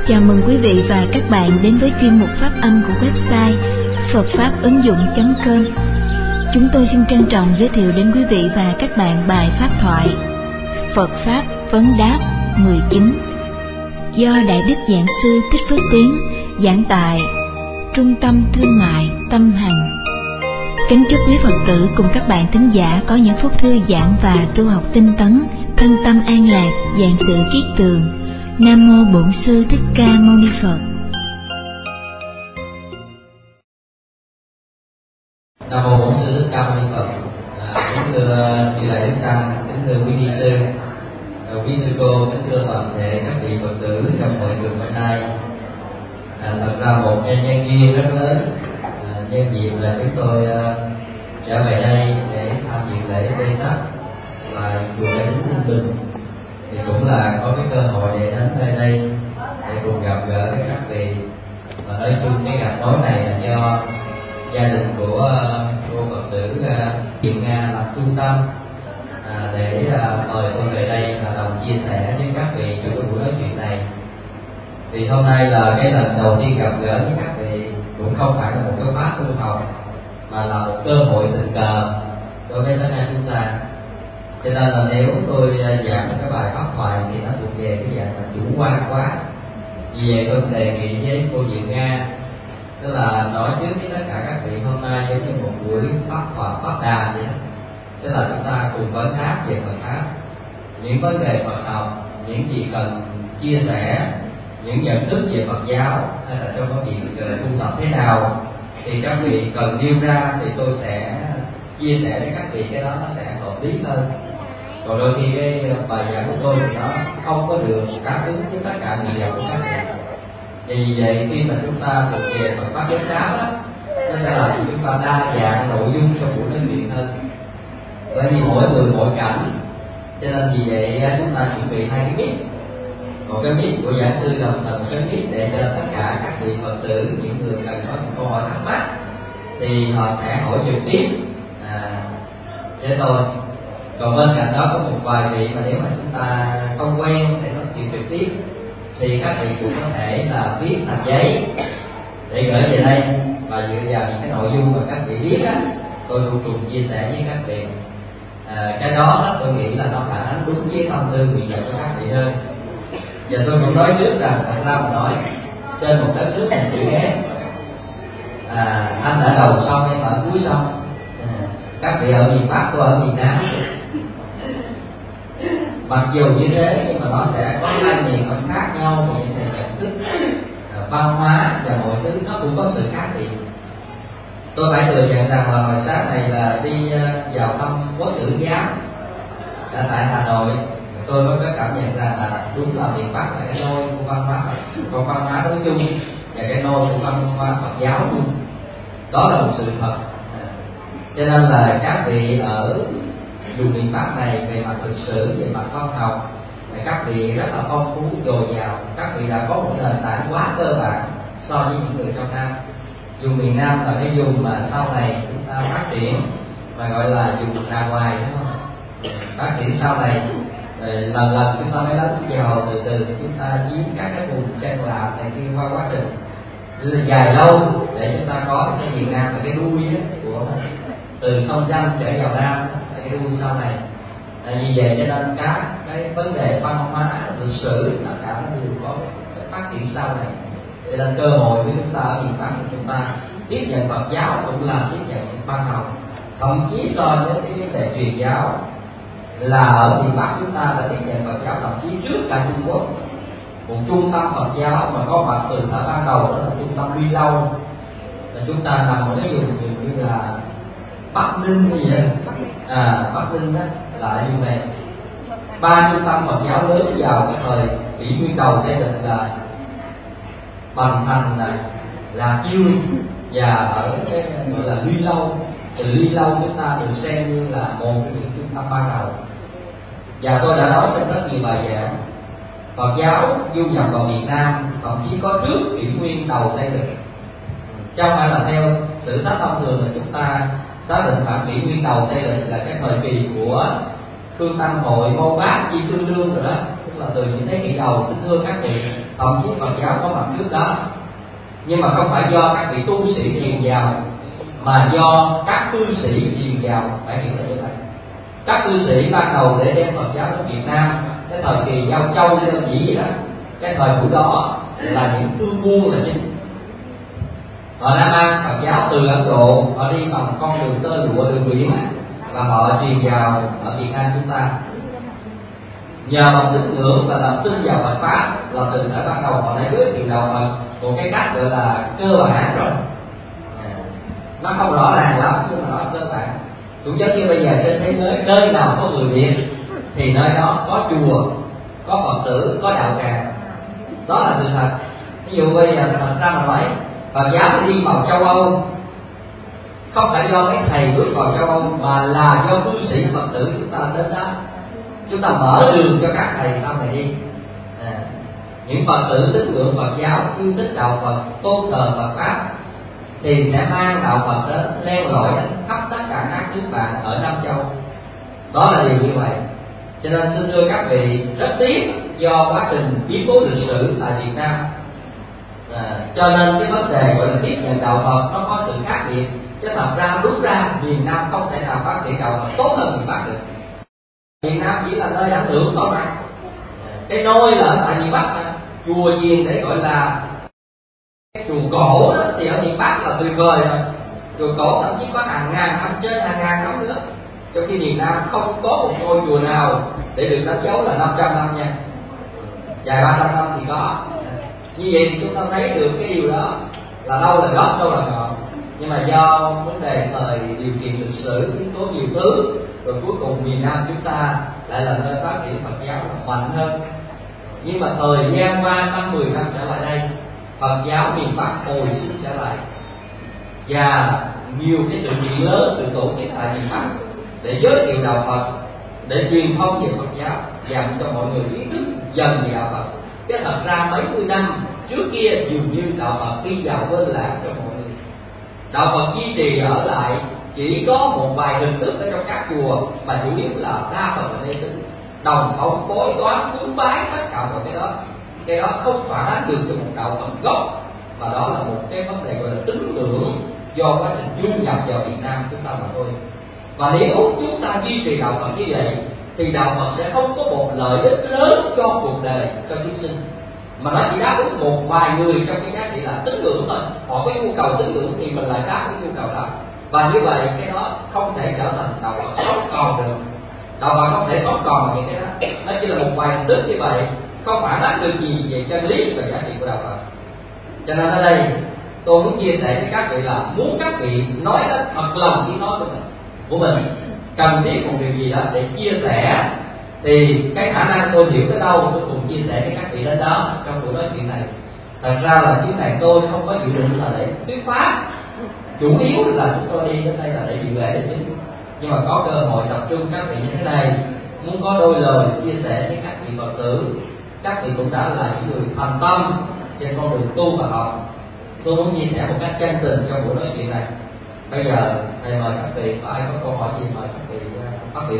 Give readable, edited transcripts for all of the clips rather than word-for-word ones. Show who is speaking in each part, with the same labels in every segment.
Speaker 1: Chào mừng quý vị và các bạn đến với chuyên mục phát âm của website phậtfápứng dụng.com. Chúng tôi xin trân trọng giới thiệu đến quý vị và các bạn bài pháp thoại Phật Pháp Vấn Đáp 19 do Đại Đức Giảng Sư Thích Phước Tiến giảng tại Trung tâm Thương mại Tâm Hằng. Kính chúc quý Phật tử cùng các bạn thính giả có những phút thư giãn và tu học tinh tấn, thân tâm an lạc, vạn sự kiết tường. Nam mô Bổn Sư Thích Ca Mâu Ni Phật.
Speaker 2: Nam mô Bổn Sư Thích Ca Mâu Ni Phật. Kính thưa chư đại đức tăng, kính thưa quý ni sư, quý sư cô, kính thưa toàn thể các vị Phật tử trong hội trường hôm nay. Thật ra một nhân duyên rất lớn, nhân dịp là chúng tôi trở về đây để tham dự lễ Tây Sắc và chùa Thánh Ninh Bình, thì cũng là có cái cơ hội để đến nơi đây để cùng gặp gỡ với các vị. Và nói chung cái gặp nói này là do gia đình của cô Phật tử Kiều Nga làm trung tâm để mời tôi về đây và đồng chia sẻ với các vị trong cái buổi nói chuyện này. Thì hôm nay là cái lần đầu tiên gặp gỡ với các vị, cũng không phải là một cái khóa tu học mà là một cơ hội tình cờ đối với tất cả chúng ta. Cho nên là nếu tôi giảng một cái bài pháp thoại thì nó thuộc về cái dạng là chủ quan quá. Vì vậy tôi đề nghị với cô Diệu Nga, tức là nói trước với tất cả các vị hôm nay giống như một buổi pháp thoại pháp đàm vậy đó. Tức là chúng ta cùng vấn đáp về Phật pháp, những vấn đề Phật học, những gì cần chia sẻ, những nhận thức về Phật giáo hay là trong cái việc tu tập thế nào thì các vị cần nêu ra thì tôi sẽ chia sẻ với các vị, cái đó nó sẽ hợp lý hơn. Còn đôi khi cái bài giảng của tôi thì nó không có được đáp ứng với tất cả nguyện vọng của các vị. Vì vậy khi mà chúng ta thuộc về Phật pháp vấn đáp á, nó sẽ làm cho chúng ta đa dạng nội dung trong buổi nói chuyện hơn. Bởi vì mỗi người mỗi cảnh, cho nên vì vậy chúng ta chuẩn bị hai cái mic. Một cái mic của giảng sư là một cái mic để cho tất cả các vị Phật tử, những người cần có những câu hỏi thắc mắc thì họ sẽ hỏi trực tiếp với tôi. Còn bên cạnh đó có một vài vị mà nếu mà chúng ta không quen để nói chuyện trực tiếp thì các vị cũng có thể là viết thành giấy để gửi về đây, và dựa vào những cái nội dung mà các vị viết á, tôi cùng chia sẻ với các vị. Cái đó tôi nghĩ là nó phản ánh đúng với tâm tư nguyện vọng của các vị hơn. Và tôi cũng nói trước rằng thật ra mà nói trên một đất nước hình chữ S, anh ở đầu sông hay ở cuối sông, các vị ở miền Bắc, tôi ở miền Nam. Mặc dù như thế nhưng mà nó sẽ có hai miền nó khác nhau về những nhận thức, văn hóa và mọi thứ nó cũng có sự khác biệt. Tôi phải thừa nhận rằng là hồi sáng này là đi vào thăm Quốc tử giám ở tại Hà Nội, tôi mới có cảm nhận rằng là đúng là miền Bắc là cái nôi của văn hóa nói chung và cái nôi của văn hóa Phật giáo luôn. Đó là một sự thật. Cho nên là các vị ở vùng miền Bắc này về mặt lịch sử, về mặt văn học, các vị rất là phong phú dồi dào, các vị đã có một nền tảng quá cơ bản so với những người trong Nam. Vùng miền Nam là cái vùng mà sau này chúng ta phát triển mà gọi là vùng Đà Hoài, đúng không? Phát triển sau này lần lần chúng ta mới đánh vào, từ từ chúng ta chiếm các cái vùng Trang Lạp này kia qua quá trình dài lâu để chúng ta có cái miền Nam là cái đuôi của từ sông Danh trở vào Nam là cái đuôi sau này. Vì vậy cho nên các cái vấn đề văn hóa, lịch sử tất cả nó đều có cái phát triển sau này. Cho nên cơ hội với chúng ta ở miền Bắc của chúng ta tiếp nhận Phật giáo cũng là tiếp nhận văn học, thậm chí so với cái vấn đề truyền giáo là ở miền Bắc chúng ta đã tiếp nhận Phật giáo thậm chí trước cả Trung Quốc. Một trung tâm Phật giáo mà có mặt từ thời ban đầu đó là trung tâm Ly Lâu, là chúng ta nằm ở cái vùng như là Bắc Ninh như vậy. Bắc Ninh đó là ở vùng này. 3 trung tâm Phật giáo lớn vào cái thời kỷ nguyên đầu Tây Lịch là Bành Thành, là Lạc Dương và ở cái gọi là Ly Lâu. Từ Ly Lâu chúng ta được xem như là một trong những trung tâm ban đầu. Và tôi đã nói trong rất nhiều bài giảng, Phật giáo du nhập vào Việt Nam thậm chí có trước kỷ nguyên đầu Tây Lịch, chứ không phải là theo sử sách thông thường là chúng ta xác định khoảng kỷ nguyên đầu Tây Lịch là cái thời kỳ của Khương Tăng Hội, Mâu Bác, Chi Tương Đương rồi đó. tức là từ những thế kỷ đầu. Xin thưa các vị, thậm chí Phật giáo có mặt trước đó, nhưng mà không phải do các vị tu sĩ truyền vào, mà do các cư sĩ truyền vào, phải hiểu là như vậy. Các cư sĩ ban đầu để đem Phật giáo đến Việt Nam, cái thời kỳ Giao Châu, Giao Chỉ gì đó, cái thời buổi đó là những thương buôn là chính. Họ đã mang Phật giáo từ Ấn Độ, họ đi bằng con đường tơ lụa, đường biển, và họ truyền vào ở Việt Nam chúng ta. Nhờ bằng tín ngưỡng và lòng tin vào Phật pháp là từ ở ban đầu họ đã giới thiệu đạo Phật một cái cách gọi là cơ bản rồi. Nó không rõ ràng lắm nhưng mà nó cơ bản. Cũng giống như bây giờ trên thế giới nơi nào có người Việt thì nơi đó có chùa, có Phật tử, có đạo tràng. Đó là sự thật. Ví dụ bây giờ thật ra mà nói Phật giáo đi vào châu Âu không phải do mấy thầy bước vào châu Âu, mà là do cư sĩ Phật tử chúng ta đến đó. Chúng ta mở đường cho các thầy sau này đi. Những Phật tử tín ngưỡng Phật giáo, yêu thích đạo Phật, tôn thờ Phật pháp thì sẽ mang đạo Phật đến, len lỏi đến khắp tất cả các nước bạn ở Nam Châu. Đó là điều như vậy. Cho nên xin thưa các vị, rất tiếc do quá trình biến cố lịch sử tại Việt Nam, cho nên cái vấn đề gọi là tiếp nhận đạo Phật nó có sự khác biệt. Chứ thật ra đúng ra miền Nam không thể nào phát triển đạo Phật tốt hơn miền Bắc được. Miền Nam chỉ là nơi ảnh hưởng thôi mà. Cái nôi là ở tại miền Bắc mà. Chùa chiền để gọi là cái chùa cổ đó, thì ở miền Bắc là tuyệt vời rồi. Chùa cổ thậm chí có hàng ngàn năm, trên hàng ngàn năm nữa. Trong khi miền Nam không có một ngôi chùa nào để được đánh dấu là 500 năm nha. Dài 300 năm thì có. Như vậy thì chúng ta thấy được cái điều đó là đâu là gốc, đâu là ngọn. Nhưng mà do vấn đề thời điều kiện lịch sử, yếu tố nhiều thứ, rồi cuối cùng miền Nam chúng ta lại là nơi phát triển Phật giáo mạnh hơn. Nhưng mà thời gian qua 5-10 năm trở lại đây, Phật giáo miền Bắc hồi sinh trở lại, và nhiều cái sự kiện lớn được tổ chức tại miền Bắc để giới thiệu đạo Phật, để truyền thông về Phật giáo, dành cho mọi người ý thức dần về đạo Phật. Chứ thật ra mấy mươi năm trước kia dường như đạo Phật đi vào quên lãng cho mọi người. Đạo Phật duy trì ở lại chỉ có một vài hình thức ở trong các chùa, mà chủ yếu là đa phần là mê tín, đồng thống, bói toán, cúng bái, tất cả mọi cái đó không phản ánh được cho một đạo Phật gốc, mà đó là một cái vấn đề gọi là tín ngưỡng do quá trình du nhập vào Việt Nam chúng ta mà thôi. Và nếu chúng ta duy trì đạo Phật như vậy thì đạo Phật sẽ không có một lợi ích lớn cho cuộc đời, cho chúng sinh, mà nó chỉ đáp ứng một vài người trong cái giá trị là tín ngưỡng thôi. Họ có nhu cầu tín ngưỡng thì mình lại đáp ứng nhu cầu đó, và như vậy cái đó không thể trở thành đạo Phật sống còn được. Đạo Phật không thể sống còn bằng những cái đó. Nó chỉ là một vài hình thức như vậy, không phản ánh được gì về chân lý và giá trị của đạo Phật. Cho nên ở đây tôi muốn chia sẻ với các vị là muốn các vị nói đó thật lòng tiếng nói của mình, cần thiết một điều gì đó để chia sẻ, thì cái khả năng tôi hiểu tới đâu tôi cùng chia sẻ với các vị đến đó trong buổi nói chuyện này. Thật ra là chuyến này tôi không có dự định là để thuyết pháp, chủ yếu là chúng tôi đi đến đây là để dự lễ là chính. Nhưng mà có cơ hội tập trung các vị như thế này, muốn có đôi lời chia sẻ với các vị Phật tử. Các vị cũng đã là những người thành tâm trên con đường tu và học. Tôi muốn chia sẻ một cách chân tình trong buổi nói chuyện này. Bây giờ thầy mời các vị, có ai có câu hỏi gì mời các vị phát biểu.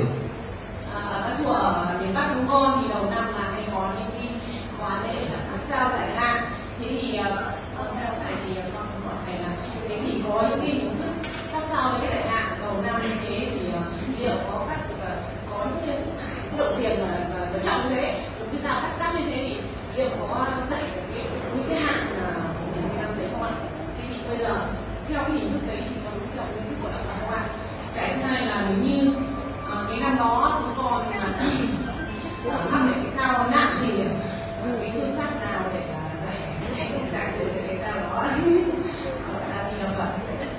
Speaker 3: Ở các chùa ở miền Bắc chúng con thì đầu năm là hay có những cái khóa lễ là sao giải hạn. Thế thì theo thầy thì con hỏi thầy là thế thì có những cái hình thức sắp sau lễ giải hạn đầu năm như thế thì liệu có các có những cái lượng tiền mà trong thế cứ sao cắt như thế thì liệu có dạy được những cái hạn của mình năm đấy không ạ? Thế thì bây giờ theo cái hình thức đấy thì có đúng theo hình thức của đạo Phật không ạ? Cái thứ hai là nếu như cái năm đó chúng con là năm để cái sao nặng thì cái phương pháp nào để dạy những cái dạng từ cái sao đó là đi đâu vậy?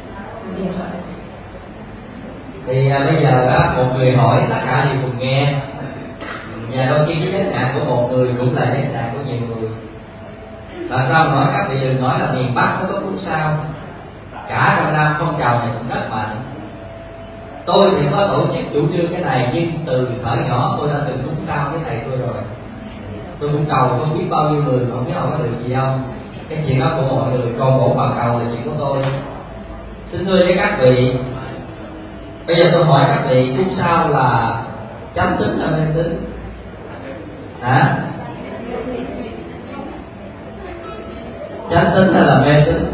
Speaker 2: Thì bây giờ đó, một người hỏi tất cả đều cùng nghe, và đôi khi cái giới hạn của một người cũng là giới hạn của nhiều người. Làm sao nói các vị đừng nói là miền Bắc nó có cúng sao, cả trong Nam phong trào này cũng rất mạnh. Tôi thì có tổ chức chủ trương cái này, nhưng từ thời nhỏ tôi đã từng cúng sao với thầy tôi rồi. Tôi cũng cầu không biết bao nhiêu người, không biết họ có được gì không. Cái chuyện đó của mọi người, còn bổn phận cầu là chuyện của tôi. Xin thưa với các vị, bây giờ tôi hỏi các vị, cúng sao là chánh tín hay mê tín? Hả? Chánh tín hay là mê tín?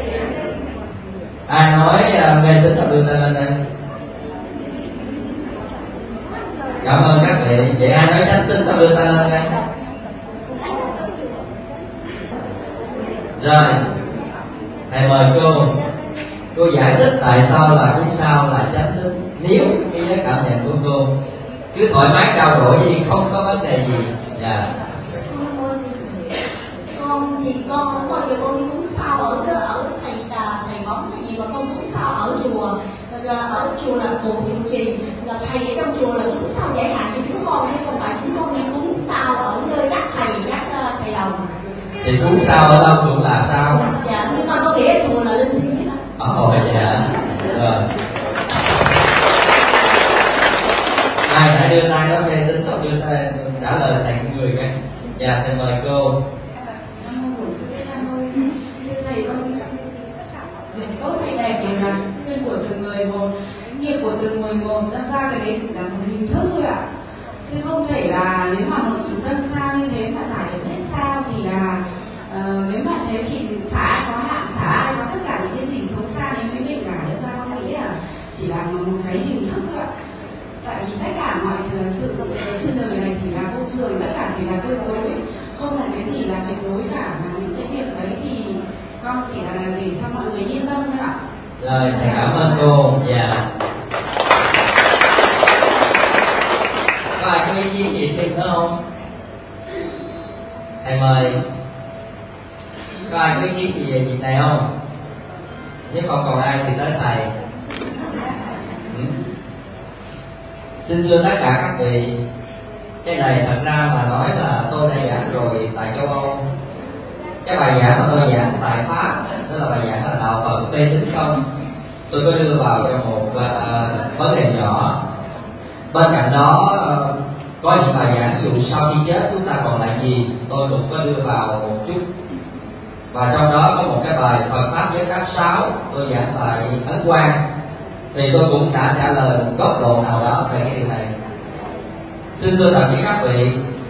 Speaker 2: Ai nói mê tín là đưa tay lên đây. Cảm ơn các vị. Vậy ai nói chánh tín là đưa tay lên đây. Rồi, thầy mời cô giải thích tại sao là cuốn sao là chánh tín. Nếu cái cảm nhận của cô cứ thoải mái trao đổi gì, không có vấn đề gì. Dạ.
Speaker 3: Con không bao giờ con đi cúng sao ở thầy bóng cái gì mà con cúng sao ở chùa là cụ trụ trì, là thầy ở trong chùa là cúng sao giải hạn cho chúng con, chứ không phải chúng con đi cúng sao ở nơi các thầy đồng.
Speaker 2: Thì cúng sao ở đâu cũng là sao?
Speaker 3: Dạ, nhưng con có nghĩa chùa là linh thiêng hết.
Speaker 2: Dạ. Rồi. Ai đã đưa tay đó mê tín không đưa tay trả lời thầy của người nha. Dạ, thầy mời cô.
Speaker 3: Tốt hay đẹp thì là duyên của từng người một, nghiệp của từng người một, đâm ra cái đấy chỉ là một hình thức thôi ạ. Chứ không thể là nếu mà một sự dân sao như thế mà giải được hết sao thì là nếu mà thế thì chả ai có hạn, chả ai có tất cả những cái gì xấu xa đến với mình cả, đâm ra con nghĩ là chỉ là một cái hình thức thôi ạ. Tại vì tất cả mọi sự trên đời này chỉ là vô thường, tất cả chỉ là tương đối, không là cái gì là tuyệt đối cả, mà những cái việc đấy thì con chỉ là để cho mọi người yên tâm thôi ạ.
Speaker 2: Rồi, thầy cảm ơn cô. Dạ. Có ai có ý kiến gì thêm nữa không? Thầy mời. Có ai có ý kiến gì về việc này không? Nếu không còn ai thì tới thầy. Xin thưa tất cả các vị, cái này thật ra mà nói là tôi đã giảng rồi tại châu Âu. Cái bài giảng mà tôi giảng tại Pháp, đó là bài giảng là đạo Phật mê tín không. Tôi có đưa vào trong một vấn đề nhỏ. Bên cạnh đó có những bài giảng ví dụ sau khi chết chúng ta còn lại gì, tôi cũng có đưa vào một chút. Và trong đó có một cái bài Phật Pháp Giới Pháp 6 tôi giảng tại Ấn Quang, thì tôi cũng đã trả lời một góc độ nào đó về cái điều này. Xin thưa tất cả các vị,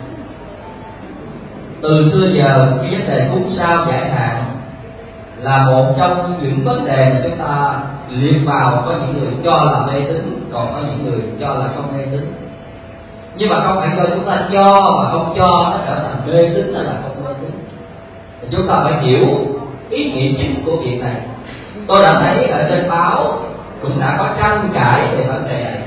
Speaker 2: từ xưa giờ cái vấn đề cúng sao giải hạn là một trong những vấn đề mà chúng ta liệt vào. Có những người cho là mê tín, còn có những người cho là không mê tín. Nhưng mà không phải do chúng ta cho mà không cho nó trở thành mê tín hay là không mê tín. Thì chúng ta phải hiểu ý nghĩa chính của việc này. Tôi đã thấy ở trên báo cũng đã có tranh cãi về vấn đề này.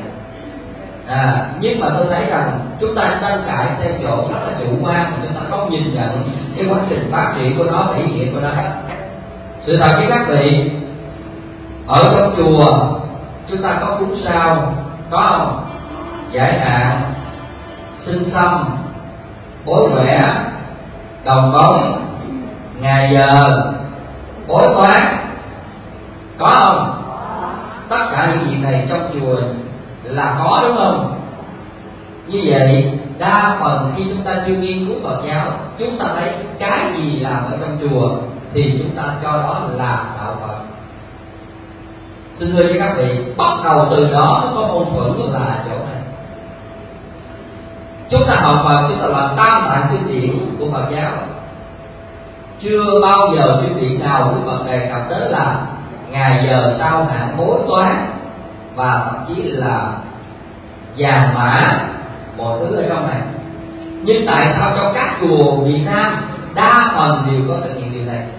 Speaker 2: Nhưng mà tôi thấy rằng chúng ta tranh cãi theo chỗ rất là chủ quan, mà chúng ta không nhìn nhận cái quá trình phát triển của nó và ý nghĩa của nó. Sự thật với các vị, ở trong chùa chúng ta có cúng sao, có không? Giải hạn, sinh xăm, bói quẻ, đồng bóng, ngày giờ, bói toán, có không? Tất cả những việc này trong chùa là có, đúng không? Như vậy đa phần khi chúng ta chưa nghiên cứu Phật giáo, chúng ta thấy cái gì làm ở trong chùa thì chúng ta cho đó là đạo Phật. Xin thưa với các vị, bắt đầu từ đó nó có mâu thuẫn là chỗ này. Chúng ta học Phật, chúng ta làm tam tạng kinh điển của Phật giáo, chưa bao giờ kinh điển nào của Phật đề cập đến là ngày giờ sao hạn bói toán, và thậm chí là vàng mã mọi thứ ở trong này. Nhưng tại sao trong các chùa Việt Nam đa phần đều có thực hiện điều này?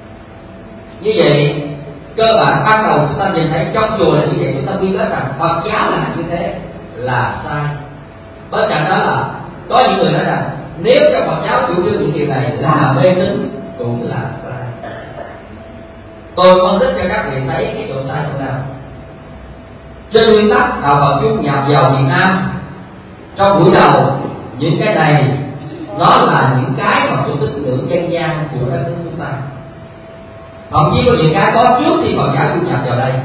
Speaker 2: Như vậy cơ bản ban đầu chúng ta nhìn thấy trong chùa là như vậy, chúng ta quy kết rằng Phật giáo là như thế là sai. Bên cạnh đó là có những người nói rằng nếu cho Phật giáo chủ trương những điều này là mê tín cũng là sai. Tôi phân tích cho các vị thấy cái chỗ sai chỗ nào. Trên nguyên tắc đạo Phật du nhập vào Việt Nam, trong buổi đầu những cái này nó là những cái mà tôi tín ngưỡng dân gian của đất nước chúng ta. Thậm chí có những cái có trước khi Phật giáo du nhập vào đây.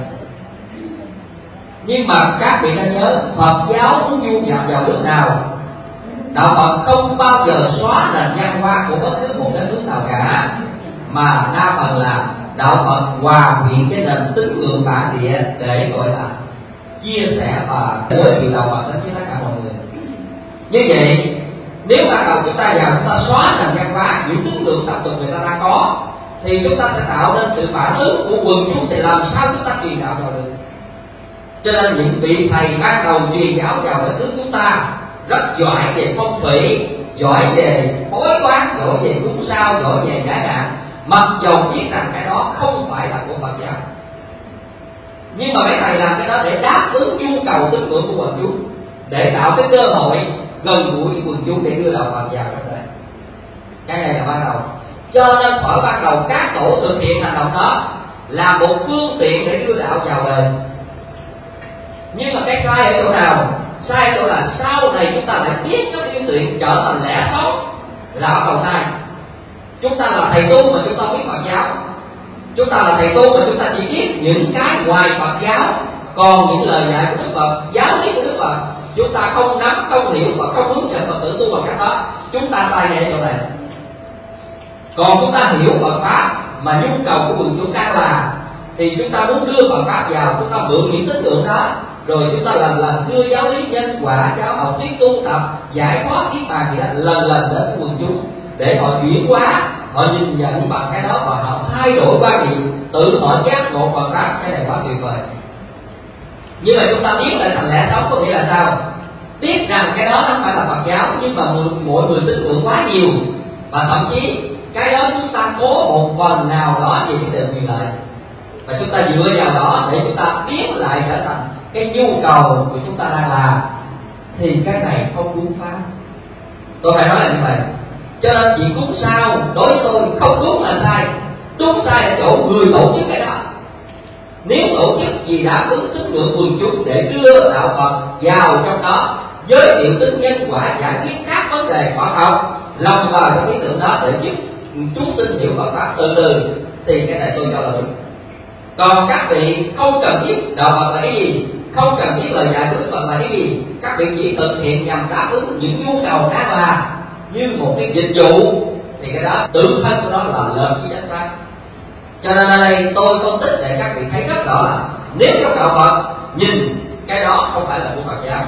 Speaker 2: Nhưng mà các vị nên nhớ, Phật giáo muốn du nhập vào nước nào, đạo Phật không bao giờ xóa nền văn hóa của bất cứ một đất nước nào cả, mà đa phần là đạo Phật hòa quyện cái nền tín ngưỡng bản địa để gọi là chia sẻ và giới thiệu đạo Phật đến với tất cả mọi người. Như vậy nếu ban đầu chúng ta vào chúng ta xóa nền văn hóa, những tín ngưỡng tập tục người ta đã có, thì chúng ta sẽ tạo nên sự phản ứng của quần chúng, thì làm sao chúng ta truyền đạo vào được. Cho nên những vị thầy ban đầu truyền giáo vào đất nước chúng ta rất giỏi về phong thủy, giỏi về bói toán, giỏi về cúng sao, giỏi về giải nạn, mặc dầu biết rằng cái đó không phải là của Phật giáo, nhưng mà mấy thầy làm cái đó để đáp ứng nhu cầu tín ngưỡng của quần chúng, để tạo cái cơ hội gần gũi với quần chúng để đưa đạo Phật vào trong đây. Cái này là ban đầu. Cho nên khỏi ban đầu các tổ thực hiện hành động đó là một phương tiện để đưa đạo vào đời. Nhưng mà cái sai ở chỗ nào? Sai ở chỗ là sau này chúng ta lại biết các phương tiện trở thành lẽ sống, là bắt đầu sai. Chúng ta là thầy tu mà chúng ta biết Phật giáo, chúng ta là thầy tu mà chúng ta chỉ biết những cái ngoài Phật giáo, còn những lời dạy của Đức Phật, giáo lý của Đức Phật chúng ta không nắm, không hiểu và không hướng dẫn Phật tử tu bằng cách đó. Chúng ta sai ngay chỗ này. Còn chúng ta hiểu Phật pháp mà nhu cầu của quần chúng đang là, thì chúng ta muốn đưa Phật pháp vào, chúng ta mượn những tín ngưỡng đó, rồi chúng ta lần đưa giáo lý nhân quả, giáo học thuyết tu tập, giải thoát niết bàn gì đó lần đến quần chúng để họ chuyển hóa, họ nhìn nhận bằng cái đó và họ thay đổi quan niệm, tự họ giác ngộ Phật pháp. Cái này quá tuyệt vời. Nhưng mà chúng ta biết lại thành lẽ sống có nghĩa là sao? Biết rằng cái đó không phải là Phật giáo, nhưng mà mỗi người tín ngưỡng quá nhiều, và thậm chí cái đó chúng ta có một phần nào đó về cái điều quyền lợi, và chúng ta dựa vào đó để chúng ta biến lại trở thành cái nhu cầu của chúng ta đang làm, thì cái này không đúng pháp. Tôi phải nói là như vậy. Cho nên chuyện cúng sao đối với tôi không đúng là sai, đúng sai ở chỗ người tổ chức cái đó. Nếu tổ chức gì đáp ứng tín ngưỡng quần chúng để đưa đạo Phật vào trong đó, giới thiệu tính nhân quả, giải quyết các vấn đề khoa học, lòng vào cái ý tưởng đó để giúp chúng sinh hiểu Phật pháp từ từ, thì cái này tôi cho là đúng. Còn các vị không cần biết đạo Phật là cái gì, không cần biết lời dạy của Đức Phật là cái gì, các vị chỉ thực hiện nhằm đáp ứng những nhu cầu đang là như một cái dịch vụ, thì cái đó tự thân của nó là lệch với chánh pháp. Cho nên ở đây tôi phân tích để các vị thấy rất rõ là nếu trong đạo Phật nhìn cái đó không phải là của Phật giáo,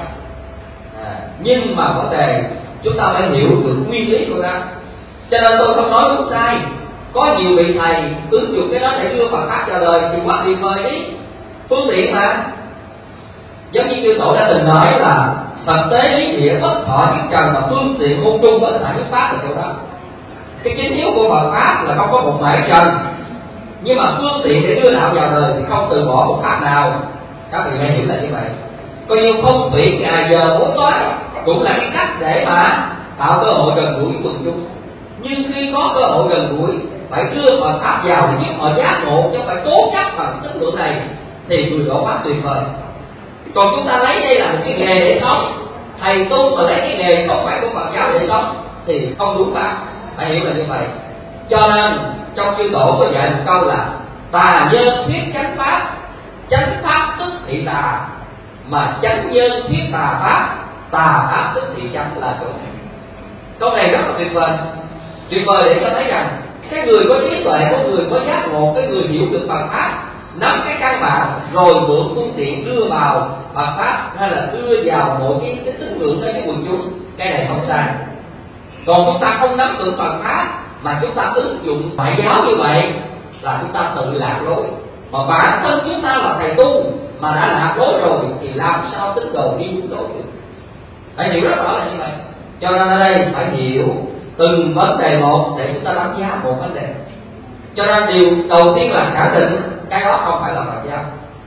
Speaker 2: nhưng mà vấn đề chúng ta phải hiểu được nguyên lý của nó. Cho nên tôi không nói đúng sai. Có nhiều vị thầy ứng dụng cái đó để đưa Phật pháp vào đời thì quá tuyệt vời đi, phương tiện mà. Giống như chư tổ đã từng nói là thực tế lý địa bất thọ nhất trần, mà phương tiện môn trung ở tại nước pháp là chỗ đó. Cái chính yếu của Phật pháp là không có một mãi trần, nhưng mà phương tiện để đưa đạo vào đời thì không từ bỏ một pháp nào. Các vị hãy hiểu là như vậy. Coi như phong thủy ngày giờ bố toán cũng là cái cách để mà tạo cơ hội gần gũi với quần chúng. Nhưng khi có cơ hội gần gũi phải đưa Phật pháp vào thì giúp họ giác ngộ, chứ không phải cố chấp bằng tín ngưỡng này, thì người đó quá tuyệt vời. Còn chúng ta lấy đây là một cái nghề để sống, thầy tu mà lấy cái nghề không phải của Phật giáo để sống thì không đúng pháp. Phải hiểu là như vậy. Cho nên trong chư tổ có dạy một câu là tà nhân thuyết chánh pháp, chánh pháp tức thị tà, mà chánh nhân thuyết tà pháp, tà pháp tức thị chánh, là chỗ này. Câu này rất là tuyệt vời. Tuyệt vời để cho thấy rằng cái người có trí tuệ, có người có giác ngộ, cái người hiểu được Phật pháp, nắm cái căn bản rồi mượn phương tiện đưa vào Phật pháp, hay là đưa vào mỗi cái tín ngưỡng tới cái quần chúng, cái này không sai. Còn chúng ta không nắm được Phật pháp mà chúng ta ứng dụng ngoại giáo như vậy là chúng ta tự lạc lối. Mà bản thân chúng ta là thầy tu mà đã lạc lối rồi thì làm sao tín đồ đi đúng lối được. Phải hiểu rất rõ là như vậy. Cho nên ở đây phải hiểu từng vấn đề một để chúng ta đánh giá một vấn đề. Cho nên điều đầu tiên là khẳng định cái đó không phải là Phật giáo.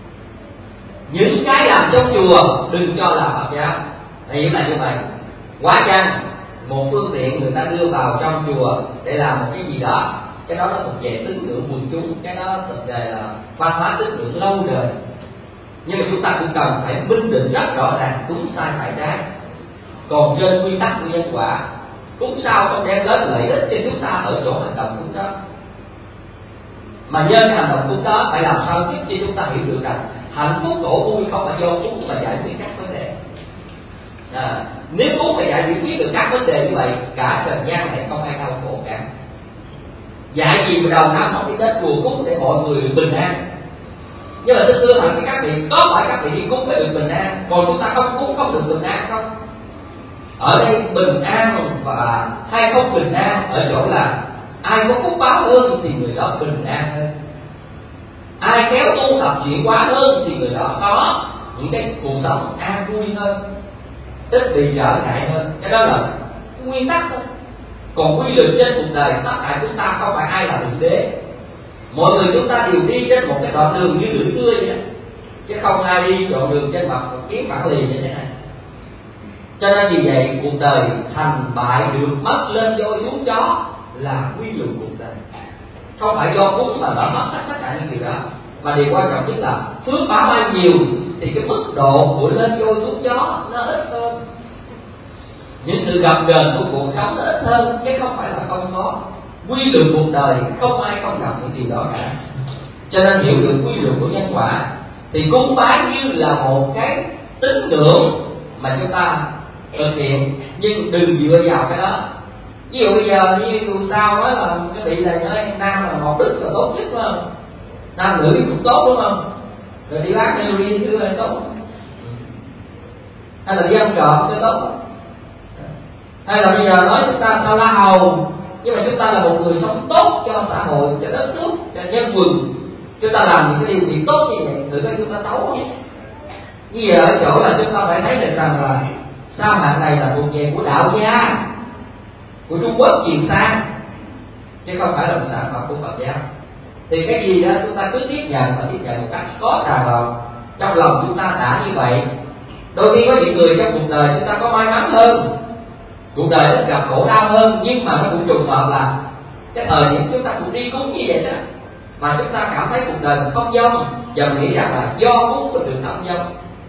Speaker 2: Những cái làm trong chùa đừng cho là Phật giáo. Hiểu là như vậy. Quá chăng một phương tiện người ta đưa vào trong chùa để làm một cái gì đó, cái đó nó thuộc về tín ngưỡng quần chúng, cái đó thực về là văn hóa tín ngưỡng lâu đời. Nhưng mà chúng ta cũng cần phải minh định rất rõ ràng đúng sai phải trái. Còn trên quy tắc của nhân quả, cúng sao không đem đến lợi ích cho chúng ta ở chỗ hành động cúng đó, mà nhân hành động cúng đó phải làm sao giúp cho chúng ta hiểu được rằng hạnh phúc khổ vui không phải do cúng mà giải quyết các vấn đề. Nếu cúng mà giải quyết được các vấn đề như vậy, cả trần gian này không ai đau khổ cả. Dạy gì mà đầu năm họ đi đến chùa cúng để mọi người được bình an. Nhưng mà xin thưa thằng các vị, có phải các vị đi cúng mới được bình an, còn chúng ta không cúng không được bình an không? Ở đây bình an và hay không bình an ở chỗ là ai có phúc báo hơn thì người đó bình an hơn, ai khéo tu tập chuyển hóa hơn thì người đó có những cái cuộc sống an vui hơn, ít bị trở ngại hơn. Cái đó là cái nguyên tắc thôi. Còn quy luật trên cuộc đời, tất cả chúng ta không phải ai là thượng đế, mọi người chúng ta đều đi trên một cái đoạn đường như lưỡi cưa vậy đó, chứ không ai đi đoạn đường trên mặt kiếm phản lì như thế này. Cho nên vì vậy cuộc đời thành bại được mất lên voi xuống chó là quy luật cuộc đời, không phải do cúng mà đã mất tất cả những điều đó. Mà điều quan trọng nhất là phước báo bao nhiêu thì cái mức độ của lên voi xuống chó nó ít hơn, những sự gặp gờn của cuộc sống nó ít hơn, chứ không phải là không có. Quy luật cuộc đời không ai không gặp những điều đó cả. Cho nên hiểu được quy luật của nhân quả thì cúng bái như là một cái tín ngưỡng mà chúng ta thực hiện, nhưng đừng dựa vào cái đó. Ví dụ bây giờ như sao nói là cái vị này nói nam là một đức là tốt nhất phải không, nam nữ cũng tốt đúng không, rồi đi bán heroin thứ là tốt, hay là đi ăn trộm cái tốt, hay là bây giờ nói chúng ta sao la hầu, nhưng mà chúng ta là một người sống tốt cho xã hội, cho đất nước, cho nhân quần, chúng ta làm những cái điều gì tốt như vậy, thử coi chúng ta xấu không? Như giờ ở chỗ là chúng ta phải thấy được rằng là sao mạng này là thuộc về của đạo gia, của Trung Quốc truyền sang, chứ không phải là một sản phẩm của Phật giáo. Thì cái gì đó chúng ta cứ tiếp nhận và tiếp nhận một cách có sàng lọc, trong lòng chúng ta đã như vậy. Đôi khi có những người trong cuộc đời chúng ta có may mắn hơn, cuộc đời ít gặp khổ đau hơn, nhưng mà nó cũng trùng hợp là cái thời điểm chúng ta cũng đi cúng như vậy đó, mà chúng ta cảm thấy cuộc đời mình không dông, và mình nghĩ rằng là do cúng mình được thông dông.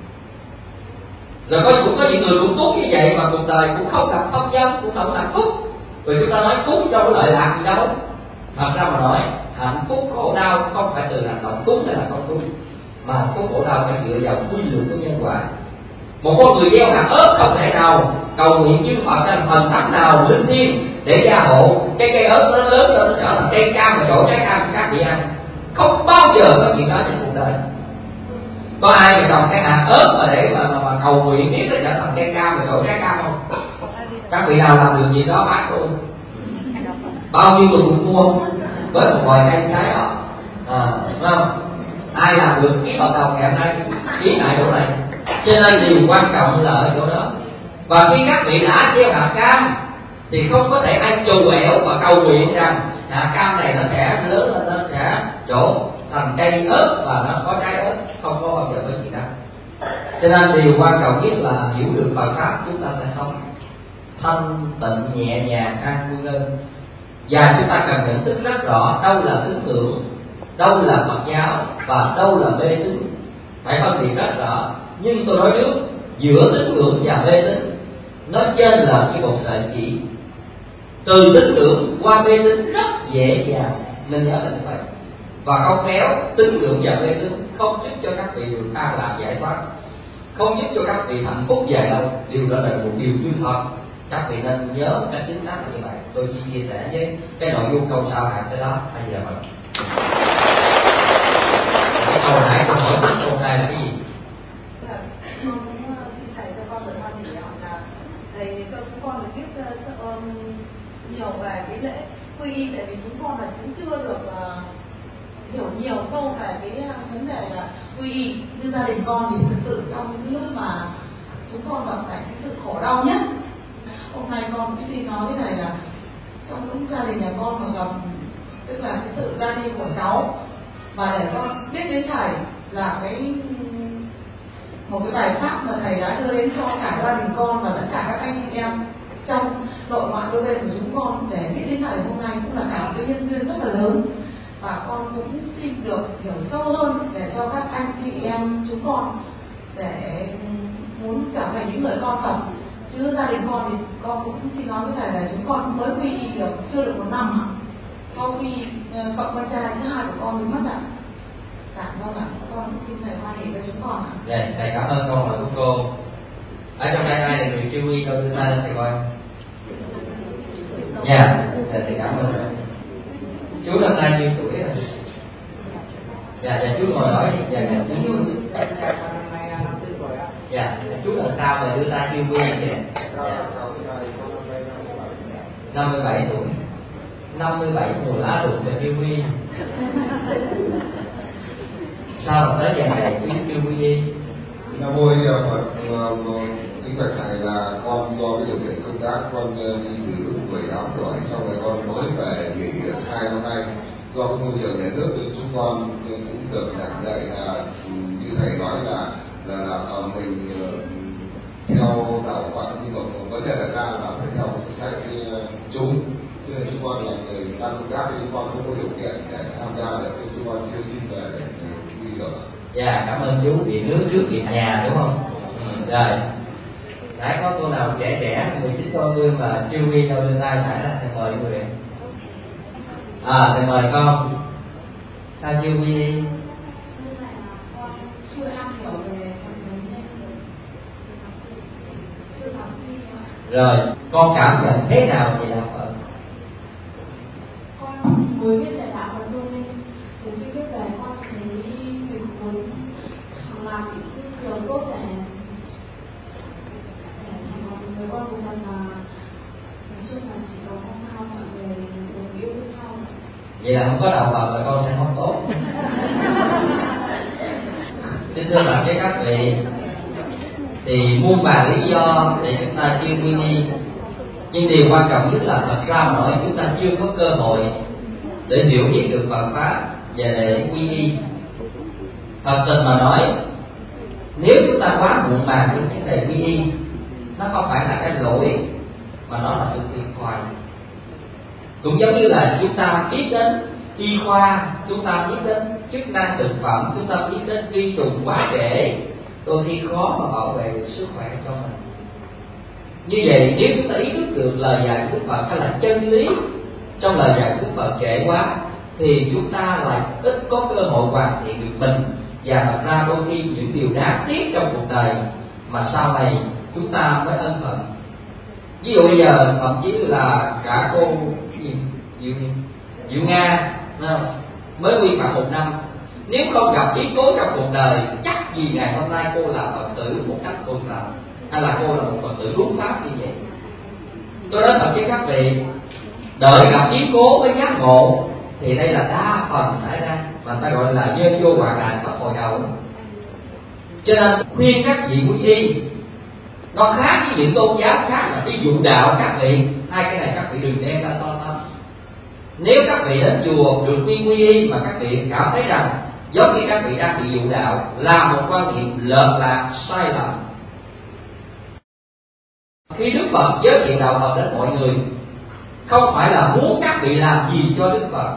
Speaker 2: Rồi cũng có những người cũng cúng như vậy mà cuộc đời cũng không gặp thông dông, cũng không hạnh phúc. Rồi chúng ta nói cúng đâu có lợi lạc gì đâu. Thật ra mà nói hạnh phúc khổ đau không phải từ hành động cúng hay là không cúng, mà hạnh phúc khổ đau phải dựa vào quy luật của nhân quả. Một con người gieo hạt ớt không thể nào cầu nguyện như Phật thành thần thánh nào linh thiêng để gia hộ cái cây ớt nó lớn lên nó trở thành cây cam và đổ trái cam cho các vị ăn. Không bao giờ có chuyện đó trên cuộc đời. Có ai mà trồng cái hạt ớt mà để mà cầu nguyện biết nó trở thành cây cam và đổ trái cam không? Các vị nào làm được gì đó bán luôn. Bao nhiêu người cũng mua với một vài cây trái đó, đúng không? Ai làm được ký hợp đồng ngày hôm nay ký tại chỗ này. Cho nên điều quan trọng là ở chỗ đó. Và khi các vị đã gieo hạt cam thì không có thể ai trù ẻo và cầu nguyện rằng hạt cam này nó sẽ lớn lên, nó sẽ trổ thành cây ớt và nó có trái ớt, không có bao giờ có gì đó. Cho nên điều quan trọng nhất là hiểu được Phật pháp, chúng ta sẽ sống thanh tịnh nhẹ nhàng an vui hơn. Và chúng ta cần nhận thức rất rõ đâu là tín ngưỡng, đâu là Phật giáo và đâu là mê tín, phải phân biệt rất rõ. Nhưng tôi nói trước, giữa tín ngưỡng và mê tín nó trên là như một sợi chỉ, từ tín ngưỡng qua mê tín rất dễ dàng, nên nhớ là như vậy. Và không khéo tín ngưỡng và mê tín không giúp cho các vị được an lạc giải thoát, không giúp cho các vị hạnh phúc dài lâu. Điều đó là một điều chưa thật. Các vị nên nhớ một cách chính xác là như vậy. Tôi chỉ chia sẻ với cái nội dung câu sau hạn tới đó. Bây giờ mình cái câu nãy tôi hỏi đến câu này là cái gì?
Speaker 3: Con xin thầy cho con được hỏi là thầy cho chúng con được biết nhiều về cái lễ quy y, tại vì chúng con là cũng chưa được hiểu nhiều sâu về cái vấn đề là quy y. Như gia đình con thì thực sự trong những lúc mà chúng con gặp phải cái sự khổ đau nhất, hôm nay con cũng đi nói cái này là trong lúc gia đình nhà con mà gặp tức là cái sự ra đi của cháu, và để con biết đến thầy là cái một cái bài pháp mà thầy đã đưa đến cho cả gia đình con và tất cả các anh chị em trong nội ngoại đôi bên của chúng con, để biết đến thầy hôm nay cũng là cả một cái nhân duyên rất là lớn. Và con cũng xin được hiểu sâu hơn để cho các anh chị em chúng con để muốn trở thành những người con Phật. Chứ gia đình con thì con cũng xin nói với thầy là chúng con mới quy y được chưa được 1 năm ạ. Sau khi cậu con trai thứ hai của con bị mất ạ. Dạ vâng ạ, con cũng xin thầy hoan hỷ với chúng con ạ.
Speaker 2: Dạ, thầy cảm ơn câu hỏi của cô. Ở trong đây ai là người chưa quy đâu, đưa tay lên thầy coi. Dạ, thầy cảm ơn. Chú năm nay nhiêu tuổi rồi? Dạ, chú ngồi hỏi. Dạ, chú. Dạ, chú lần sau mà đưa tay chưa quy vậy? Dạ. 57 tuổi. 57 mùa lá rụng về Kiêu Quy. Sao mà tới giờ này chứ Kiêu Quy?
Speaker 4: Nam mô A Di Đà Phật. Kính bạch thầy là con do cái điều kiện công tác con đi từ lúc 18 tuổi, sau này con mới về nghỉ được 2 năm nay. Do cái môi trường nhà nước nên chúng con cũng được giảng dạy là như thầy nói là mình theo đạo Phật, nhưng mà vấn đề đặt ra là phải theo chính sách chung. Cho nên chúng con là người đang công tác thì chúng con không có điều kiện để tham gia được, nên chúng con chưa xin về để đi được.
Speaker 2: Dạ, cảm ơn chú. Điện nước trước điện nhà đúng không? Rồi. Nãy có cô nào trẻ 19 tuổi mà chưa quy đâu lên tay, phải là thầy mời người. Thầy mời con. Sao chưa quy đi?
Speaker 3: Chưa am hiểu về
Speaker 2: rồi, con cảm nhận thế nào về đạo Phật?
Speaker 3: Con mới biết về đạo Phật luôn, nên từ khi biết về con thấy mình muốn làm những điều tốt để thành một người con của Phật, mà nói chung là chỉ có mong sao mọi người cùng yêu thương nhau.
Speaker 2: Vậy là không có đạo Phật là con sẽ không tốt. Xin thưa bạn với các vị, thì muôn vàn lý do để chúng ta chưa quy y, nhưng điều quan trọng nhất là thật ra mà nói chúng ta chưa có cơ hội để hiểu biết được Phật pháp và để quy y. Thật tình mà nói, nếu chúng ta quá muộn màng với vấn đề quy y, nó không phải là cái lỗi mà nó là sự thiệt thòi. Cũng giống như là chúng ta biết đến y khoa, chúng ta biết đến chức năng thực phẩm, chúng ta biết đến vi trùng quá trễ, đôi khi khó mà bảo vệ được sức khỏe cho mình. Như vậy nếu chúng ta ý thức được lời dạy của Đức Phật hay là chân lý trong lời dạy của Đức Phật trễ quá, thì chúng ta lại ít có cơ hội hoàn thiện được mình, và thật ra đôi khi những điều đáng tiếc trong cuộc đời mà sau này chúng ta mới ân hận. Ví dụ bây giờ thậm chí là cả cô Diệu Nga mới quy phạm 1 năm, nếu không gặp biến cố trong cuộc đời, chắc gì ngày hôm nay cô là Phật tử một cách thuận lợi, hay là cô là một Phật tử đúng pháp như vậy. Tôi nói thật với các vị, đợi gặp biến cố mới giác ngộ thì đây là đa phần xảy ra, mà ta gọi là dơ vô hoạn nạn bắt hồi đầu. Cho nên khuyên các vị quy y, nó khác với những tôn giáo khác là cái vụ đạo các vị, hai cái này các vị đừng đem ra so sánh. Nếu các vị đến chùa được quy y mà các vị cảm thấy rằng giống như các vị đang bị dụ đạo, là một quan niệm lệch lạc sai lầm. Khi Đức Phật giới thiệu đạo Phật đến mọi người, không phải là muốn các vị làm gì cho Đức Phật.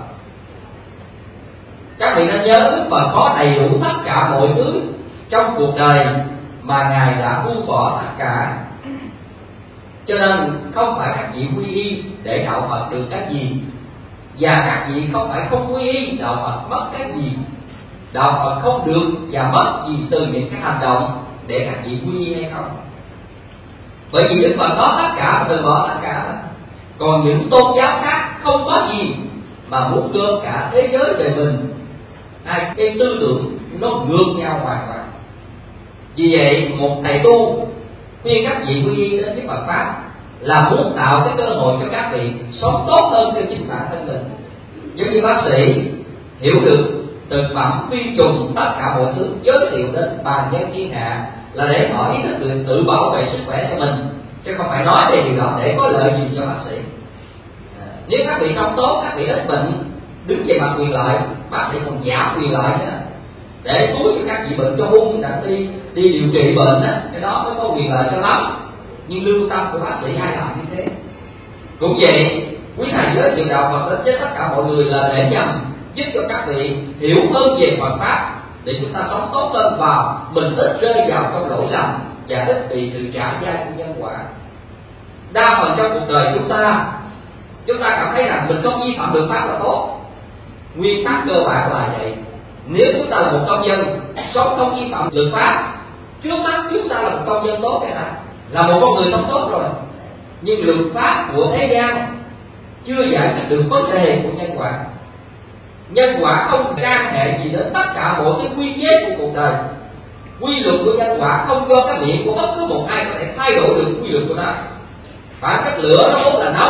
Speaker 2: Các vị nên nhớ Đức Phật có đầy đủ tất cả mọi thứ trong cuộc đời mà Ngài đã buông bỏ tất cả. Cho nên không phải các vị quy y để đạo Phật được cái gì, và các vị không phải không quy y đạo Phật mất cái gì. Đạo Phật không được và mất gì từ những cái hành động để các vị quy y hay không. Bởi vì Đức Phật có tất cả, từ bỏ tất cả. Còn những tôn giáo khác không có gì mà muốn đưa cả thế giới về mình. Hai cái tư tưởng nó ngược nhau hoàn toàn. Vì vậy một thầy tu khuyên các vị quy y đến với Phật pháp là muốn tạo cái cơ hội cho các vị sống tốt hơn cho chính bản thân mình. Giống như bác sĩ hiểu được thực phẩm, vi trùng, tất cả mọi thứ giới thiệu đến bàn dân thiên hạ là để họ ý thức được tự bảo vệ sức khỏe cho mình, chứ không phải nói về điều đó để có lợi gì cho bác sĩ. Nếu các vị không tốt, các vị ít bệnh, đứng về mặt quyền lợi, bác sĩ còn giảm quyền lợi nữa để túi cho các vị bệnh cho hung đã đi điều trị bệnh đó, cái đó mới có quyền lợi cho lắm. Nhưng lương tâm của bác sĩ ai làm như thế? Cũng vậy, quý thầy giới thiệu đạo Phật đến với tất cả mọi người là để nhằm giúp cho các vị hiểu hơn về Phật pháp, để chúng ta sống tốt hơn và mình ít rơi vào trong lỗi lầm và ít bị sự trả giá của nhân quả. Đa phần trong cuộc đời chúng ta cảm thấy rằng mình không vi phạm luật pháp là tốt. Nguyên tắc cơ bản là vậy. Nếu chúng ta là một công dân sống không vi phạm luật pháp, trước mắt chúng ta là một công dân tốt, cái này là một con người sống tốt rồi. Nhưng luật pháp của thế gian chưa giải quyết được vấn đề của nhân quả. Nhân quả không can hệ gì đến tất cả mọi cái quy chế của cuộc đời. Quy luật của nhân quả không do cái miệng của bất cứ một ai có thể thay đổi được quy luật của nó. Bản chất lửa nó vốn là nóng,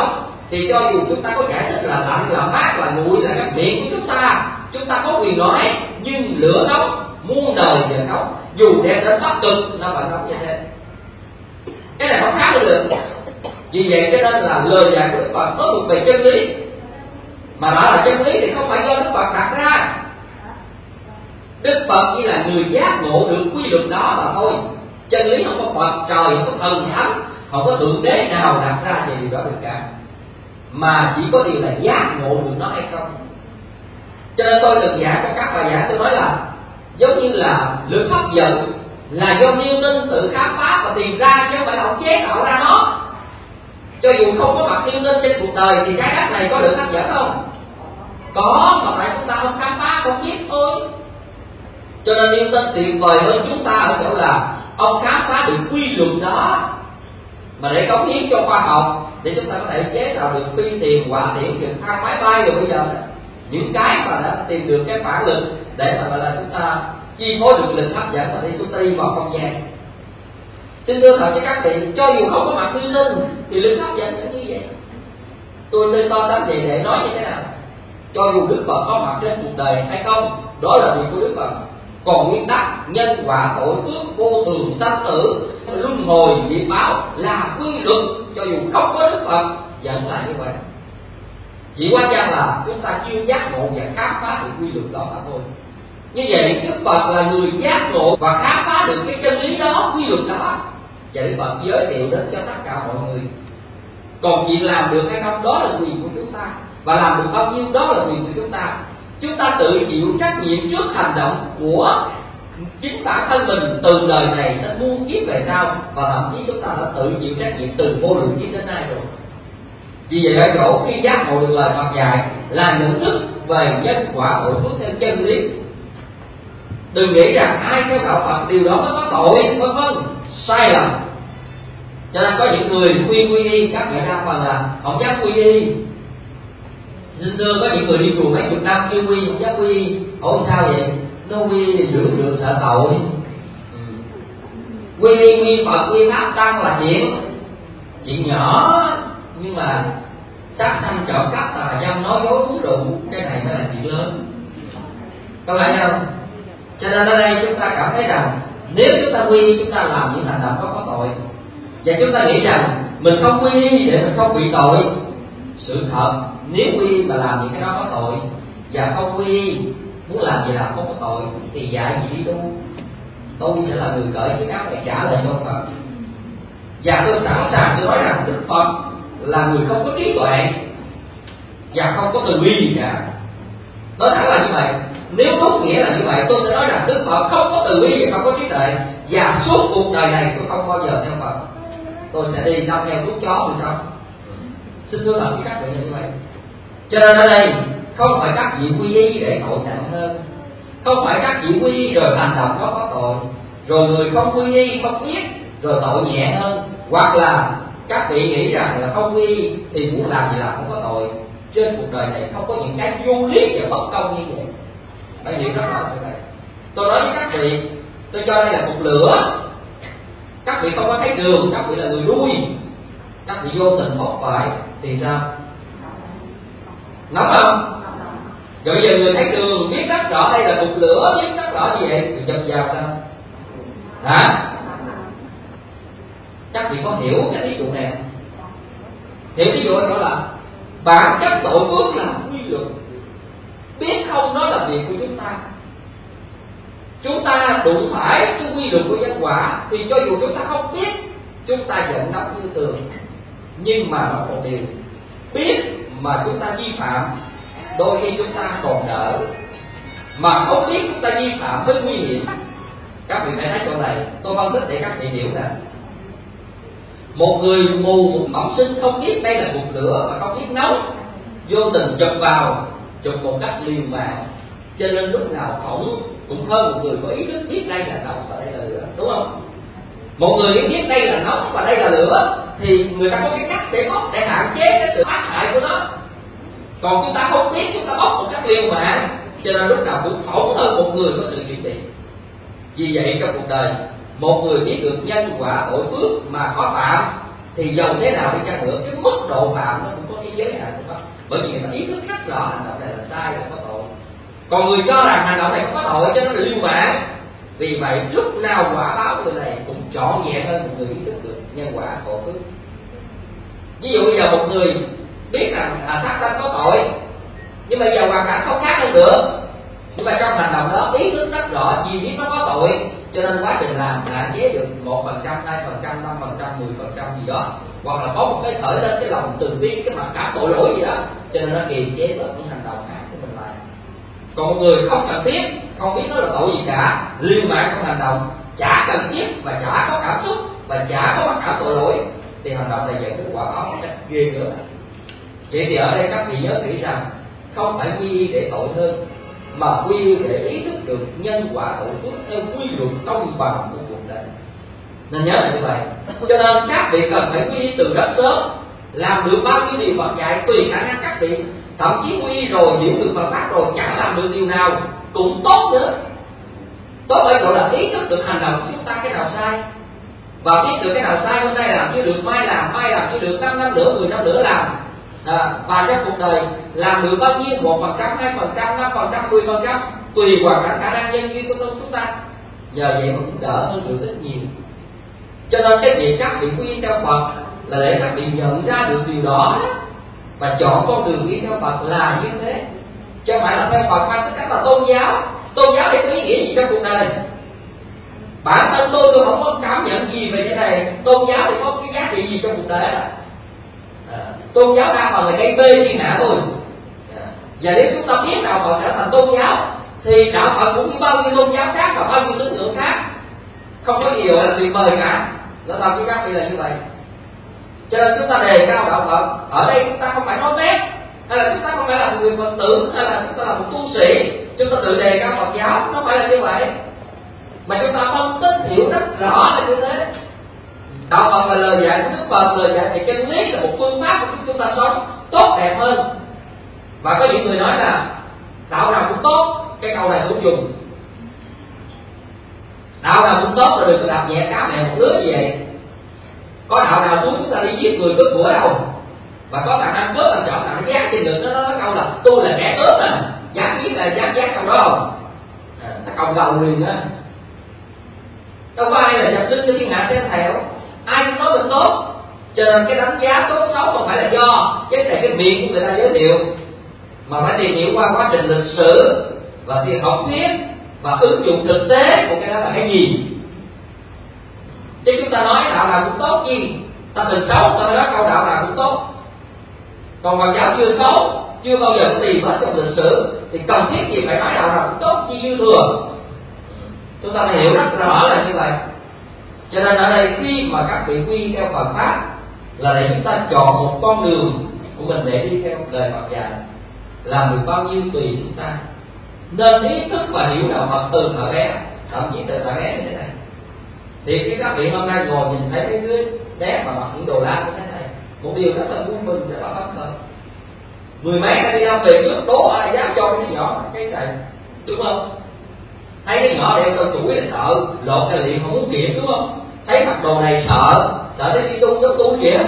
Speaker 5: thì cho dù chúng ta có giải thích là lạnh là mát là nguội là cái miệng của chúng ta có quyền nói, nhưng lửa nóng muôn đời giờ nóng, dù đem đến bắc cực nó vẫn nóng như thế. Cái này không khác được. Vì vậy cho nên là lời dạy của Đức Phật nó thuộc về chân lý, mà đó là chân lý thì không phải do Đức Phật đặt ra. Đức Phật chỉ là người giác ngộ được quy luật đó mà thôi. Chân lý không có Phật trời, không có thần thánh, không có thượng đế nào đặt ra về điều đó được cả, mà chỉ có điều là giác ngộ được nó hay không. Cho nên tôi từng giảng trong các bài giảng, tôi nói là giống như là lực hấp dẫn là do Newton tự khám phá và tìm ra, chứ không phải là ông chế tạo ra nó. Cho dù không có mặt Newton trên cuộc đời thì trái đất này có được hấp dẫn không? Có, mà tại chúng ta không khám phá, không biết thôi. Cho nên Newton tuyệt vời hơn chúng ta ở chỗ là ông khám phá được quy luật đó, mà để cống hiến cho khoa học, để chúng ta có thể chế tạo được phi thuyền, hỏa tiễn, trực thăng, máy bay rồi bây giờ những cái mà đã tìm được cái phản lực để mà gọi là chúng ta chi phối được lực hấp dẫn và để chúng ta đi vào không gian. Xin thưa thật với các vị, cho dù không có mặt Newton thì lực hấp dẫn sẽ như vậy. Tôi nên to tát vậy để nói như thế nào? Cho dù Đức Phật có mặt trên cuộc đời hay không, đó là việc của Đức Phật. Còn nguyên tắc nhân quả tội phước vô thường sanh tử luân hồi nghiệp báo là quy luật, cho dù không có Đức Phật vẫn là như vậy. Chỉ quan trọng là chúng ta chưa giác ngộ và khám phá được quy luật đó mà thôi. Như vậy Đức Phật là người giác ngộ và khám phá được cái chân lý đó, quy luật đó, và Đức Phật giới thiệu đến cho tất cả mọi người. Còn chuyện làm được hay không đó là quyền của chúng ta, và làm được bao nhiêu đó là quyền của chúng ta. Chúng ta tự chịu trách nhiệm trước hành động của chính bản thân mình từ đời này đến muôn kiếp về sau, và thậm chí chúng ta đã tự chịu trách nhiệm từ vô lượng kiếp đến nay rồi. Vì vậy ở chỗ khi giác ngộ được lời Phật dạy là nhận thức về nhân quả tội phước theo chân lý. Đừng nghĩ rằng ai theo đạo Phật điều đó mới có tội, vân vân, sai lầm. Cho nên có những người khuyên quy y, các vị đa phần là không dám quy y. Nên thưa có những người đi chùa mấy chục năm chưa quy, không dám quy y. Ủa sao vậy? Nó quy y thì giữ được sợ tội. Quy y, quy Phật, quy Pháp Tăng là chuyện nhỏ, nhưng mà sát sanh trộm cắp tà dâm nói dối uống rượu, cái này mới là chuyện lớn. Có phải không? Cho nên ở đây chúng ta cảm thấy rằng nếu chúng ta quy y, chúng ta làm những hành động đó có tội, và chúng ta nghĩ rằng mình không quy y để mình không bị tội. Sự thật nếu quy y mà làm những cái đó có tội, và không quy y muốn làm gì làm không có tội, thì dạy gì đi tu. Tôi sẽ là người cởi chiếc áo để trả lời cho Phật. Và tôi sẵn sàng tôi nói rằng Đức Phật là người không có trí tuệ và không có từ bi gì cả. Nói thẳng là như vậy. Nếu đúng nghĩa là như vậy, tôi sẽ nói rằng Đức Phật không có từ bi và không có trí tuệ, và suốt cuộc đời này tôi không bao giờ theo Phật. Tôi sẽ đi đâm theo thuốc chó thì sao? Xin thưa thật với các vị là như vậy. Cho nên ở đây không phải các vị quy y để tội nặng hơn, không phải các vị quy y rồi hành động đó có tội, rồi người không quy y không biết rồi tội nhẹ hơn, hoặc là các vị nghĩ rằng là không quy y thì muốn làm gì làm không có tội. Trên cuộc đời này không có những cái vô lý và bất công như vậy. Phải hiểu rất rõ như vậy. Tôi nói với các vị, tôi cho đây là cục lửa. Các vị không có thấy đường, các vị là người đuôi, các vị vô tình bóc phải thì sao? Nóng không? Rồi bây giờ người thấy đường, biết rất rõ đây là cục lửa, biết rất rõ gì vậy, thì chụp vào sao? Hả? Các vị có hiểu cái ví dụ này? Hiểu ví dụ đó là bản chất tội phước là quy luật. Biết không nó là việc của chúng ta. Chúng ta đụng phải cái quy luật của nhân quả thì cho dù chúng ta không biết, chúng ta giận nóng như thường. Nhưng mà nó một điều, biết mà chúng ta vi phạm, đôi khi chúng ta còn đỡ, mà không biết chúng ta vi phạm mới nguy hiểm. Các vị phải thấy chỗ này, tôi phân tích để các vị hiểu nè. Một người mù, một bẩm sinh không biết đây là cục lửa và không biết nóng, vô tình chụp vào, chụp một cách liều mạng, cho nên lúc nào cũng hơn một người có ý thức biết đây là nóng và đây là lửa, đúng không? Một người biết đây là nóng và đây là lửa thì người ta có cái cách để bóc, để hạn chế cái sự tác hại của nó. Còn chúng ta không biết, chúng ta bóc một cách liều mạng, cho nên lúc nào cũng khổ hơn một người có sự chuẩn bị. Vì vậy trong cuộc đời, một người biết được nhân quả tội phước mà có phạm thì dầu thế nào đi chăng nữa, cái mức độ phạm nó cũng có cái giới hạn của nó, bởi vì người ta ý thức rất rõ hành động này là sai, là có tội. Còn người cho rằng hành động này không có tội cho nó là lưu mãn. Vì vậy lúc nào quả báo người này cũng trọn vẹn hơn một người ý thức được nhân quả khổ phước. Ví dụ bây giờ một người biết rằng sát sanh có tội, nhưng mà giờ hoàn cảnh không khác hơn được, nhưng mà trong hành động đó ý thức rất rõ vì biết nó có tội, cho nên quá trình làm hạn chế được 1%, 2%, 5%, 10% gì đó, hoặc là có một cái khởi lên cái lòng từ bi, cái mặc cảm tội lỗi gì đó, cho nên nó kiềm chế bớt những hành động khác của mình lại. Còn một người không cần thiết, không biết nó là tội gì cả, liều mạng trong hành động, chả cần thiết và chả có cảm xúc và chả có mặc cảm tội lỗi, thì hành động này dẫn đến quả báo một cách ghê nữa. Vậy thì ở đây các vị nhớ kỹ rằng không phải quy y để tội hơn, mà quy y để ý thức được nhân quả tội phước theo quy luật công bằng của cuộc đời. Nên nhớ là như vậy. Cho nên các vị cần phải quy y từ rất sớm, làm được bao nhiêu điều Phật dạy tùy khả năng các vị. Thậm chí quy y rồi, hiểu được Phật pháp rồi, chẳng làm được điều nào cũng tốt nữa. Tốt ở chỗ là ý thức được hành động của chúng ta cái nào sai, và biết được cái nào sai, hôm nay làm chưa được, mai làm chưa được, 5 năm nữa, 10 năm nữa làm. Và trong cuộc đời làm được bao nhiêu, 1%, 2%, 5%, 10%, tùy hoàn cảnh khả năng nhân duyên của chúng ta. Nhờ vậy mà cũng đỡ hơn được rất nhiều. Cho nên cái việc các vị quy y theo Phật là để các vị nhận ra được điều đó và chọn con đường đi theo Phật là như thế, chứ không phải là theo Phật mang tính cách là tôn giáo. Tôn giáo thì có ý nghĩa gì trong cuộc đời? Bản thân tôi không có cảm nhận gì về cái này. Tôn giáo thì có cái giá trị gì trong cuộc đời đó? Tôn giáo đa phần là gây mê thiên hạ thôi. Và nếu chúng ta biết đạo Phật trở thành tôn giáo, thì đạo Phật cũng như bao nhiêu tôn giáo khác và bao nhiêu tín ngưỡng khác, không có gì gọi là tuyệt vời cả. Nó làm cho các vị là như vậy. Cho nên chúng ta đề cao đạo Phật. Ở đây chúng ta không phải nói mét, hay là chúng ta không phải là một người Phật tử, hay là chúng ta là một tu sĩ, chúng ta tự đề cao Phật giáo, không phải là như vậy. Mà chúng ta phân tích hiểu rất rõ là như thế. Đạo Phật là lời dạy của Đức Phật, lời dạy về chân lý, là một phương pháp của chúng ta sống tốt đẹp hơn. Và có những người nói là đạo nào cũng tốt, cái câu này không dùng. Đạo nào cũng tốt là đừng có đạp nhẹ cá mẹ một lứa như vậy. Có đạo nào xuống chúng ta đi giết người cướp của đâu. Và có thằng ăn cướp làm trộm nào nó dán trên ngực nó nói câu là tôi là kẻ cướp nè, dám giết là dám câu đó không? Nó còng đầu liền á. Đâu có ai là nhập linh cho thiên hạ theo theo, ai cũng nói mình tốt. Cho nên cái đánh giá tốt xấu không phải là do cái miệng của người ta giới thiệu, mà phải tìm hiểu qua quá trình lịch sử và thì học thuyết và ứng dụng thực tế của cái đó là cái gì. Chứ chúng ta nói đạo nào cũng tốt gì, ta từng xấu ta mới nói câu đạo nào cũng tốt. Còn Phật giáo chưa xấu, chưa bao giờ có tìm hết trong lịch sử, thì cần thiết gì phải nói đạo nào cũng tốt chi dư thừa. Chúng ta phải hiểu rất rõ là như vậy. Cho nên ở đây khi mà các vị quy theo Phật pháp là để chúng ta chọn một con đường của mình để đi theo lời Phật dạy, làm được bao nhiêu tùy chúng ta. Nên ý thức và hiểu đạo Phật từ thời bé, thậm chí từ thời bé như thế này. Thì cái các vị hôm nay ngồi nhìn thấy mấy đứa bé mà mặc những đồ lam như thế này, một điều rất là vui mừng, rất là phấn khởi. Mười mấy năm đi ra về nước đố ai dám cho cái nhỏ cái này, đúng không? Thấy cái nhỏ đeo con chuỗi là sợ, lột cái liền không muốn kiểm, đúng không? Thấy mặc đồ này sợ nó đi tung giống tu vậy á.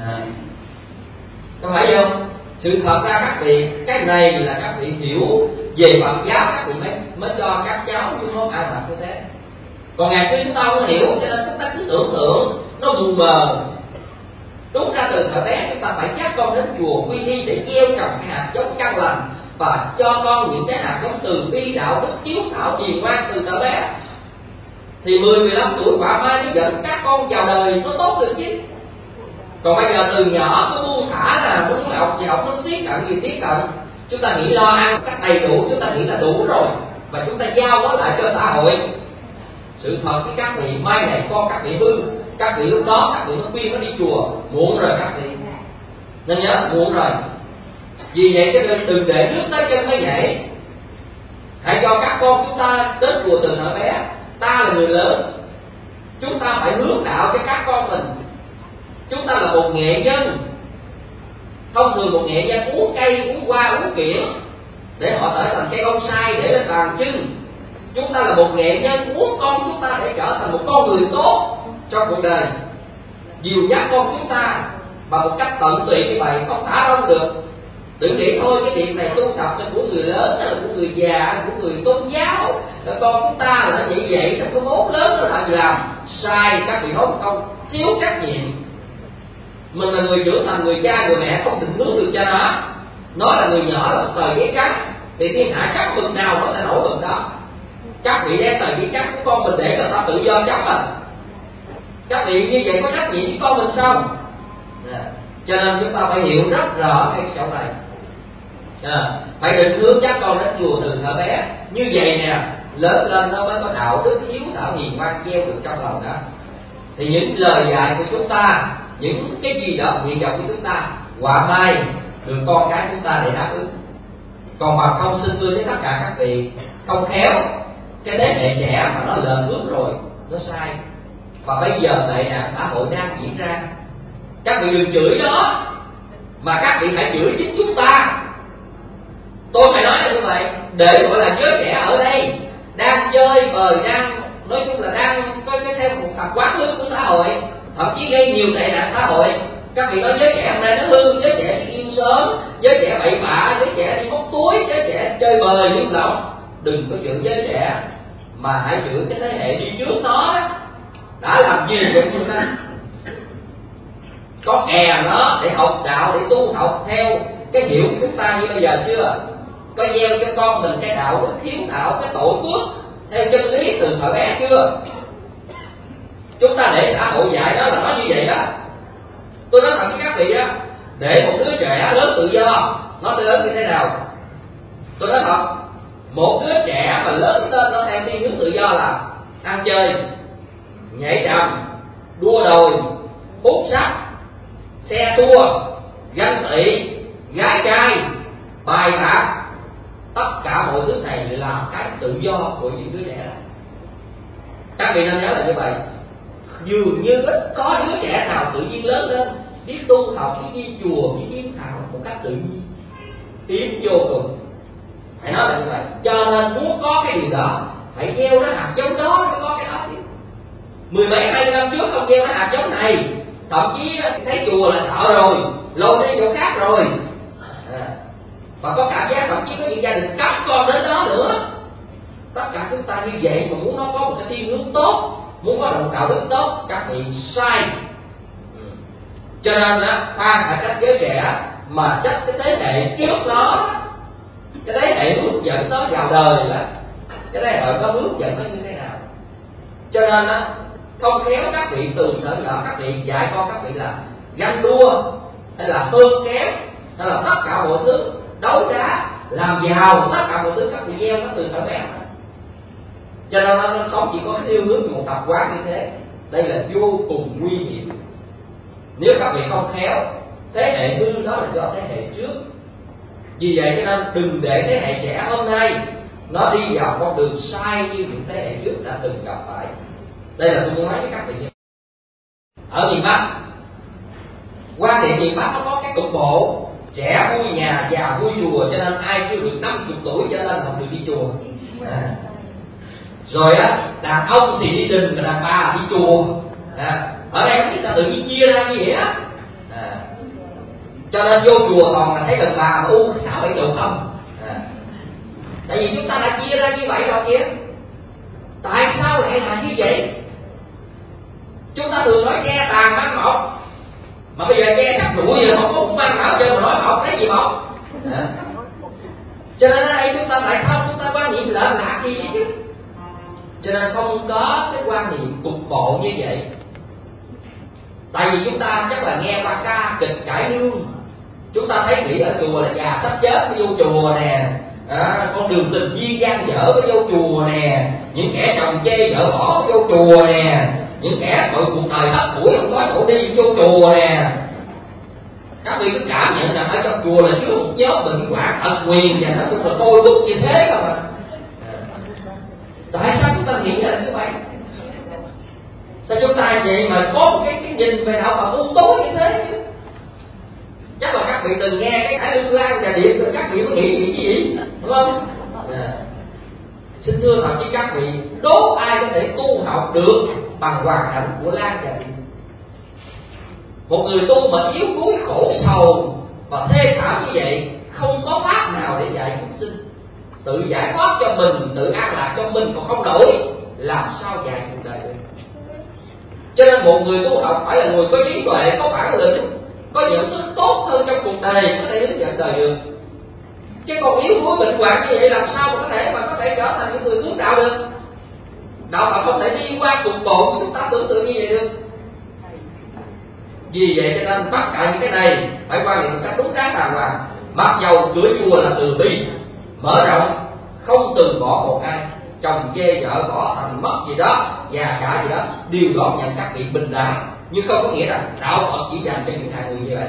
Speaker 5: Không phải không? Sự thật ra các vị, cái này là các vị hiểu về Phật giáo, các vị mới cho các cháu như không ai mặc như thế. Còn ngày xưa chúng ta không hiểu, cho nên chúng ta cứ tưởng tượng nó mù mờ. Đúng ra từ thời bé chúng ta phải dắt con đến chùa quy y để gieo trồng cái hạt giống căn lành, và cho con những cái hạt giống từ bi đạo đức hiếu thảo hiền ngoan từ thời bé. Thì 10-15 tuổi quả mai nó dẫn các con vào đời nó tốt được chứ. Còn bây giờ từ nhỏ nó buông thả là muốn học gì học, nó tiếp cận gì tiếp cận. Chúng ta nghĩ lo ăn một cách đầy đủ, chúng ta nghĩ là đủ rồi, và chúng ta giao nó lại cho xã hội. Sự thật với các vị, mai này con các vị hư, các vị lúc đó các vị nó khuyên nó đi chùa, muộn rồi các vị. Nên nhớ muộn rồi. Vì vậy cho nên đừng để nước tới chân mới vậy. Hãy cho các con chúng ta đến chùa từ thời bé. Ta là người lớn, chúng ta phải hướng đạo cho các con mình. Chúng ta là một nghệ nhân. Thông thường một nghệ nhân uống cây, uống hoa, uống kiển để họ trở thành cây bonsai để lên bàn trưng. Chúng ta là một nghệ nhân uống con chúng ta để trở thành một con người tốt trong cuộc đời. dìu dắt con chúng ta bằng một cách tận tụy như vậy, không thả rông được. Đừng nghĩ thôi cái việc này tu tập là của người lớn, là của người già, của người tôn giáo, là con chúng ta là vậy nó có mốt lớn nó làm gì làm. Sai, các vị nói một câu thiếu trách nhiệm. Mình là người trưởng thành, người cha, người mẹ không định hướng được cho nó là người nhỏ là một tờ giấy trắng, thì thiên hạ chấp mực nào nó sẽ nổi mực đó. Các vị đem tờ giấy trắng của con mình để cho ta tự do chấp à? Các vị như vậy có trách nhiệm với con mình sao? Cho nên chúng ta phải hiểu rất rõ cái chỗ này. Phải định hướng dắt con đến chùa từ thuở bé. Như vậy nè, lớn lên nó mới có đạo đức hiếu thảo hiền ngoan gieo được trong lòng đó. Thì những lời dạy của chúng ta, những cái gì đó nguyện vọng của chúng ta, quả mai được con cái chúng ta để đáp ứng. Còn mà không, xin thưa với tất cả các vị, không khéo cái thế hệ trẻ mà nó lệch bước rồi, nó sai. Và bây giờ tệ nạn xã hội đang diễn ra. Các vị đừng chửi nó, mà các vị hãy chửi chính chúng ta. Tôi phải nói là như vậy, để gọi là giới trẻ ở đây đang chơi bời, đang nói chung là đang có cái theo một tập quán lớn của xã hội, thậm chí gây nhiều tệ nạn xã hội. Các vị nói giới trẻ hôm nay nó hư, giới trẻ đi yêu sớm, giới trẻ bậy bạ, giới trẻ đi móc túi, giới trẻ chơi bời lung lộng. Đừng có chửi giới trẻ, mà hãy chửi cái thế hệ đi trước nó đó, đã làm gì cho chúng ta. Có kè nó để học đạo, để tu học theo cái hiểu của chúng ta như bây giờ chưa? Có gieo cho con mình cái đạo đức hiếu thảo, cái tội phước theo chân lý từ thời bé chưa? Chúng ta để xã hội dạy đó là nói như vậy đó. Tôi nói thật với các vị á, để một đứa trẻ lớn tự do, nó sẽ lớn như thế nào? Tôi nói thật, một đứa trẻ mà lớn lên nó theo thiên hướng tự do là ăn chơi, nhảy trầm, đua đòi, hút sách, xe tua, ganh tị, gái trai, bài bạc, tất cả mọi thứ này là cái tự do của những đứa trẻ đó. Các vị nên nhớ là như vậy. Dường như ít có đứa trẻ nào tự nhiên lớn lên biết tu học, biết đi chùa, biết hiếu thảo một cách tự nhiên, hiếm vô cùng. Hãy nói là như vậy. Cho nên muốn có cái điều đó, hãy gieo nó hạt giống đó mới có cái đó chứ. 10 mấy 20 năm trước không gieo cái hạt giống này, thậm chí thấy chùa là sợ rồi, lôi đi chỗ khác rồi. Và có cảm giác thậm chí có những gia đình cấm con đến đó nữa. Tất cả chúng ta như vậy mà muốn nó có một cái thiên hướng tốt, muốn có một đạo đức tốt, các vị sai. Cho nên là khoan phải trách giới trẻ, mà trách cái thế hệ trước nó, cái thế hệ hướng dẫn nó vào đời là cái thế hệ nó hướng dẫn nó như thế nào. Cho nên á, không khéo các vị từ thời nhỏ các vị dạy con các vị là ganh đua, hay là hơn kém, hay là tất cả mọi thứ đấu đá, làm giàu, tất cả mọi thứ các vị gieo nó từ thời bé. Cho nên nó không chỉ có theo hướng một tập quán như thế. Đây là vô cùng nguy hiểm. Nếu các vị không khéo, thế hệ hư đó là do thế hệ trước. Vì vậy cho nên đừng để thế hệ trẻ hôm nay nó đi vào con đường sai như những thế hệ trước đã từng gặp phải. Đây là tôi muốn nói với các vị. Ở miền Bắc, quan niệm miền Bắc nó có cái cục bộ trẻ vui nhà, già vui chùa, cho nên ai chưa được 50 tuổi cho nên không được đi chùa. Rồi á, đàn ông thì đi đình và đàn bà đi chùa. Ở đây không biết sao tự nhiên chia ra như vậy á. Cho nên vô chùa còn là thấy đàn bà mà 6-7 độ không. Tại vì chúng ta đã chia ra như vậy rồi kìa. Tại sao lại là như vậy? Chúng ta thường nói che tàn mang mọc, mà bây giờ che khắp rụi giờ không có một mang nào chơi mà nói mọc cái gì mọc. Cho nên ở đây chúng ta tại sao chúng ta quan niệm lệch lạc gì chứ? Cho nên không có cái quan niệm cục bộ như vậy. Tại vì chúng ta chắc là nghe qua ca kịch cải lương, chúng ta thấy nghĩ ở chùa là già sắp chết mới vô chùa nè, con đường tình duyên gian dở mới vô chùa nè, những kẻ chồng chê vợ bỏ mới vô chùa nè, những kẻ tội cuộc đời thất tuổi không có chỗ đi vô chùa nè. Các vị cứ cảm nhận rằng ở trong chùa là chứa một nhóm bệnh hoạn ẩn quyền và nó cũng là tôi đúc như thế không ạ? Tại sao chúng ta nghĩ là như vậy? Sao chúng ta vậy mà có một cái nhìn về đạo Phật ưu tú như thế chứ? Chắc là các vị từng nghe cái Hải Lương Lan và Điệp rồi các vị có nghĩ gì đúng không? Xin thưa thật với các vị, đố ai có thể tu học được bằng hoàn cảnh của Lan và Điệp? Một người tu mà yếu đuối khổ sầu và thê thảm như vậy, không có pháp nào để dạy chúng sinh tự giải thoát cho mình, tự an lạc cho mình còn không nổi, làm sao dạy cuộc đời được. Cho nên một người tu học phải là người có trí tuệ, có bản lĩnh, có nhận thức tốt hơn trong cuộc đời có thể hướng dẫn đời được. Chứ còn yếu đuối bệnh hoạn như vậy làm sao mà có thể trở thành những người hướng đạo được. Đạo Phật không thể đi qua cuộc bộ chúng ta tưởng tượng như vậy được. Vì vậy cho nên tất cả những cái này phải quan niệm một cách đúng đắn đàng hoàng. Mặc dầu chửi chùa là từ bi, mở rộng, không từ bỏ một ai, chồng chê vợ bỏ thành mất gì đó, già cả gì đó, đều đón nhận các vị bình đẳng, nhưng không có nghĩa rằng đạo Phật chỉ dành cho những hạng người như vậy.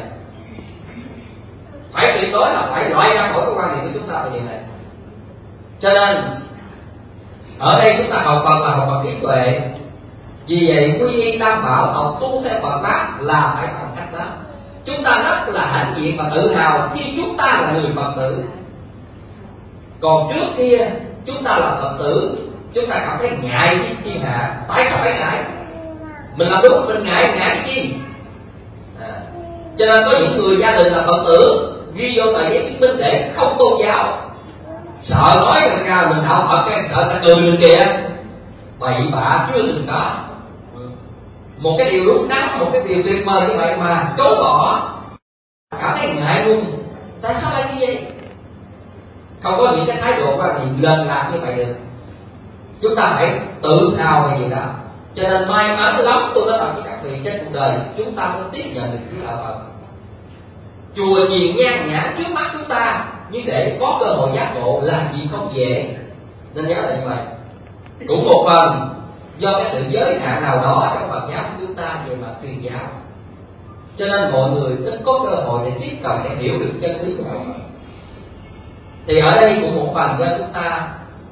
Speaker 5: Phải tuyệt đối là phải loại ra khỏi cái quan niệm của chúng ta về điều này. Cho nên ở đây chúng ta học Phật là học Phật trí tuệ. Vì vậy quy y tam bảo, học tu theo Phật pháp là phải bằng cách đó. Chúng ta rất là hãnh diện và tự hào khi chúng ta là người Phật tử. Còn trước kia chúng ta là Phật tử, chúng ta cảm thấy ngại với thiên hạ. Tại sao phải ngại? Mình làm đúng, mình ngại cái gì? Cho nên có những người gia đình là Phật tử ghi vô tờ giấy chứng minh để không tôn giáo, sợ nói ra mình đạo Phật cái sợ ta cười mình kìa. Bậy bạ chưa từng có. Một cái điều đúng đắn, một cái điều tuyệt vời như vậy mà chối bỏ, cảm thấy ngại ngùng. Tại sao lại như vậy? Không có những cái thái độ và gì lệch lạc như vậy được. Chúng ta phải tự hào về gì đó. Cho nên may mắn lắm, tôi nói thật với các vị, trên cuộc đời chúng ta mới tiếp nhận được cái đạo Phật. Chùa chiền nhan nhãn trước mắt chúng ta, nhưng để có cơ hội giác ngộ làm gì không dễ. Nên nhớ là như vậy. Cũng một phần do cái sự giới hạn nào đó trong Phật giáo của chúng ta về mặt truyền giáo, cho nên mọi người ít có cơ hội để tiếp cận, để hiểu được chân lý của Phật. Thì ở đây cũng một phần do chúng ta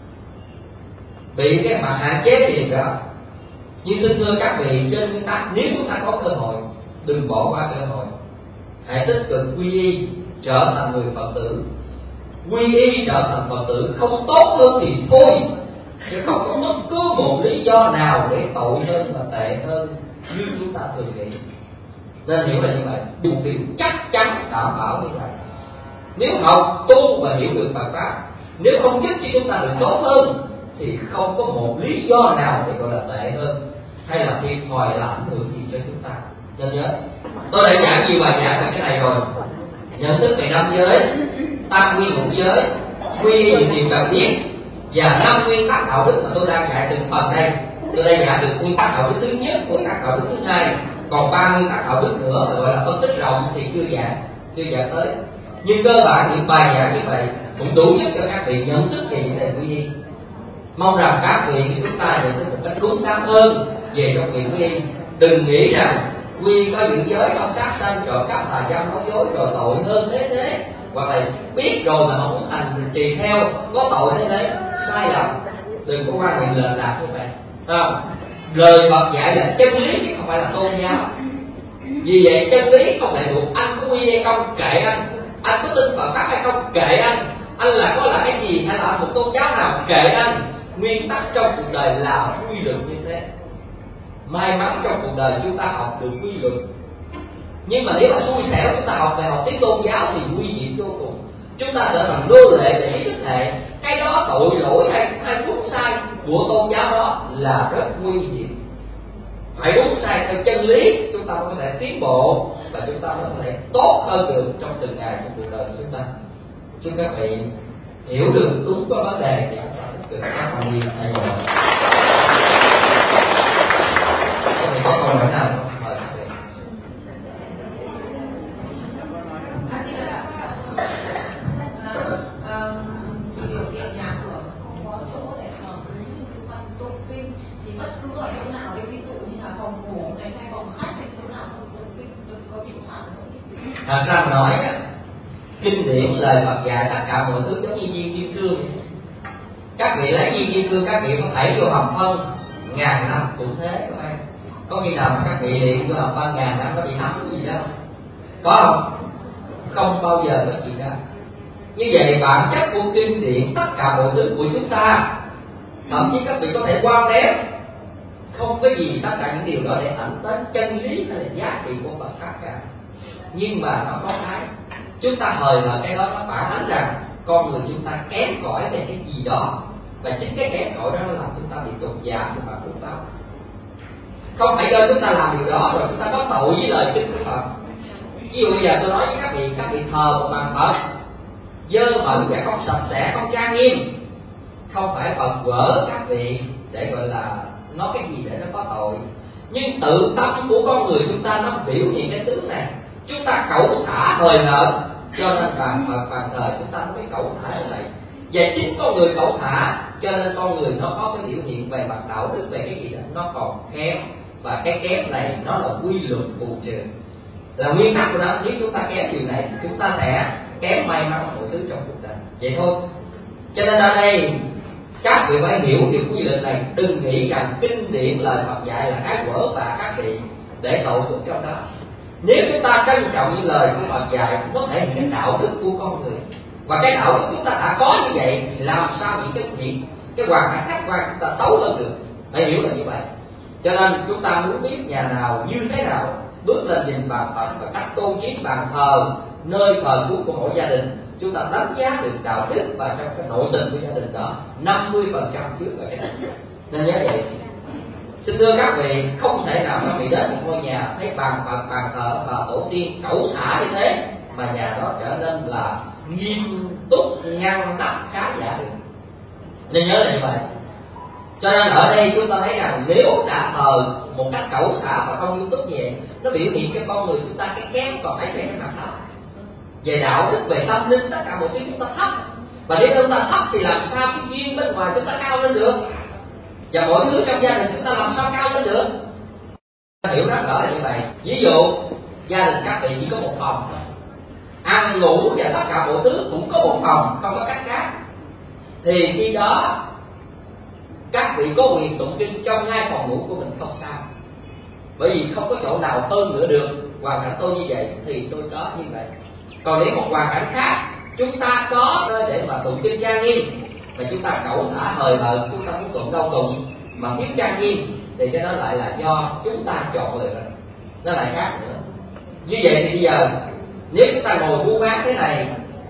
Speaker 5: bị cái mặt hạn chế gì đó. Nhưng xin thưa các vị, trên nguyên tắc nếu chúng ta có cơ hội, đừng bỏ qua cơ hội, hãy tích cực quy y trở thành người Phật tử. Quy y trở thành Phật tử không tốt hơn thì thôi, chứ không có bất cứ một lý do nào để tội hơn và tệ hơn như chúng ta thường nghĩ. Nên hiểu là như vậy, điều kiện chắc chắn đảm bảo như vậy. Nếu học tu và hiểu được Phật pháp, nếu không giúp cho chúng ta được tốt hơn, thì không có một lý do nào để gọi là tệ hơn hay là thiệt thòi làm ảnh hưởng gì cho chúng ta. Nên nhớ, tôi đã giảng nhiều bài giảng về cái này rồi. Nhận thức về 5 giới, tam quy ngũ giới, quy những điều cần biết, và 5 nguyên tắc đạo đức mà tôi đang dạy từng phần đây. Tôi đã dạy được nguyên tắc đạo đức thứ nhất, nguyên tắc đạo đức thứ hai, còn 3 nguyên tắc đạo đức nữa gọi là phân tích rộng thì chưa giảng tới. Nhưng cơ bản những bài giảng như vậy cũng đủ giúp cho các vị nhận thức về vấn đề quy y. Mong rằng các vị chúng ta nhận thức một cách đúng đắn hơn về trong việc quy y. Đừng nghĩ rằng quy y có giữ giới, không sát sanh, trộm cắp, tà dâm, nói dối, rồi tội hơn thế, hoặc là biết rồi mà không hành thì trì theo, có tội thế. Sai lầm, đừng có quan niệm lệch lạc như vậy. Lời Phật dạy là chân lý chứ không phải là tôn giáo. Vì vậy chân lý không phải thuộc anh có quy hay không, kệ anh có tin Phật pháp hay không, kệ anh là có là cái gì hay là một tôn giáo nào, kệ anh. Nguyên tắc trong cuộc đời là quy luật như thế. May mắn trong cuộc đời chúng ta học được quy luật. Nhưng mà nếu mà xui xẻo chúng ta học tiếng tôn giáo thì nguy hiểm vô cùng. Chúng ta trở thành nô lệ về ý thức hệ. Cái đó tội lỗi hay đúng sai của tôn giáo đó là rất nguy hiểm. Phải đúng sai theo chân lý, chúng ta có thể tiến bộ và chúng ta có thể tốt hơn được trong từng ngày trong cuộc đời của chúng ta. Chúc các vị hiểu được đúng có vấn đề thì chúng ta tích cực các hành vi tại giờ. Có câu hỏi nào không? Mời các vị.
Speaker 3: Điều kiện nhà cửa không có chỗ để thờ cúng chúng ta tụng kinh thì bất cứ ở chỗ nào, ví dụ như là phòng ngủ này hay phòng khách hay chỗ nào cũng tụng kinh, đừng có bị phản không.
Speaker 5: Thật ra mà nói kinh điển lời Phật dạy tất cả mọi thứ giống như viên kim cương. Các vị lấy viên kim cương các vị có thể vô hầm phân ngàn năm cũng thế các bạn. Có khi nào mà các vị luyện vô hầm phân ngàn năm có bị thấm gì đâu? Có không? Không bao giờ có gì đâu. Như vậy bản chất của kinh điển tất cả mọi thứ của chúng ta, thậm chí các vị có thể quan đếm không có gì tất cả những điều đó để ảnh đến chân lý hay là giá trị của Phật pháp cả. Nhưng mà nó có cái chúng ta hời hợt, cái đó nó phản ánh rằng con người chúng ta kém cỏi về cái gì đó, và chính cái kém cỏi đó nó làm chúng ta bị tụt giảm và phúc báo. Không phải do chúng ta làm điều đó rồi chúng ta có tội với lời kinh của Phật. Ví dụ bây giờ tôi nói với các vị thờ một bàn Phật dơ bẩn và không sạch sẽ, không trang nghiêm, không phải Phật quở các vị để gọi là nói cái gì để nó có tội, nhưng tự tâm của con người chúng ta nó biểu hiện cái tướng này. Chúng ta cẩu thả hời hợt, cho nên bàn Phật bàn thờ chúng ta mới cẩu thả như vậy. Và chính con người cẩu thả cho nên con người nó có cái biểu hiện về mặt đạo đức, về cái gì đó nó còn kém. Và cái kém này nó là quy luật bù trừ, là nguyên tắc của nó. Nếu chúng ta kém điều này chúng ta sẽ kém may mắn mọi thứ trong cuộc đời, vậy thôi. Cho nên ở đây các vị phải hiểu điều quy luật này. Đừng nghĩ rằng kinh điển lời Phật dạy là cái quở và các vị để tội phước trong đó. Nếu chúng ta trân trọng những lời của Phật dạy, nó thể hiện cái đạo đức của con người, và cái đạo đức chúng ta đã có như vậy thì làm sao những cái hoàn cảnh khách quan chúng ta xấu hơn được. Phải hiểu là như vậy. Cho nên chúng ta muốn biết nhà nào như thế nào, bước lên nhìn bàn Phật và cách tôn chiết bàn thờ, nơi thờ cúng của mỗi gia đình, chúng ta đánh giá được đạo đức và trong cái nội tình của gia đình đó 50% trước về cái này. Nên nhớ vậy. Xin thưa các vị, không thể nào các vị đến một ngôi nhà thấy bàn Phật, bàn thờ và tổ tiên cẩu thả như thế mà nhà đó trở nên là nghiêm túc, ngăn nắp, khá giả được. Nên nhớ là như vậy. Cho nên ở đây chúng ta thấy rằng nếu đã thờ một cách cẩu thả và không nghiêm túc như vậy, nó biểu hiện cái con người chúng ta cái kém còn phải về cái mặt đó. Về đạo đức, về tâm linh, tất cả mọi thứ chúng ta thấp. Và nếu chúng ta thấp thì làm sao cái duyên bên ngoài chúng ta cao lên được, và mọi thứ trong gia đình chúng ta làm sao cao lên được. Hiểu rất rõ là như vậy. Ví dụ gia đình các vị chỉ có một phòng thôi, ăn ngủ và tất cả mọi thứ cũng có một phòng, không có cách khác, thì khi đó các vị có quyền tụng kinh trong hai phòng ngủ của mình không sao, bởi vì không có chỗ nào hơn nữa được. Hoàn cảnh tôi như vậy thì tôi có như vậy. Còn nếu một hoàn cảnh khác chúng ta có nơi để mà tụng kinh trang nghiêm, mà chúng ta cẩu thả hời hợt, chúng ta muốn tụng đâu tụng mà thiếu trang nghiêm, thì cái đó lại là do chúng ta chọn lựa, nó lại khác nữa. Như vậy thì bây giờ nếu chúng ta ngồi buôn bán thế này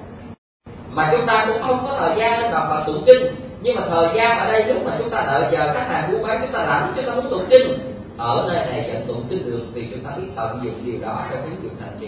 Speaker 5: mà chúng ta cũng không có thời gian lên và tụng kinh, nhưng mà thời gian ở đây lúc mà chúng ta đợi giờ khách hàng buôn bán chúng ta làm, chúng ta muốn tụng kinh, ở nơi này vẫn tụng kinh được, vì chúng ta biết tận dụng điều đó trong ứng dụng hành trì.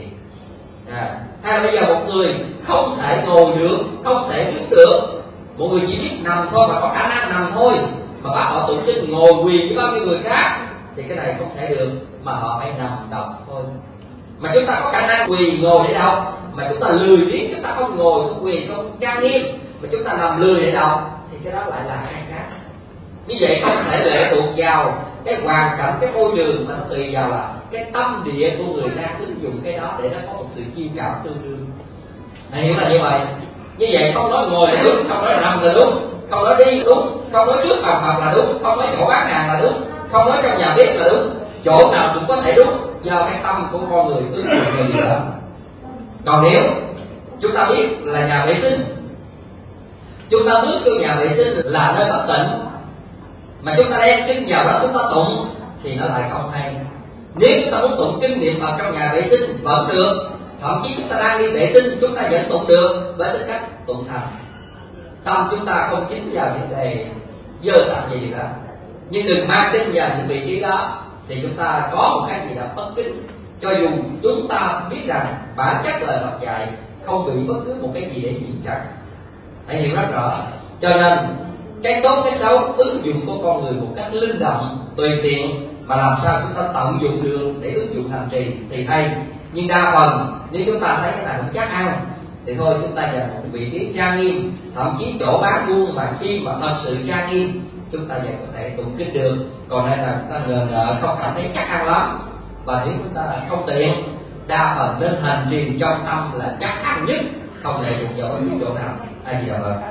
Speaker 5: Hay là bây giờ một người không thể ngồi được, không thể đứng được, một người chỉ biết nằm thôi và có khả năng nằm thôi, mà bắt họ tụng kinh ngồi quỳ với bao nhiêu người khác, thì cái này không thể được, mà họ phải nằm đọc thôi. Mà chúng ta có khả năng quỳ ngồi để đọc, mà chúng ta lười biếng, chúng ta không ngồi, không quỳ, không trang nghiêm, mà chúng ta nằm lười để đọc, thì cái đó lại là hai khác. Như vậy không thể lệ thuộc vào cái hoàn cảnh, cái môi trường, mà nó tùy vào là cái tâm địa của người đang ứng dụng cái đó để nó có một sự chiêu cảm tương đương. Này hiểu là như vậy. Như vậy không nói ngồi là đúng, không nói nằm là đúng, không nói đi đúng, không nói trước bàn Phật là đúng, không nói chỗ bán hàng là đúng, không nói trong nhà bếp là đúng, chỗ nào cũng có thể đúng, do cái tâm của con người ứng dụng về điều đó. Còn nếu chúng ta biết là nhà vệ sinh, chúng ta bước vô nhà vệ sinh là nơi bất tịnh, mà chúng ta đem kinh vào đó chúng ta tụng thì nó lại không hay. Nếu chúng ta muốn tụng kinh niệm Phật trong nhà vệ sinh vẫn được, thậm chí chúng ta đang đi vệ sinh chúng ta vẫn tụng được, với tính cách tụng thành. Tâm chúng ta không dính vào những đề dơ sạch gì đó, nhưng đừng mang tin vào những vị trí đó, thì chúng ta có một cái gì đó bất kính, cho dù chúng ta biết rằng bản chất lời Phật dạy không bị bất cứ một cái gì để nhiễm trần. Hãy hiểu rất rõ. Cho nên cái tốt cái xấu ứng dụng của con người một cách linh động, tùy tiện, mà làm sao chúng ta tận dụng được để ứng dụng hành trì thì hay. Nhưng đa phần nếu chúng ta thấy cái này không chắc ăn thì thôi, chúng ta dành một vị trí trang nghiêm, thậm chí chỗ bán buôn mà khi mà thật sự trang nghiêm chúng ta vẫn có thể tụng kinh được. Còn đây là chúng ta ngờ ngợ không cảm thấy chắc ăn lắm, và nếu chúng ta không tiện, đa phần nên hành trì trong tâm là chắc ăn nhất, không thể thuộc vào những chỗ nào. Ai gì đâu rồi.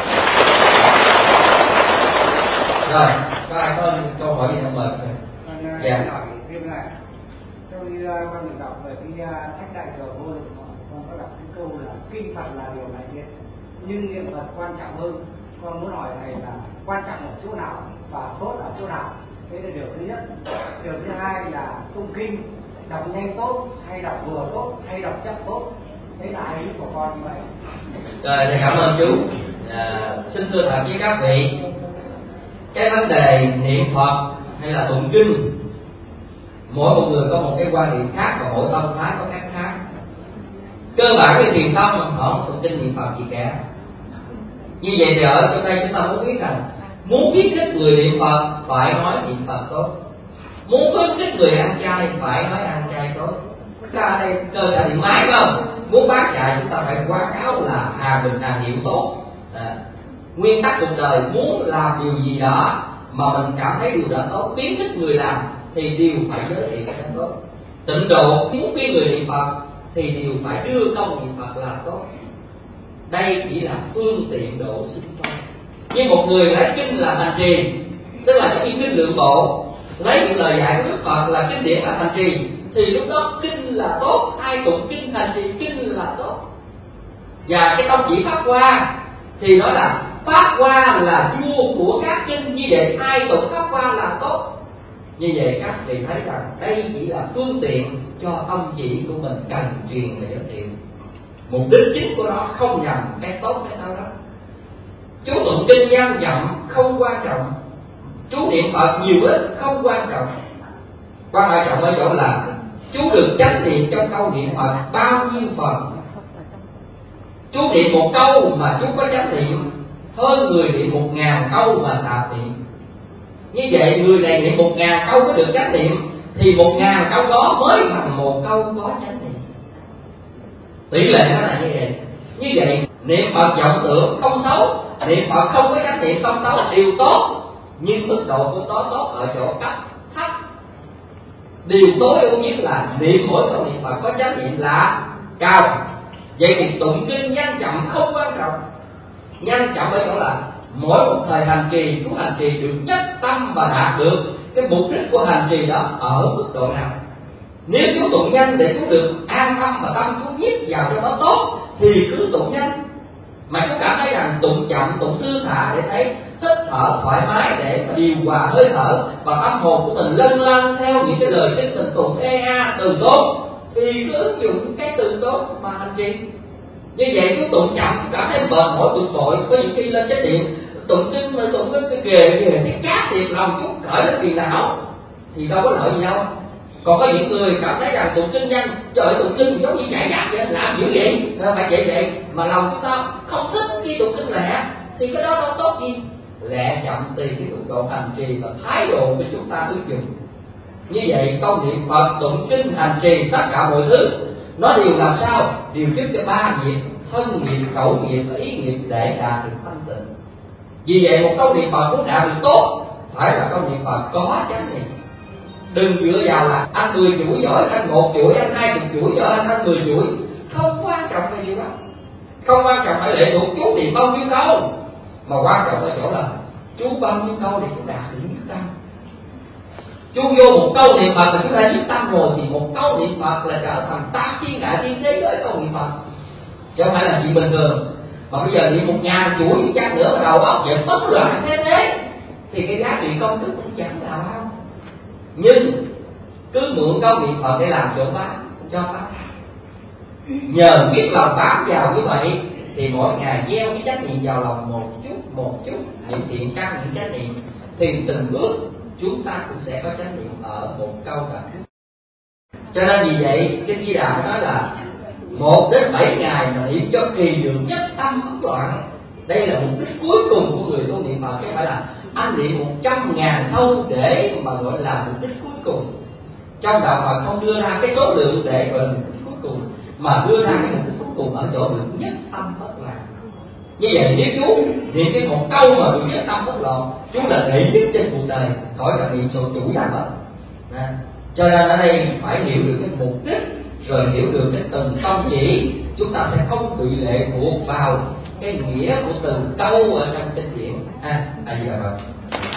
Speaker 5: Rồi, có ai có câu hỏi gì không mời?
Speaker 6: Dạ. Hỏi thêm là tôi con được đọc về cái sách Đại Thừa Vô Lượng, con có đọc cái câu là kinh Phật là điều đại diện, nhưng niệm Phật quan trọng hơn. Con muốn hỏi thầy là quan trọng ở chỗ nào và tốt ở chỗ nào? Thế là điều thứ nhất. Điều thứ hai là tụng kinh đọc nhanh tốt hay đọc vừa tốt hay đọc chậm tốt. Đấy là ý của con như vậy.
Speaker 5: Rồi, thầy cảm ơn chú. Xin thưa thật với các vị, cái vấn đề niệm Phật hay là tụng kinh, mỗi một người có một cái quan điểm khác và mỗi tông phái có cách khác. Cơ bản cái thiền tông họ không tụng kinh niệm Phật gì cả. Như vậy thì ở trong đây chúng ta muốn biết rằng, muốn khuyến khích người niệm Phật phải nói niệm Phật tốt, muốn khuyến khích người ăn chay phải nói ăn chay tốt. Chúng ta ở đây cơ là điện máy phải không? Muốn bác dạy chúng ta phải quảng cáo là hà bình hà hiệu tốt. Nguyên tắc cuộc đời, muốn làm điều gì đó mà mình cảm thấy điều đó tốt, khuyến khích người làm thì đều phải giới thiệu cái đó tốt. Tịnh độ muốn khuyên người niệm Phật thì đều phải đưa công niệm Phật là tốt. Đây chỉ là phương tiện độ sinh thôi. Như một người lấy kinh là thành trì, tức là cái kinh lượng bộ, lấy những lời dạy của Đức Phật là kinh điển là thành trì, thì lúc đó kinh là tốt, ai tụng kinh thành trì kinh là tốt. Và cái tông chỉ Pháp Hoa thì nói là Pháp Hoa là vua của các kinh, như vậy ai tụng Pháp Hoa là tốt. Như vậy các vị thấy rằng đây chỉ là phương tiện cho tông chỉ của mình cần truyền và giới thiệu. Mục đích chính của nó không nhằm cái tốt cái sao đó. Chú tụng kinh nhanh chậm không quan trọng, chú niệm Phật nhiều ít không quan trọng. Quan trọng ở chỗ là chú được chánh niệm trong câu niệm Phật bao nhiêu phần. Chú niệm một câu mà chú có chánh niệm hơn người niệm 1000 câu mà tạp niệm. Như vậy người này niệm 1000 câu có được chánh niệm thì 1000 câu đó mới bằng một câu có chánh niệm. Tỷ lệ nó là như vậy. Như vậy niệm Phật vọng tưởng không xấu, niệm Phật không có chánh niệm không xấu đều tốt, nhưng mức độ của nó tốt ở chỗ cấp thấp. Điều tối ưu nhất là niệm mỗi câu niệm Phật có chánh niệm là cao. Vậy thì tụng kinh nhanh chậm không quan trọng. Nhanh chậm ở chỗ là mỗi một thời hành trì, chú hành trì được nhất tâm và đạt được cái mục đích của hành trì đó ở mức độ nào. Nếu chú tụng nhanh để chú được an tâm và tâm chú nhiếp vào cho nó tốt thì cứ tụng nhanh. Mà chú cảm thấy rằng tụng chậm, tụng thư thả để thấy hít thở thoải mái để mà điều hòa hơi thở và tâm hồn của mình lân lân theo những cái lời kinh mình tụng từ tốt thì cứ ứng dụng cái từ tốt mà hành trì. Như vậy chú tụng chậm cảm thấy mệt mỏi bực bội, có những khi lên chánh niệm tụng kinh mà tụng cái ghề cái chát thiệt lòng chút khởi lên phiền não thì đâu có lợi gì đâu. Còn có những người cảm thấy rằng tụng kinh nhanh, trời tụng kinh giống như chạy nhạc vậy, làm dữ vậy, phải vậy mà lòng chúng ta không thích khi tụng kinh lẹ thì cái đó đâu tốt gì. Lẹ chậm tùy cái mức độ hành trì và thái độ của chúng ta ứng dụng. Như vậy câu niệm Phật, tụng kinh, hành trì tất cả mọi thứ nó đều làm sao đều giúp cho ba nghiệp thân nghiệp, khẩu nghiệp và ý nghiệp để đạt được thanh tịnh. Vì vậy một câu niệm Phật muốn đạt được tốt phải là câu niệm Phật có chánh niệm. Đừng dựa vào là anh 10 chuỗi giỏi anh 1 chuỗi, anh 20 chuỗi giỏi anh 10 chuỗi. Không quan trọng là điều đó. Không quan trọng phải lệ thuộc chú niệm bao nhiêu câu, mà quan trọng ở chỗ là chú bao nhiêu câu để chúng ta đạt được nhất tâm. Chú vô một câu niệm Phật mà chúng ta nhất tâm rồi thì một câu niệm Phật là trở thành tam thiên đại thiên thế giới câu niệm Phật, chứ không phải là chuyện bình thường. Mà bây giờ niệm 1000 chuỗi đi chăng nữa mà đầu óc vậy bất loạn thế thì cái giá trị công đức cũng chẳng là bao. Nhưng cứ mượn câu niệm Phật để làm chỗ bám cho bám, nhờ biết lòng bám vào như vậy thì mỗi ngày gieo cái chánh niệm vào lòng một chút những thiện căn, những chánh niệm thì từng bước chúng ta cũng sẽ có chánh niệm ở một câu cả chút. Cho nên vì vậy Kinh Di Đà nói là 1 đến 7 ngày mà niệm cho kỳ được nhất tâm bất loạn. Đây là mục đích cuối cùng của người tu niệm Phật, chứ không phải là anh niệm 100.000 câu để mà gọi là mục đích cuối cùng. Trong đạo Phật không đưa ra cái số lượng để gọi là mục đích cuối cùng, mà đưa ra cái mục đích cuối cùng ở chỗ được nhất tâm bất loạn. Như vậy nếu chú niệm cái một câu mà được nhất tâm bất loạn, chú là đệ nhất trên cuộc đời, khỏi là niệm số chủ đạo hết. Cho nên ở đây phải hiểu được cái mục đích, rồi hiểu được cái từng tông chỉ, chúng ta sẽ không bị lệ thuộc vào cái nghĩa của từng câu ở trong kinh điển. Gì là vậy?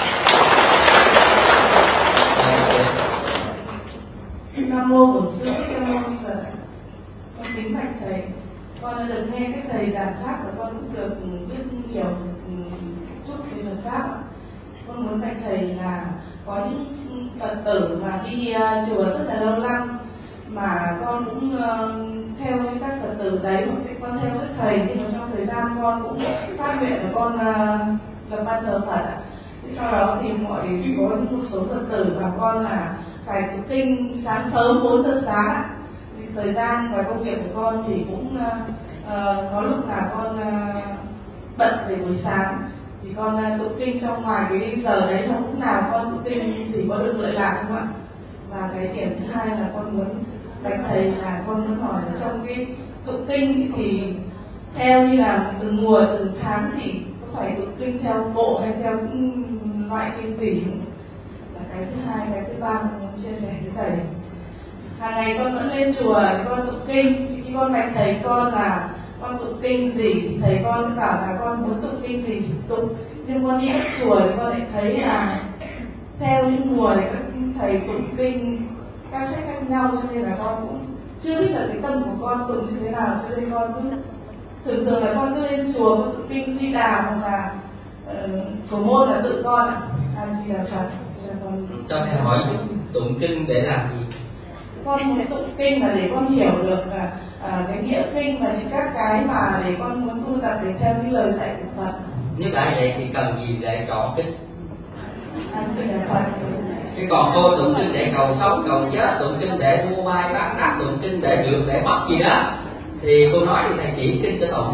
Speaker 3: Nam mô Bổn Sư Thích Ca Mâu Ni Phật. Con kính bạch thầy, con đã được nghe các thầy giảng pháp và con cũng được biết nhiều chút về Phật pháp. Con muốn bạch thầy là có những Phật tử mà đi chùa rất là lâu năm mà con cũng theo với các Phật tử đấy, hoặc con theo các thầy, nhưng mà trong thời gian con cũng phát nguyện là con lập ban thờ Phật ạ. Sau đó thì có một số Phật tử và con là phải tụng kinh sáng sớm 4 giờ sáng. Thì thời gian và công việc của con thì cũng có lúc là con bận về buổi sáng thì con tụng kinh trong ngoài cái giờ đấy, là lúc nào con tụng kinh thì có được lợi lạc không ạ? Và cái điểm thứ hai là con muốn bạch thầy là con muốn hỏi là trong cái tụng kinh thì theo như là từng mùa từng tháng thì có phải tụng kinh theo bộ hay theo loại kinh gì không? Là cái thứ hai. Cái thứ ba con muốn chia sẻ với thầy, hàng ngày con vẫn lên chùa con tụng kinh, khi con bạch thầy con là con tụng kinh gì thì thầy con bảo là con muốn tụng kinh gì thì tụng, nhưng con đi hết chùa thì con lại thấy là theo những mùa thì các thầy tụng kinh các sách khác nhau, cho nên là con cũng chưa biết là cái tâm của con tụng như thế nào, cho nên con cứ thường là con cứ lên chùa con tụng kinh Di Đà hoặc là phổ môn là tự con ạ. Di Đà Phật.
Speaker 5: Cho thầy hỏi tụng kinh để làm gì?
Speaker 3: Con muốn tụng kinh là để con hiểu được cái nghĩa kinh và những các cái mà để con muốn tu tập để theo những lời dạy của Phật.
Speaker 5: Nếu đã vậy thì cần gì để chọn kinh?
Speaker 3: Di Đà Phật.
Speaker 5: Chứ còn cô tụng kinh để cầu sống cầu chết, tụng kinh để mua mai bán đắt, tụng kinh để được để mất gì đó, thì cô nói thì thầy chỉ kinh cho tụng.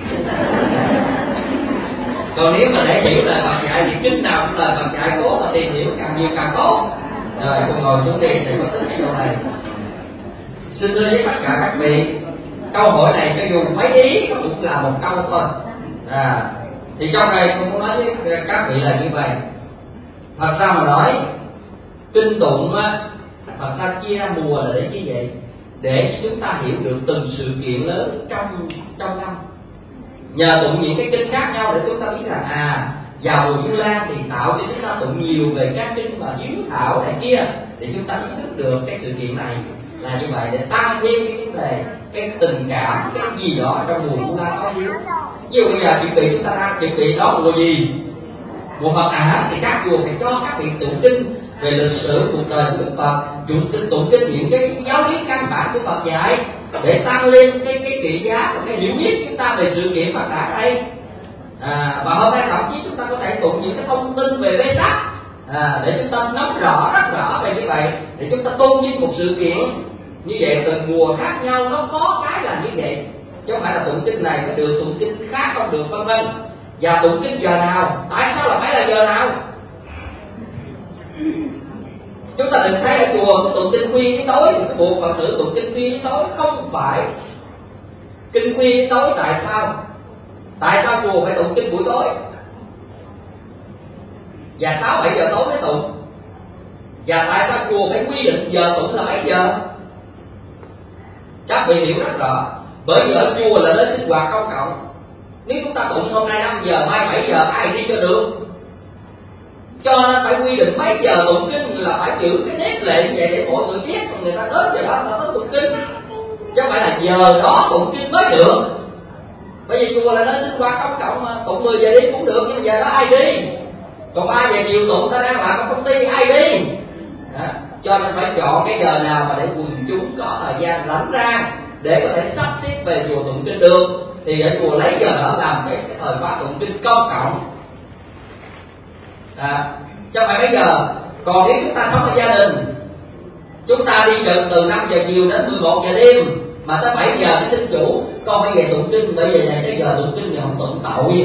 Speaker 5: Còn nếu mà để hiểu lời Phật dạy thì kinh nào cũng lời Phật dạy, cố mà tìm hiểu càng nhiều càng tốt. Rồi cô ngồi xuống đi để có tính cái câu này. Xin thưa với tất cả các vị, câu hỏi này cho dù mấy ý cũng là một câu thôi. Thì trong đây tôi muốn nói với các vị là như vậy. Thật ra mà nói, kinh tụng á, Phật ta chia ra mùa là để như vậy, để chúng ta hiểu được từng sự kiện lớn trong năm. Nhờ tụng những cái kinh khác nhau để chúng ta biết rằng vào mùa Vu Lan thì tạo cho chúng ta tụng nhiều về các kinh mà hiếu thảo này kia, để chúng ta ý thức được cái sự kiện này là như vậy, để tăng thêm cái vấn đề cái tình cảm cái gì đó trong mùa Vu Lan có hiếu. Ví dụ bây giờ chuẩn bị chúng ta đang chuẩn bị đó mùa gì? Mùa Phật thì các chùa phải cho các vị tụng kinh về lịch sử cuộc đời của Đức Phật, tụng kinh những cái giáo lý căn bản của Phật dạy để tăng lên cái trị giá và cái hiểu biết chúng ta về sự kiện Phật đã đây. Và hôm nay thậm chí chúng ta có thể tụng những cái thông tin về Vê Sắc để chúng ta nắm rất rõ về như vậy, để chúng ta tôn vinh một sự kiện như vậy. Từng mùa khác nhau nó có cái là như vậy, chứ không phải là tụng kinh này mới được, tụng kinh khác không được, vân vân. Và tụng kinh giờ nào? Tại sao là phải là giờ nào? Chúng ta đừng thấy ở chùa tụng kinh khuya với tối, cái buộc Phật tử tụng kinh khuya với tối. Không phải kinh khuya với tối. Tại sao? Tại sao chùa phải tụng kinh buổi tối và 6-7 giờ tối mới tụng? Và tại sao chùa phải quy định giờ tụng là mấy giờ? Các vị hiểu rất rõ. Bởi vì ở chùa là nơi sinh hoạt công cộng. Nếu chúng ta tụng hôm nay 5 giờ, mai 7 giờ, ai đi cho được? Cho nên phải quy định mấy giờ tụng kinh, là phải giữ cái nét lệ như vậy để mọi người biết, còn người ta đến giờ đó người ta tới tụng kinh, chứ không phải là giờ đó tụng kinh mới được. Bởi vì chùa là nơi sinh hoạt công cộng mà, tụng 10 giờ đi cũng được, nhưng mà giờ đó ai đi? Còn 3 giờ chiều tụng ta đang làm ở công ty, ai đi? Cho nên phải chọn cái giờ nào mà để quần chúng có thời gian rảnh ra để có thể sắp xếp về chùa tụng kinh được, thì ở chùa lấy giờ đó làm cái thời khóa tụng kinh công cộng. Chứ không phải bây giờ. Còn nếu chúng ta sống ở gia đình, chúng ta đi chừng từ 5 giờ chiều đến 11 giờ đêm, mà tới 7 giờ cái xin chủ con phải về tụng kinh, bởi vì này cái giờ tụng kinh giờ không tụng tội.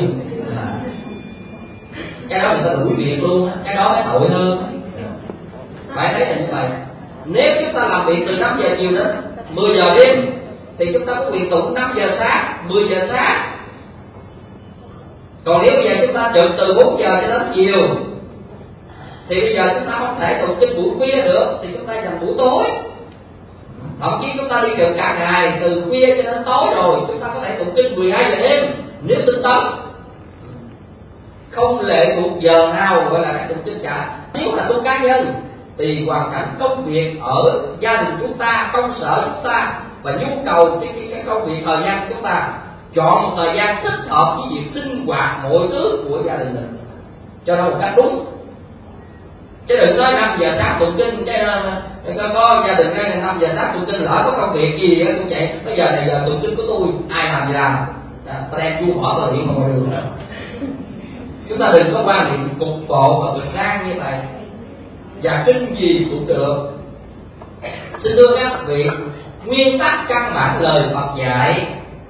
Speaker 5: Cái đó người ta đuổi việc luôn, cái đó mới tội hơn. Phải thấy là như vậy. Nếu chúng ta làm việc từ 5 giờ chiều đến 10 giờ đêm thì chúng ta có quyền tụng 5 giờ sáng, 10 giờ sáng. Còn nếu bây giờ chúng ta trực từ 4 giờ cho đến chiều thì bây giờ chúng ta không thể tụng kinh buổi khuya được, thì chúng ta dành buổi tối. Thậm chí chúng ta đi trực cả ngày từ khuya cho đến tối rồi, chúng ta có thể tụng kinh 12 giờ đêm nếu tinh tấn, không lệ thuộc giờ nào gọi là cái tụng kinh cả. Nếu là tu cá nhân thì hoàn cảnh công việc ở gia đình chúng ta, công sở chúng ta và nhu cầu cái công việc thời gian của chúng ta, chọn một thời gian thích hợp với việc sinh hoạt mọi thứ của gia đình mình cho nó một cách đúng. Chứ đừng nói 5 giờ sáng tụng kinh, có gia đình 5 giờ sáng tụng kinh lỡ có công việc gì á tôi chạy, bây giờ này giờ tụng kinh của tôi, ai làm gì làm, ta đem chuông bỏ vào điện ngoài đường. Chúng ta đừng có quan niệm cục bộ và cực đoan như vậy. Và kinh gì cũng được. Xin thưa các vị, nguyên tắc căn bản lời Phật dạy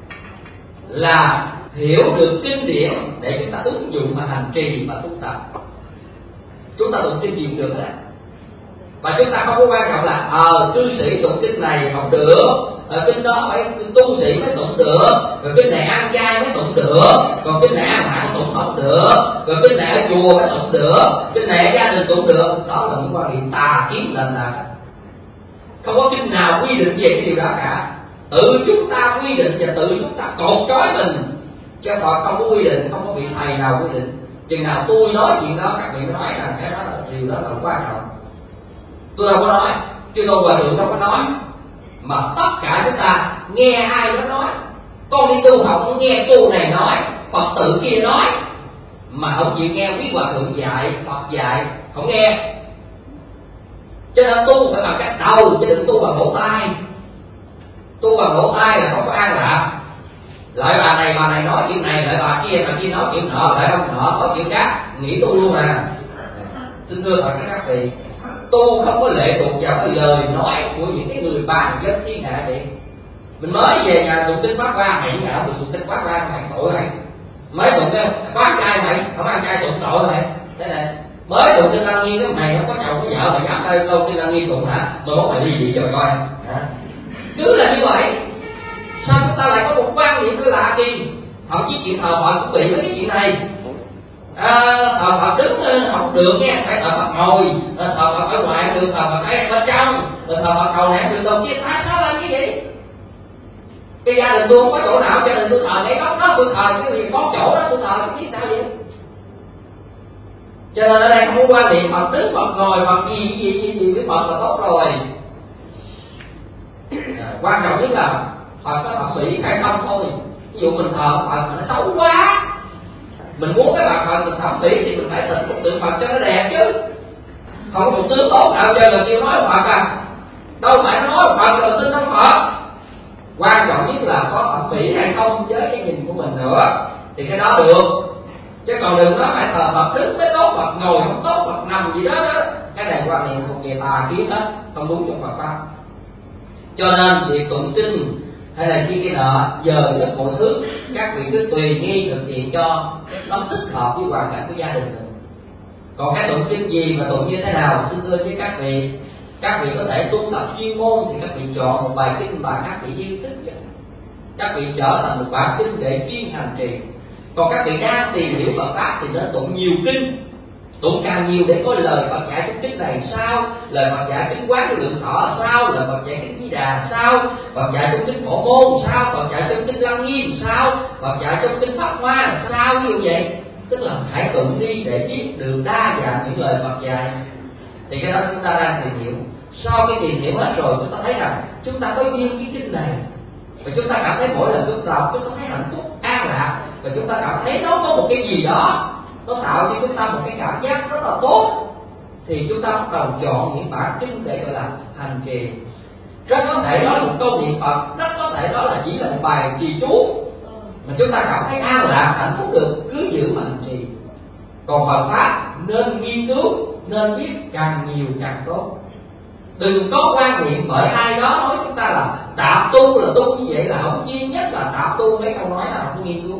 Speaker 5: là hiểu được kinh điển để chúng ta ứng dụng và hành trì và tu tập. Chúng ta tụng kinh gì cũng được đó. Và chúng ta không có quan trọng là cư sĩ tụng kinh này không được, kinh đó phải tu sĩ mới tụng được, rồi kinh này ăn chay mới tụng được, còn kinh này ăn mặn tụng không được, rồi kinh này ở chùa mới tụng được, kinh này ở gia đình tụng được. Đó là những quan niệm tà kiến lệch lạc. Không có kinh nào quy định về cái điều đó cả. Tự chúng ta quy định và tự chúng ta cột trói mình, chứ còn không có quy định, không có vị thầy nào quy định. Chừng nào tôi nói chuyện đó, các vị nói rằng cái đó là điều đó là quan trọng. Tôi đâu có nói, chứ tôi Hòa Thượng đâu có nói, mà tất cả chúng ta nghe ai đó nói. Con đi tu học nghe cô này nói, Phật tử kia nói, mà không chịu nghe quý Hòa Thượng dạy, Phật dạy, không nghe. Cho nên tu phải bằng cách đầu, chứ đừng tu bằng lỗ tai. Tu bằng lỗ tai là không có an lạc. Lại bà này nói chuyện này, lại bà kia nói chuyện nọ, lại ông nọ nói chuyện khác, nghĩ tu luôn à. Xin thưa tất cả các vị, tu không có lệ thuộc vào cái lời nói của những cái người bàn dân thiên hạ vậy. Mình mới về nhà tụng kinh Pháp Hoa, mày nhà ông được tụng kinh Pháp Hoa, mày tội mày. Mới tụng kinh Pháp trai mày, không ăn chay tụng tội mày. Thế này, mới tụng kinh Lăng Nghiêm, cái mày không có chồng có vợ, mày dám đây lâu kinh Lăng Nghiêm tụng hả? Mà mốt mày ly dị cho mày coi. Cứ là như vậy. Sao chúng ta lại có một quan niệm nó lạ kỳ? Thậm chí chuyện thờ Phật cũng bị mấy cái chuyện này. Thờ Phật đứng không được nghe, phải thờ Phật ngồi, thờ Phật ở ngoài được, thờ Phật ở bên trong, thờ Phật cầu này được, đầu kia tại sao làm như vậy? Cái gia đình tôi không có chỗ nào, gia đình tôi thờ cái góc đó, tôi thờ cái gì có chỗ đó tôi thờ, không biết sao vậy. Cho nên ở đây không có quan niệm Phật đứng, Phật ngồi, Phật gì với Phật là tốt rồi. Quan trọng nhất là Phật có thẩm mỹ hay không thôi. Ví dụ mình thờ Phật mà nó xấu quá, mình muốn cái bà Phật mình thẩm mỹ thì mình phải tịnh một tượng Phật cho nó đẹp chứ. Không có một tướng tốt nào chơi là kêu nói Phật à. Đâu phải nói Phật là tin ông Phật. Quan trọng nhất là có thẩm mỹ hay không với cái nhìn của mình nữa thì cái đó được. Chứ còn đừng nói phải thờ Phật đứng mới tốt, Phật ngồi không tốt, Phật nằm gì đó đó. Cái này quan niệm thuộc về tà kiến hết, không đúng trong Phật pháp. Cho nên việc tụng kinh hay là chi cái nọ giờ rất mọi thứ các vị cứ tùy nghi thực hiện cho nó thích hợp với hoàn cảnh của gia đình mình. Còn cái tụng kinh gì và tụng như thế nào, xin thưa với các vị có thể tu tập chuyên môn thì các vị chọn một bài kinh mà các vị yêu thích, các vị trở thành một bản kinh để chuyên hành trì. Còn các vị đang tìm hiểu Phật pháp thì nên tụng nhiều kinh, tụng càng nhiều để có lời Phật dạy trong kinh này sao, lời Phật dạy kinh Quán Vô Lượng Thọ sao, lời Phật dạy kinh Di Đà sao, Phật dạy trong kinh Phổ Môn sao, Phật dạy trong kinh Lăng Nghiêm sao, Phật dạy trong kinh Pháp Hoa sao, ví dụ vậy. Tức là hãy tụng đi để biết được đa dạng những lời Phật dạy. Thì cái đó chúng ta đang tìm hiểu. Sau khi tìm hiểu hết rồi chúng ta thấy rằng chúng ta có duyên cái kinh này, và chúng ta cảm thấy mỗi lần chúng ta đọc chúng ta thấy hạnh phúc an lạc, và chúng ta cảm thấy nó có một cái gì đó nó tạo cho chúng ta một cái cảm giác rất là tốt, thì chúng ta bắt đầu chọn những bản kinh để gọi là hành trì. Rất có thể đó là một câu niệm Phật, rất có thể đó là chỉ là một bài trì chú mà chúng ta cảm thấy an lạc hạnh phúc được, cứ giữ mà hành trì. Còn Phật pháp nên nghiên cứu, nên biết càng nhiều càng tốt. Đừng có quan niệm bởi ai đó nói chúng ta là tạp tu là tu như vậy là không duy nhất là tạp tu, mấy câu nói nào không nghiên cứu.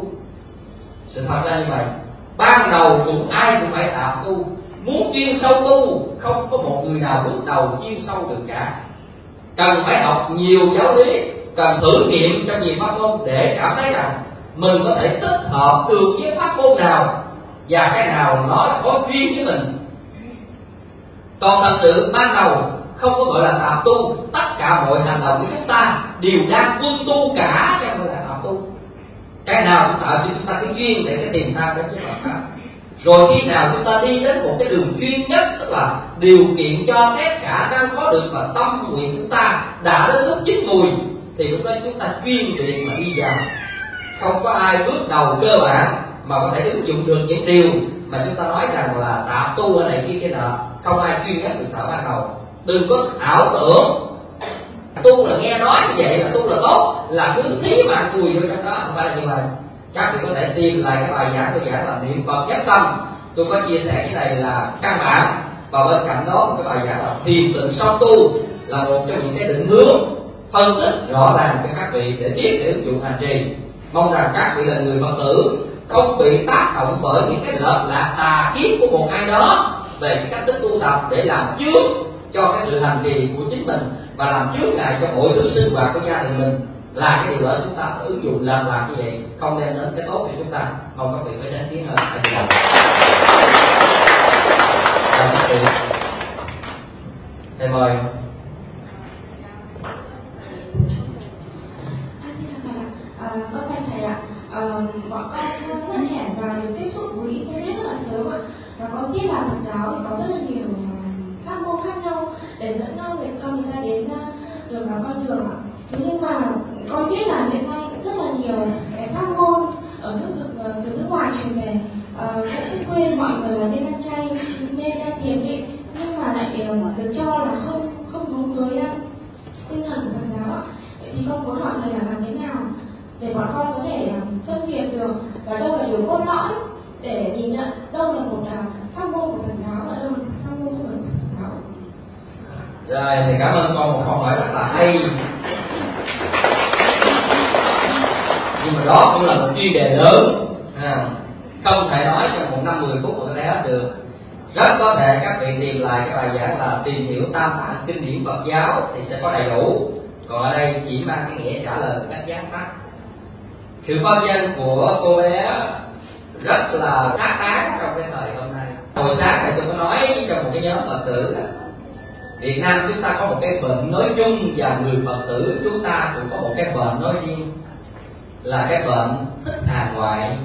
Speaker 5: Sự thật là như vậy. Ban đầu cũng ai cũng phải tạp tu. Muốn chuyên sâu tu, không có một người nào bước đầu chuyên sâu được cả. Cần phải học nhiều giáo lý, cần thử nghiệm trong nhiều pháp môn để cảm thấy rằng mình có thể tích hợp được với pháp môn nào và cái nào nó có duyên với mình. Còn thật sự ban đầu không có gọi là tạp tu, tất cả mọi hành động của chúng ta đều đang quân tu cả, chứ không phải là tạp tu. Cái nào cũng tạo cho chúng ta cái duyên để cái tìm ra đến với Phật pháp. Rồi khi nào chúng ta đi đến một cái đường chuyên nhất, tức là điều kiện cho phép khả năng có được và tâm nguyện chúng ta đã đến lúc chín mùi, thì lúc đó chúng ta chuyên luyện mà đi vào. Không có ai bước đầu cơ bản mà có thể ứng dụng được những điều mà chúng ta nói rằng là tạp tu ở này kia kia nọ. không ai chuyên nhất được thở ban đầu. Đừng có ảo tưởng tu là nghe nói như vậy là tu là tốt, là cứ thí mạng cùi vô trong đó, không phải là như vậy. Các vị có thể tìm lại cái bài giảng tôi giảng là niệm Phật nhất tâm. Tôi có chia sẻ cái này là căn bản, và bên cạnh đó một cái bài giảng là thiền định song tu là một trong những cái định hướng phân tích rõ ràng cho các vị để biết để ứng dụng hành trì. Mong rằng các vị là người Phật tử không bị tác động bởi những cái lệch lạc tà kiến của một ai đó về cái cách thức tu tập để làm chướng cho cái sự hành trì của chính mình và làm chướng ngại cho mọi thứ sinh hoạt của gia đình mình. Là cái điều đó chúng ta phải ứng dụng làm như vậy không đem đến cái tốt cho chúng ta. Mong các vị phải đến tiếng hơn. Thầy mời.
Speaker 3: Con bạch thầy ạ, bọn con rất trẻ và được tiếp xúc với internet rất là sớm ạ, và con biết là Phật giáo thì có rất là nhiều pháp môn khác nhau để dẫn người ta đến được vào con đường ạ. Thế nhưng mà con biết là hiện nay cũng rất là nhiều cái pháp môn ở từ nước ngoài truyền về, cũng khuyên mọi người là nên ăn chay, nên thiền định, nhưng mà lại được cho là không đúng với tinh thần của Phật giáo ạ. Vậy thì con muốn hỏi thầy là làm thế nào để bọn con có thể phân biệt được và đâu là điều cốt lõi để nhìn nhận đâu là một pháp môn của Phật giáo và đâu là pháp môn của Phật giáo.
Speaker 5: Rồi, thì cảm ơn con một câu hỏi rất là hay. Nhưng mà đó cũng là một chuyên đề lớn, không thể nói trong một 5-10 phút mà có thể hết được. Rất có thể các vị tìm lại cái bài giảng là tìm hiểu tam tạng kinh điển Phật giáo thì sẽ có đầy đủ. Còn ở đây chỉ mang cái nghĩa trả lời một cách gián tắt. Sự phân danh của cô bé rất là xác đáng trong cái thời hôm nay. Hồi sáng thì tôi có nói trong một cái nhóm Phật tử, Việt Nam chúng ta có một cái bệnh nói chung và người Phật tử chúng ta cũng có một cái bệnh nói riêng, là cái bệnh thích hàng ngoại.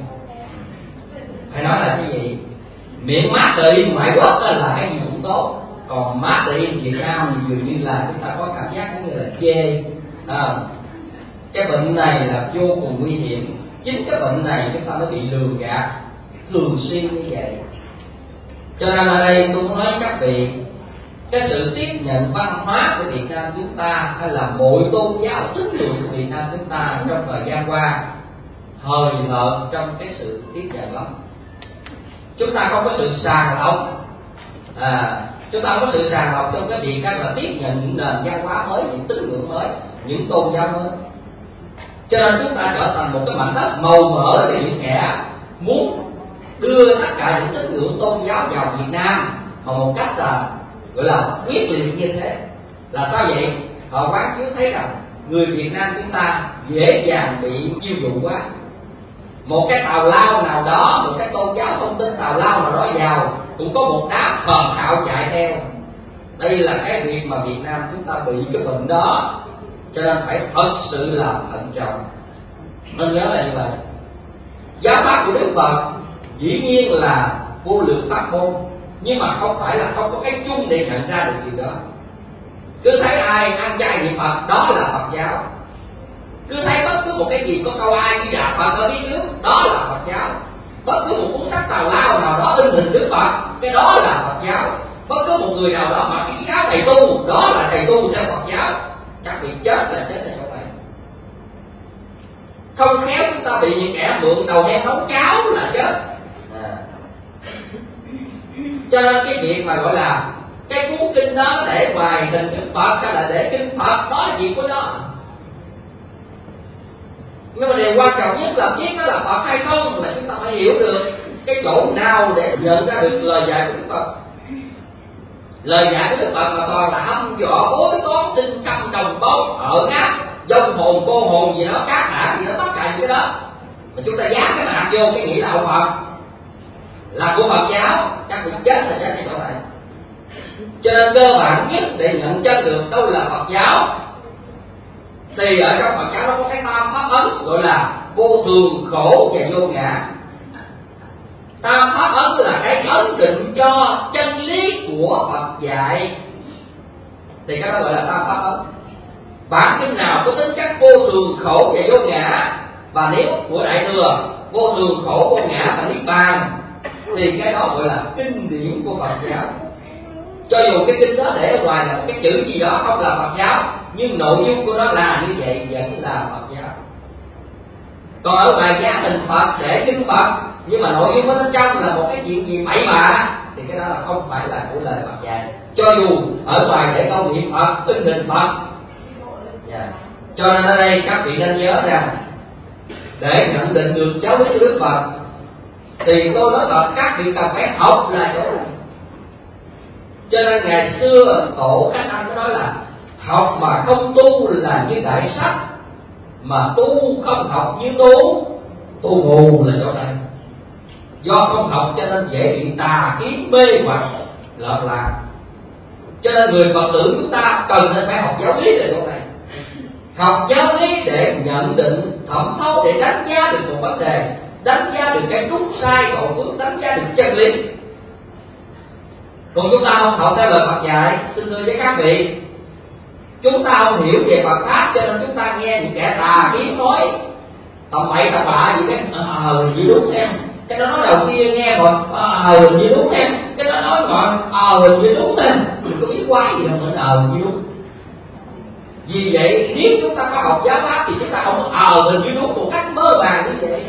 Speaker 5: Phải nói là cái gì? Miệng mát tự ngoại quốc là cái gì cũng tốt, còn mát tự Việt Nam thì dường như là chúng ta có cảm giác giống như là chê. Cái bệnh này là vô cùng nguy hiểm. Chính cái bệnh này chúng ta mới bị lường gạt thường xuyên như vậy. Cho nên ở đây tôi muốn nói với các vị, cái sự tiếp nhận văn hóa của Việt Nam chúng ta hay là mọi tôn giáo tín ngưỡng của Việt Nam chúng ta trong thời gian qua hời hợt trong cái sự tiếp nhận lắm. Chúng ta không có sự sàng lọc, chúng ta không có sự sàng lọc trong cái việc là tiếp nhận những nền văn hóa mới, những tín ngưỡng mới, những tôn giáo mới. Cho nên chúng ta trở thành một cái mảnh đất màu mỡ cho những kẻ muốn đưa tất cả những tín ngưỡng tôn giáo vào Việt Nam mà một cách là gọi là quyết liệt như thế. Là sao vậy? Họ quán chiếu thấy rằng người Việt Nam chúng ta dễ dàng bị chiêu dụ quá. Một cái tào lao nào đó, một cái tôn giáo thông tin tào lao nào đó vào, cũng có một đám khờ khạo chạy theo. Đây là cái việc mà Việt Nam chúng ta bị cái bệnh đó. Cho nên phải thật sự là thận trọng. Nên nhớ là như vậy. Giáo pháp của Đức Phật dĩ nhiên là vô lượng pháp môn, nhưng mà không phải là không có cái chung để nhận ra được điều đó. Cứ thấy ai ăn chay niệm Phật đó là Phật giáo. Cứ thấy bất cứ một cái gì có câu ai Di Đà Phật ở phía trước đó là Phật giáo. Bất cứ một cuốn sách tào lao nào đó in hình Đức Phật, cái đó là Phật giáo. Bất cứ một người nào đó mặc cái áo thầy tu, đó là thầy tu theo Phật giáo. Các vị chết là chết ở chỗ này. Không khéo chúng ta bị những kẻ mượn đầu heo nấu cháo là chết. Cho nên cái việc mà gọi là cái cuốn kinh đó để ngoài hình Đức Phật hay là để kinh Phật, đó là việc của nó. Nhưng mà điều quan trọng nhất là biết nó là Phật hay không là chúng ta phải hiểu được cái chỗ nào để nhận ra được lời dạy của Đức Phật. Lời dạy của Đức Phật mà toàn là hâm dọa bối toán sinh trăm đồng bóng ở ngáp dông hồn cô hồn gì đó cát đảng gì đó, tất cả những cái đó mà chúng ta dán cái mặt vô cái nghĩ là ông Phật là của Phật giáo, các vị chết là chết ở chỗ này. Cho nên cơ bản nhất để nhận chân được đâu là Phật giáo thì ở trong Phật giáo nó có cái tam pháp ấn gọi là vô thường, khổ và vô ngã. Tam pháp ấn là cái ấn định cho chân lý của Phật dạy, thì cái đó gọi là tam pháp ấn. Bản kinh nào có tính chất vô thường, khổ và vô ngã, và nếu của Đại Thừa vô thường, khổ, vô ngã và niết bàn, thì cái đó gọi là kinh điển của Phật giáo. Cho dù cái kinh đó để ở ngoài là một cái chữ gì đó không là Phật giáo, nhưng nội dung của nó là như vậy vẫn là Phật giáo. Còn ở ngoài giá hình Phật để kinh Phật, nhưng mà nội dung ở bên trong là một cái chuyện gì bậy bạ, thì cái đó là không phải là của lời Phật dạy. Cho dù ở ngoài để câu niệm Phật, in hình Phật. Cho nên ở đây các vị nên nhớ rằng để nhận định được giáo lý của Đức Phật thì tôi nói thật, các vị cần phải học là chỗ này. Cho nên ngày xưa tổ các anh có nói là học mà không tu là như đại sách, mà tu không học như tu mù là chỗ này. Do không học cho nên dễ bị tà kiến mê hoặc lợn lạc. Cho nên người Phật tử chúng ta cần nên phải học giáo lý về chỗ này. Học giáo lý để nhận định, thẩm thấu, để đánh giá được một vấn đề, đánh giá được cái đúng sai tội phước, đánh giá được chân lý. Còn chúng ta không học theo lời Phật dạy, xin thưa với các vị, chúng ta không hiểu về Phật pháp, cho nên chúng ta nghe những kẻ tà kiến nói tầm bậy tầm bạ gì cái gì đúng em, cái nó nói đầu tiên nghe còn hình như đúng em, cái nó nói còn hình như đúng em, mình có biết quái gì đâu mà hình như đúng. Vì vậy nếu chúng ta có học giáo pháp thì chúng ta không hình như đúng một cách mơ màng như vậy.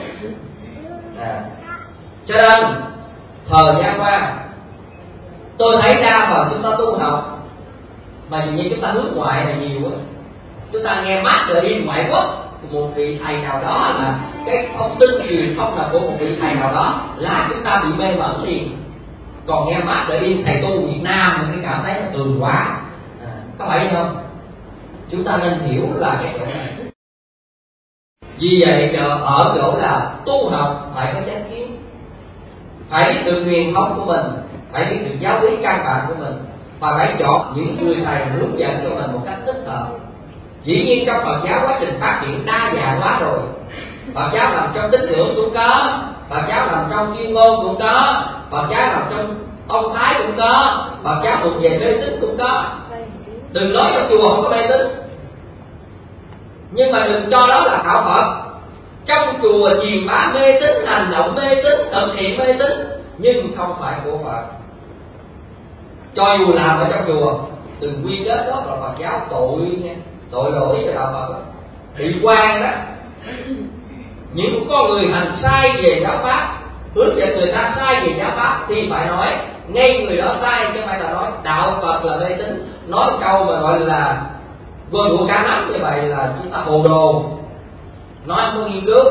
Speaker 5: Cho nên thời gian qua tôi thấy đa phần chúng ta tu học mà dường như chúng ta nước ngoài là nhiều quá. Chúng ta nghe Martin ngoại quốc, một vị thầy nào đó là cái thông tin truyền thông là của một vị thầy nào đó là chúng ta bị mê mẩn liền. Còn nghe Martin thầy tu Việt Nam thì cái cảm thấy nó tường quá. Có phải không? Chúng ta nên hiểu là cái chỗ này. Vì vậy ở chỗ là tu học phải có chánh kiến, phải biết được truyền thống của mình, phải biết được giáo lý căn bản của mình, và phải chọn những người thầy hướng dẫn cho mình một cách thích hợp. Dĩ nhiên trong Phật giáo quá trình phát triển đa dạng quá rồi. Phật giáo nằm trong tín ngưỡng cũng có, Phật giáo nằm trong chuyên môn cũng có, Phật giáo nằm trong tông phái cũng có, Phật giáo thuộc về mê tín cũng có. Đừng nói trong chùa không có mê tín, nhưng mà đừng cho đó là đạo Phật. Trong chùa truyền bá mê tín, hành động mê tín, thực hiện mê tín, nhưng không phải của Phật. Cho dù làm ở trong chùa, đừng quy kết đó là Phật giáo, tội nha, tội lỗi cho đạo Phật đó. Bị quan đó. Những con người hành sai về giáo pháp, hướng dẫn người ta sai về giáo pháp thì phải nói ngay người đó sai, chứ không phải là nói đạo Phật là mê tín. Nói câu mà gọi là vơ đũa cá nắm như vậy là chúng ta hồ đồ, nói không có nghiên cứu.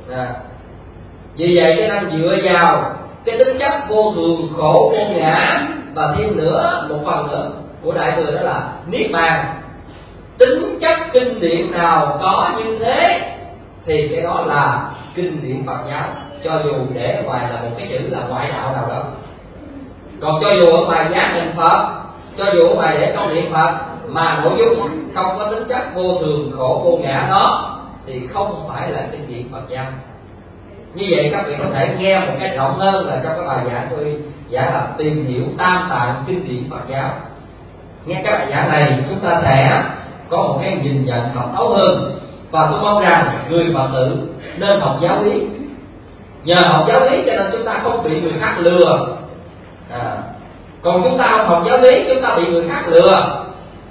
Speaker 5: Vì vậy cho nên dựa vào cái tính chất vô thường, khổ, vô ngã, và thêm nữa một phần nữa của đại thừa đó là niết bàn. Tính chất kinh điển nào có như thế thì cái đó là kinh điển Phật giáo, cho dù để ngoài là một cái chữ là ngoại đạo nào đó. Còn cho dù ở ngoài giá hình Phật, cho dù ở ngoài để câu niệm Phật mà nội dung không có tính chất vô thường, khổ, vô ngã đó thì không phải là kinh điển Phật giáo. Như vậy các vị có thể nghe một cái rộng hơn là trong cái bài giảng tôi giảng là tìm hiểu tam tạng kinh điển Phật giáo. Nghe cái bài giảng này chúng ta sẽ có một cái nhìn nhận thẩm thấu hơn, và tôi mong rằng người Phật tử nên học giáo lý. Nhờ học giáo lý cho nên chúng ta không bị người khác lừa. Còn chúng ta không học giáo lý, chúng ta bị người khác lừa.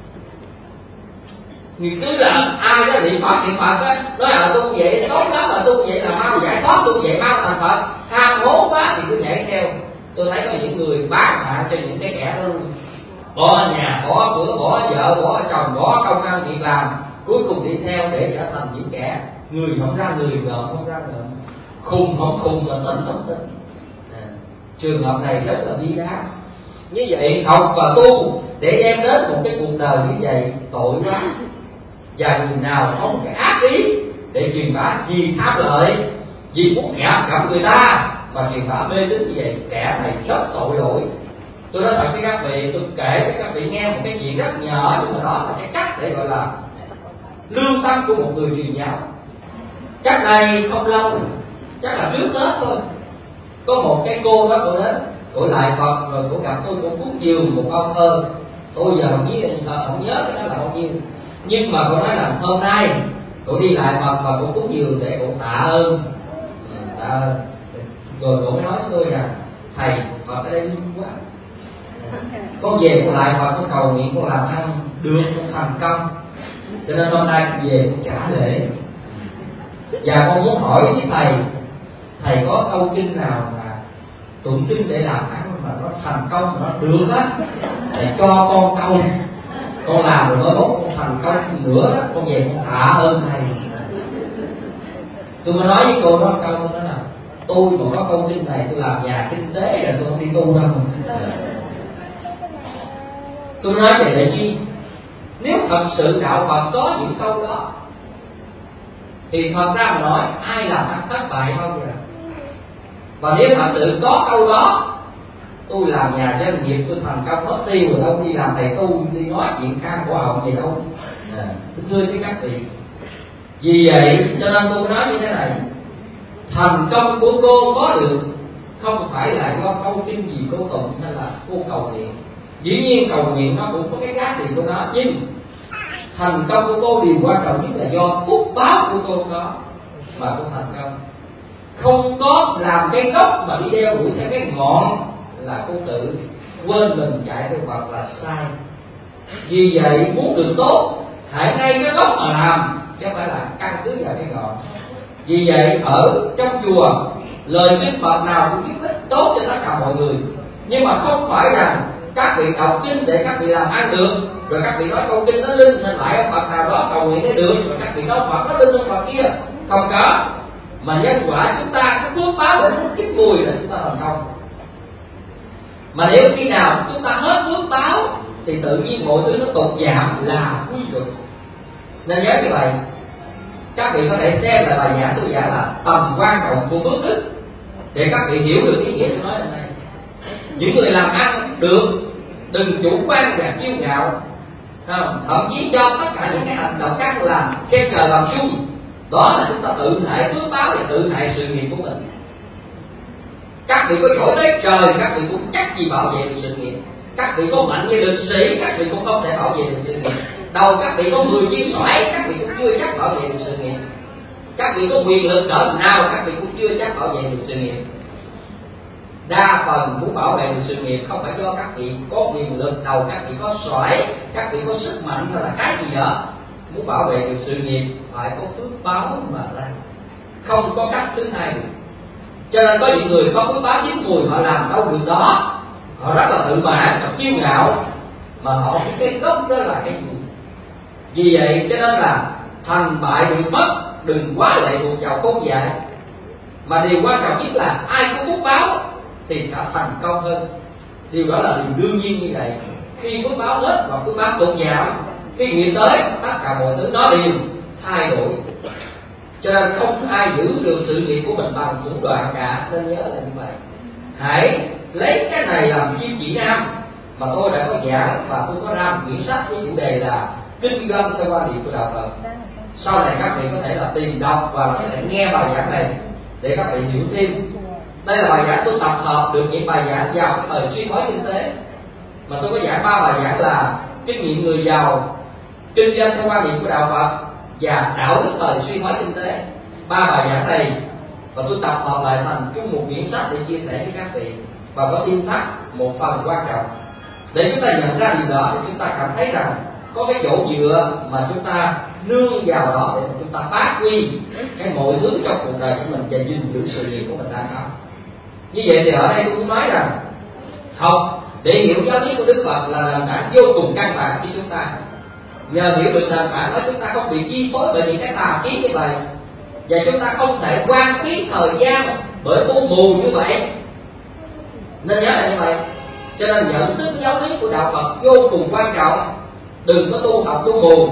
Speaker 5: Thì cứ là ai đó niệm Phật á, nói tu vậy tốt lắm, mà tu vậy là mau giải thoát, tu vậy mau thành Phật, ham hố quá thì cứ nhảy theo. Tôi thấy có những người bán mạng cho những cái kẻ đó, bỏ nhà, bỏ cửa, bỏ vợ, bỏ chồng, bỏ công ăn việc làm, cuối cùng đi theo để trở thành những kẻ người không ra người, ngờ không ra ngờ, khùng không khùng mà tỉnh không tỉnh. Trường hợp này rất là bi đát. Như vậy học và tu để đem đến một cái cuộc đời như vậy tội quá. Và người nào có một cái ác ý để truyền bá vì tham lợi, vì muốn gặm người ta mà truyền bá mê tín như vậy, kẻ này rất tội lỗi. Tôi nói thật với các vị, tôi kể với các vị nghe một cái chuyện rất nhỏ, nhưng mà đó là cái cách để gọi là lương tâm của một người truyền giáo. Cách này không lâu, chắc là trước Tết thôi, có một cái cô đó cô đến, cô lại Phật rồi cô gặp tôi, cô cúng dường một câu thơ. Tôi giờ không nhớ cái đó là bao nhiêu, nhưng mà cô nói là hôm nay cô đi lại Phật và cô cúng dường để cô tạ ơn. Rồi cô mới nói với tôi rằng thầy Phật ở đây linh quá, Con về con lại và con cầu nguyện con làm ăn được, con thành công. Cho nên hôm nay con về con trả lễ. Và con muốn hỏi với thầy có câu kinh nào mà tụng kinh để làm ăn mà nó thành công mà nó được á, thầy cho con câu, con làm rồi mới mốt con thành công nữa đó, con về con tạ ơn thầy. Tôi mới nói với cô đó câu đó là tôi mà có câu kinh này tôi làm nhà kinh tế rồi, tôi không đi tu đâu. Tôi nói vậy để chi? Nếu thật sự đạo Phật có những câu đó thì thật ra mà nói ai làm ăn thất bại bao giờ. Và nếu thật sự có câu đó, tôi làm nhà doanh nghiệp tôi thành công mất tiêu rồi đâu đi làm thầy tu đi nói chuyện khang cổ họng gì đâu. Thưa với các vị, vì vậy cho nên tôi nói như thế này, thành công của cô có được không phải là do câu kinh gì cô tụng hay là cô cầu nguyện. Dĩ nhiên cầu nguyện nó cũng có cái giá trị của nó, nhưng thành công của cô điều quan trọng nhất là do phúc báo của cô có mà cô thành công. Không có làm cái gốc mà đi đeo đuổi theo cái ngọn là cô tự quên mình chạy theo Phật là sai. Vì vậy muốn được tốt hãy ngay cái gốc mà làm, chứ không phải là căn cứ vào cái ngọn. Vì vậy ở trong chùa lời kinh Phật nào cũng giúp ích tốt cho tất cả mọi người, nhưng mà không phải rằng các vị đọc kinh để các vị làm ăn được, rồi các vị nói câu kinh nó linh nên lại ông Phật nào đó cầu nguyện để được, rồi các vị nói Phật nó linh ông Phật kia. Không có, mà nhân quả chúng ta cái phước báo để nó chín mùi là chúng ta thành công. Mà nếu khi nào chúng ta hết phước báo thì tự nhiên mọi thứ nó tụt giảm là quy luật. Nên nhớ như vậy, các vị có thể xem lại bài giảng tôi giảng là tầm quan trọng của phước đức để các vị hiểu được ý nghĩa tôi nói hôm nay. Những người làm ăn được đừng chủ quan và kiêu ngạo, thậm chí cho tất cả những cái hành động khác làm xem trời bằng sung, đó là chúng ta tự hại phước báo và tự hại sự nghiệp của mình. Các vị có giỏi tới trời, các vị cũng chắc gì bảo vệ được sự nghiệp. Các vị có mạnh như lực sĩ, các vị cũng không thể bảo vệ được sự nghiệp. Đầu các vị có 10 viên xoải, các vị cũng chưa chắc bảo vệ được sự nghiệp. Các vị có quyền lực cỡ nào, các vị cũng chưa chắc bảo vệ được sự nghiệp. Đa phần muốn bảo vệ được sự nghiệp không phải do các vị có quyền lực, đầu các vị có xoải, các vị có sức mạnh hay là cái gì đó. Muốn bảo vệ được sự nghiệp phải có phước báo mà ra, không có cách thứ hai được. Cho nên có những người có phước báo chín mùi họ làm đâu được đó, họ rất là tự mãn và kiêu ngạo, mà họ biết cái gốc đó là cái gì. Vì vậy cho nên là thành bại được mất đừng quá lệ thuộc vào khôn dại, mà điều quan trọng nhất là ai có phước báo thì đã thành công hơn. Điều đó là điều đương nhiên như vậy. Khi phước báo hết và phước báo tụt giảm, khi nghiệp tới tất cả mọi thứ nó đều thay đổi. Cho nên không ai giữ được sự nghiệp của mình bằng thủ đoạn cả, nên nhớ là như vậy. Hãy lấy cái này làm kim chỉ nam mà tôi đã có giảng, và tôi có ra một quyển sách với chủ đề là kinh doanh theo quan điểm của đạo Phật. Sau này các vị có thể là tìm đọc và có thể nghe bài giảng này để các vị hiểu thêm. Đây là bài giảng tôi tập hợp được những bài giảng vào cái thời suy thoái kinh tế, mà tôi có giảng 3 bài giảng là kinh nghiệm người giàu, kinh doanh theo quan điểm của đạo Phật và đạo đức thời suy thoái kinh tế. 3 bài giảng này và tôi tập hợp lại thành chung một quyển sách để chia sẻ với các vị, và có thêm thắt một phần quan trọng để chúng ta nhận ra điều đó, để chúng ta cảm thấy rằng có cái chỗ dựa mà chúng ta nương vào đó để chúng ta phát huy cái mọi thứ trong cuộc đời của mình và gìn giữ sự nghiệp của mình đang có. Như vậy thì ở đây tôi muốn nói rằng học để hiểu giáo lý của Đức Phật là nền tảng vô cùng căn bản cho chúng ta. Nhờ hiểu được nền tảng đó, chúng ta không bị chi phối bởi những cái tà kiến như vậy, và chúng ta không thể quan phí thời gian bởi tu mù như vậy. Nên nhớ là như vậy. Cho nên nhận thức giáo lý của đạo Phật vô cùng quan trọng. Đừng có tu học tu mù.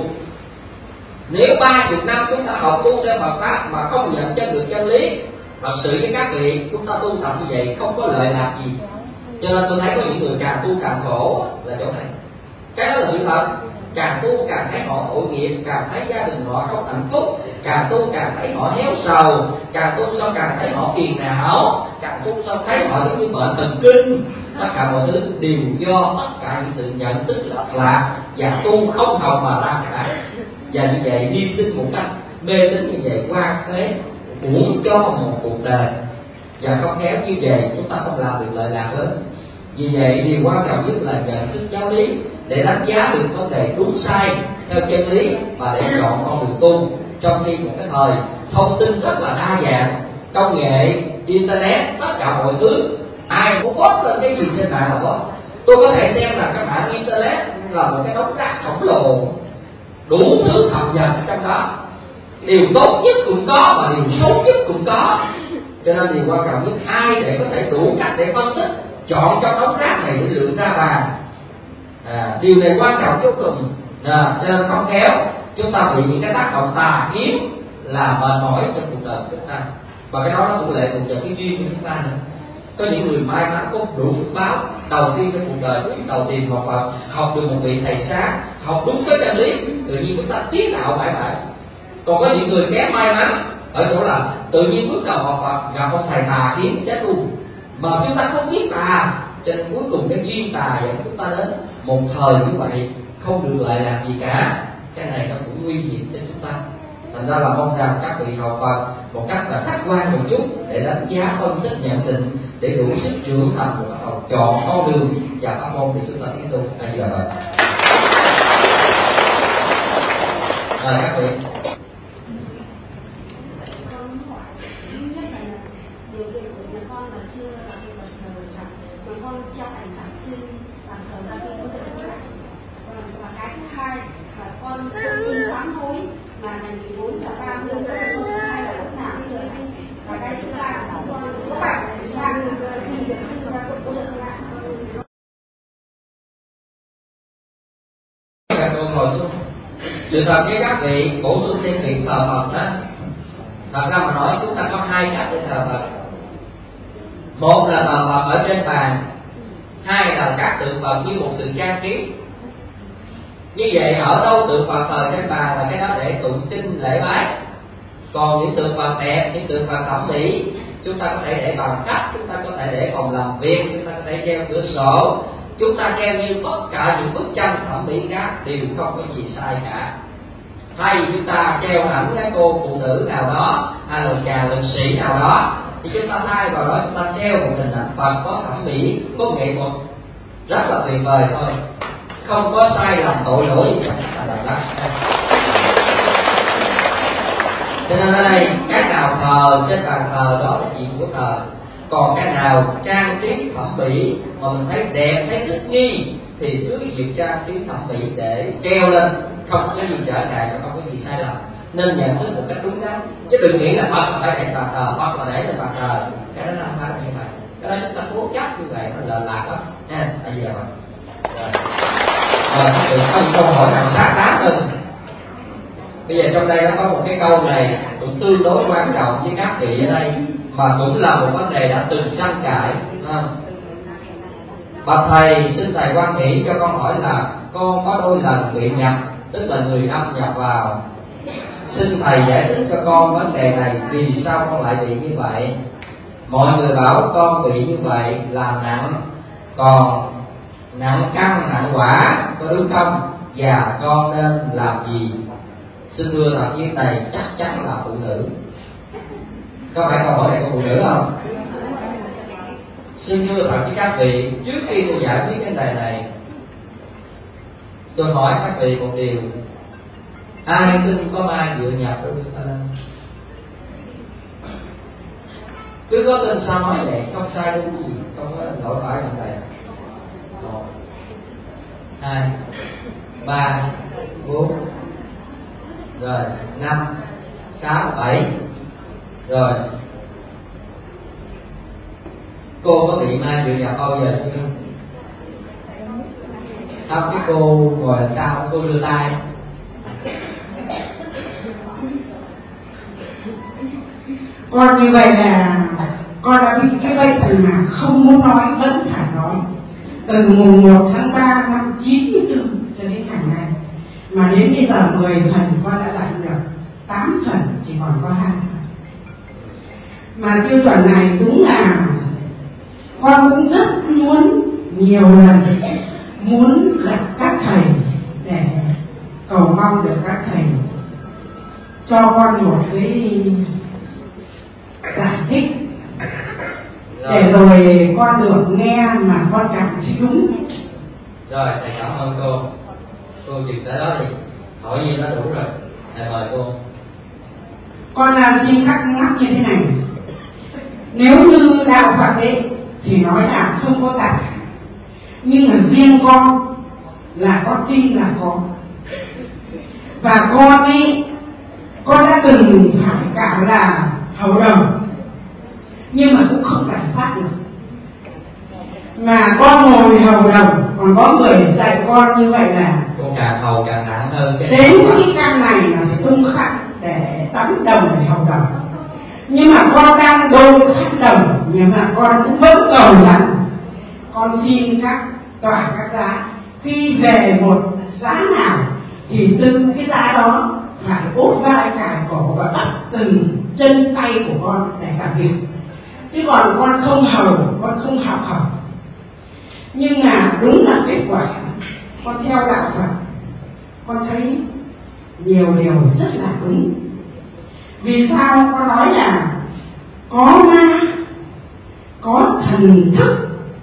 Speaker 5: Nếu 30 năm chúng ta học tu theo Phật pháp mà không nhận chân được chân lý, thật sự với các vị, chúng ta tu tập như vậy không có lợi lạc gì. Cho nên tôi thấy có những người càng tu càng khổ là chỗ này. Cái đó là sự thật. Càng tu càng thấy họ tội nghiệp, càng thấy gia đình họ không hạnh phúc, càng tu càng thấy họ héo sầu, càng tu sao càng thấy họ phiền não, càng tu sao thấy họ giống như bệnh thần kinh. Tất cả mọi thứ đều do tất cả những sự nhận thức lệch lạc và tu không học mà ra cả. Và như vậy đi sinh một cách mê tín như vậy qua thế uổng cho một cuộc đời, và không khéo như vậy chúng ta không làm được lợi lạc lớn. Vì vậy điều quan trọng nhất là nhận thức giáo lý để đánh giá được vấn đề đúng sai theo chân lý và để chọn con đường tu. Trong khi một cái thời thông tin rất là đa dạng, công nghệ, internet, tất cả mọi thứ, ai cũng post lên cái gì trên mạng là post. Tôi có thể xem là các mạng internet là một cái đống rác khổng lồ, đủ thứ thập nhập trong đó, điều tốt nhất cũng có và điều xấu nhất cũng có. Cho nên điều quan trọng nhất ai để có thể đủ cách để phân tích, chọn trong đống rác này để lựa ra vàng. Điều này quan trọng vô cùng. Cho nên không khéo chúng ta bị những cái tác động tà kiến là mệt mỏi trong cuộc đời của chúng ta, và cái đó nó cũng lệ thuộc vào cái duyên của chúng ta nữa. Có những người may mắn có đủ phước báo, đầu tiên trong cuộc đời bước đầu tìm học Phật, học được một vị thầy sáng, học đúng cái chân lý, tự nhiên chúng ta tiến đạo mãi mãi. Còn có những người kém may mắn ở chỗ là tự nhiên bước đầu học Phật gặp ông thầy tà kiến chết luôn, mà chúng ta không biết tà, cho nên cuối cùng cái duyên tà dẫn chúng ta đến một thời như vậy không được lại làm gì cả. Cái này nó cũng nguy hiểm cho chúng ta. Thành ra là mong rằng các vị học Phật một cách là khách quan một chút để đánh giá, phân tích, nhận định để đủ sức trưởng thành và bắt đầu chọn con đường và pháp môn để chúng ta tiến tu. Bây giờ vậy. Mời các vị.
Speaker 7: Con tin sám hối mà ngày 14 là 30 hay là lúc nào bây giờ anh, và cái thứ ba là con có bạn đang đi được sư ra cũng được lại.
Speaker 5: Các cô ngồi xuống. Sự thật với các vị bổ sung thêm việc thờ Phật đó. Thật ra mà nói chúng ta có hai cách để thờ Phật. Một là thờ Phật ở trên bàn, hai là các tượng Phật như một sự trang trí. Như vậy ở đâu tượng Phật thờ trên bàn là cái đó để tụng kinh lễ bái. Còn những tượng Phật đẹp, những tượng Phật thẩm mỹ, chúng ta có thể để bàn khách, chúng ta có thể để phòng làm việc, chúng ta có thể treo cửa sổ, chúng ta treo như tất cả những bức tranh thẩm mỹ khác đều không có gì sai cả. Thay vì chúng ta treo ảnh cái cô phụ nữ nào đó hay là chàng lực sĩ nào đó, thì chúng ta thay vào đó chúng ta treo một hình ảnh Phật có thẩm mỹ, có nghệ thuật rất là tuyệt vời thôi, không có sai lầm tội lỗi gì cả. Cho nên ở đây cái nào thờ trên bàn thờ đó là chuyện của thờ, còn cái nào trang trí thẩm mỹ mà mình thấy đẹp, thấy thích nghi thì cứ việc trang trí thẩm mỹ để treo lên, không có gì trở ngại và không có gì sai lầm. Nên nhận thức một cách đúng đắn, chứ đừng nghĩ là Phật phải để bàn thờ, Phật là để lên bàn thờ, cái đó là không phải là như vậy. Cái đó chúng ta cố chấp như vậy nó lệch lạc lắm nha. Bây giờ rồi. Các vị có những câu hỏi nào xác đáng hơn? Bây giờ trong đây nó có một cái câu này cũng tương đối quan trọng với các vị ở đây, mà cũng là một vấn đề đã từng tranh cãi. Bạch thầy, xin thầy quan nghĩ cho con hỏi là con có đôi lần bị nhập, tức là người âm nhập vào. Xin thầy giải thích cho con vấn đề này, vì sao con lại bị như vậy? Mọi người bảo con bị như vậy là nặng, còn nặng căn nặng quả, có đúng không? Và con nên làm gì? Xin thưa thật với thầy, chắc chắn là phụ nữ. Có phải câu hỏi này của phụ nữ không? Xin thưa thật với các vị, trước khi tôi giải quyết vấn đề này, tôi hỏi các vị một điều: ai tin có ma dựa nhập trong người ta lên? Cứ có tin sao nói vậy, không sai đúng gì, không có lỗi phải như vậy. 1, 2, 3, 4, rồi 5, 6, 7. Rồi cô có bị ma dựa nhập bao giờ chưa? Không, cái cô ngồi làm sao, cô đưa tay.
Speaker 8: Con như vậy là con đã bị cái bệnh mà không muốn nói vẫn phải nói, từ mùng 1 tháng 3 năm 94 cho đến hàng ngày, mà đến bây giờ 10 phần con đã đạt được 8 phần, chỉ còn có 2 phần. Mà tiêu chuẩn này đúng là con cũng rất muốn nhiều lần muốn gặp các thầy để cầu mong được các thầy cho con một cái giải thích để rồi con được nghe mà con cảm thấy đúng.
Speaker 2: Rồi thầy cảm ơn cô dừng tới đó đi, hỏi gì nó đủ rồi. Thầy mời cô.
Speaker 8: Con xin thắc mắc như thế này, nếu như đạo Phật ấy thì nói là không có tà, nhưng mà riêng con là con tin là có, và con ấy con đã từng phải cả là hầu đồng nhưng mà cũng không giải thoát được, mà con ngồi hầu đồng còn có người dạy con như vậy là
Speaker 2: con càng hầu càng nặng hơn cái
Speaker 8: đến cái căn này là phải tung khắc để tắm đồng để hầu đồng, nhưng mà con đang đôn khắc đồng nhưng mà con cũng vẫn cầu rằng con xin các tòa các giá khi về một giá nào thì từ cái giá đó phải úp vai cài cổ và bắt từng chân tay của con để làm việc, chứ còn con không hầu, con không học hỏi. Nhưng mà đúng là kết quả con theo đạo Phật, con thấy nhiều điều rất là đúng. Vì sao con nói là có ma, có thần thức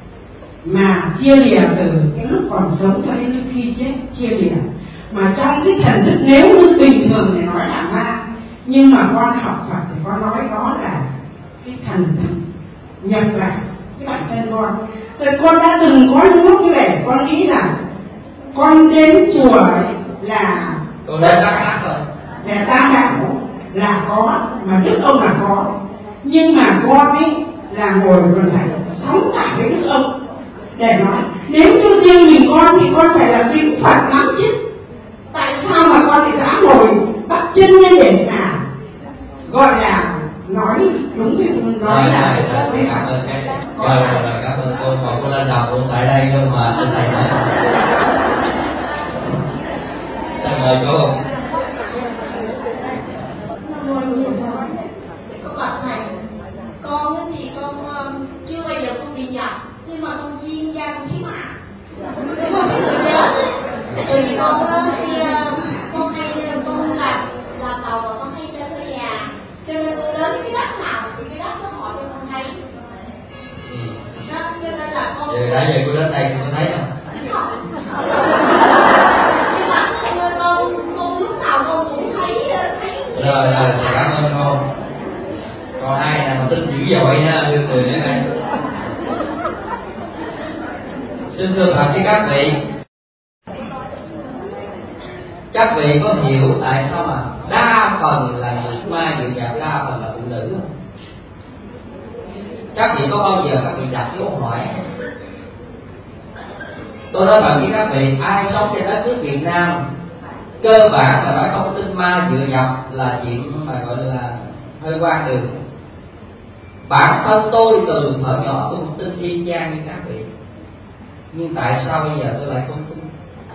Speaker 8: mà chia lìa từ cái lúc còn sống cho đến khi chết chia lìa, mà trong cái thần thức nếu như bình thường thì nói là ma, nhưng mà con học Phật thì con nói đó là cái thần thức nhập vào cái bản thân con. Rồi con đã từng có những lúc như vậy, con nghĩ là con đến chùa ấy là
Speaker 2: con đến đắc rồi
Speaker 8: để ta bảo là có, mà đức ông là có, nhưng mà con ấy là ngồi còn phải sống cả với đức ông để nói. Nếu như riêng mình con thì con phải là kính Phật lắm chứ, tại sao mà con lại dám ngồi bắt chân lên để mà gọi là nói đúng thì nói là
Speaker 2: cảm ơn cái rồi cảm ơn cô. Mà cô lên đầu luôn tại đây luôn mà thầy nói. Thầy mời cô.
Speaker 7: Con thì con chưa bao giờ con bị nhập, nhưng mà con chuyên gia con thấy mà con biết người chết thì con hay con làm đầu và con hay cho tới nhà, cho nên con đến cái đất nào thì cái đất nó hỏi cho con thấy đó, cho nên là con
Speaker 2: giờ nãy giờ cô đến đây cô thấy không?
Speaker 7: Nhưng mà con lúc nào con cũng thấy
Speaker 2: rồi cảm ơn cô. Còn ai nào mà tin dữ dội ha, đưa người đến đây. Xin thưa Phật với các vị có hiểu tại sao mà đa phần là người ma dự nhập, đa phần là phụ nữ không? Các vị có bao giờ các vị đặt dấu hỏi? Tôi nói bằng với các vị, ai sống trên đất nước Việt Nam cơ bản là nói không tin ma dự nhập là chuyện mà gọi là hơi hoang đường. Bản thân tôi từ thuở nhỏ tôi cũng tin y chang như các vị, nhưng tại sao bây giờ tôi lại không tin?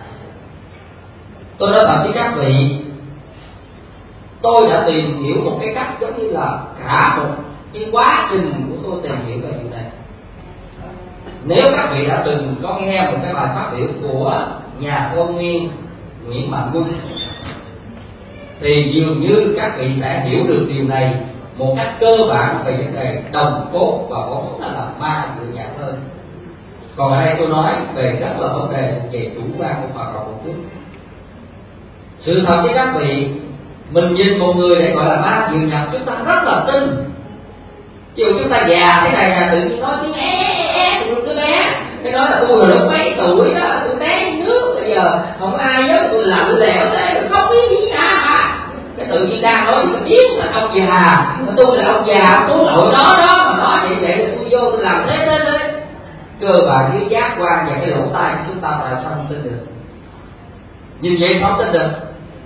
Speaker 2: Tôi nói thật với các vị, tôi đã tìm hiểu một cái cách giống như là cả một cái quá trình của tôi tìm hiểu về điều này. Nếu các vị đã từng có nghe một cái bài phát biểu của nhà tôn nguyên Nguyễn Mạnh Quân thì dường như các vị sẽ hiểu được điều này một cách cơ bản về vấn đề đồng cốt và vốn là ma dự nhập hơn. Còn ở đây tôi nói về rất là vấn đề về chủ quan của Phật học một chút. Sự thật với các vị, mình nhìn một người để gọi là ma dự nhập chúng ta rất là tin. Chiều chúng ta già thế này là tự nhiên nói tiếng đứa bé, cái nói là tôi là lúc mấy tuổi đó tôi té như nước, bây giờ không ai nhớ tôi làm tôi lèo thế rồi không biết gì cả. Cái tự nhiên đang nói gì có tiếng mà ông già, tôi là ông già tôi nội đó mà nói vậy thì tôi vô tôi làm thế. Cơ bản với giác quan và cái lỗ tai của chúng ta tại sao không tin được? Như vậy không tin được.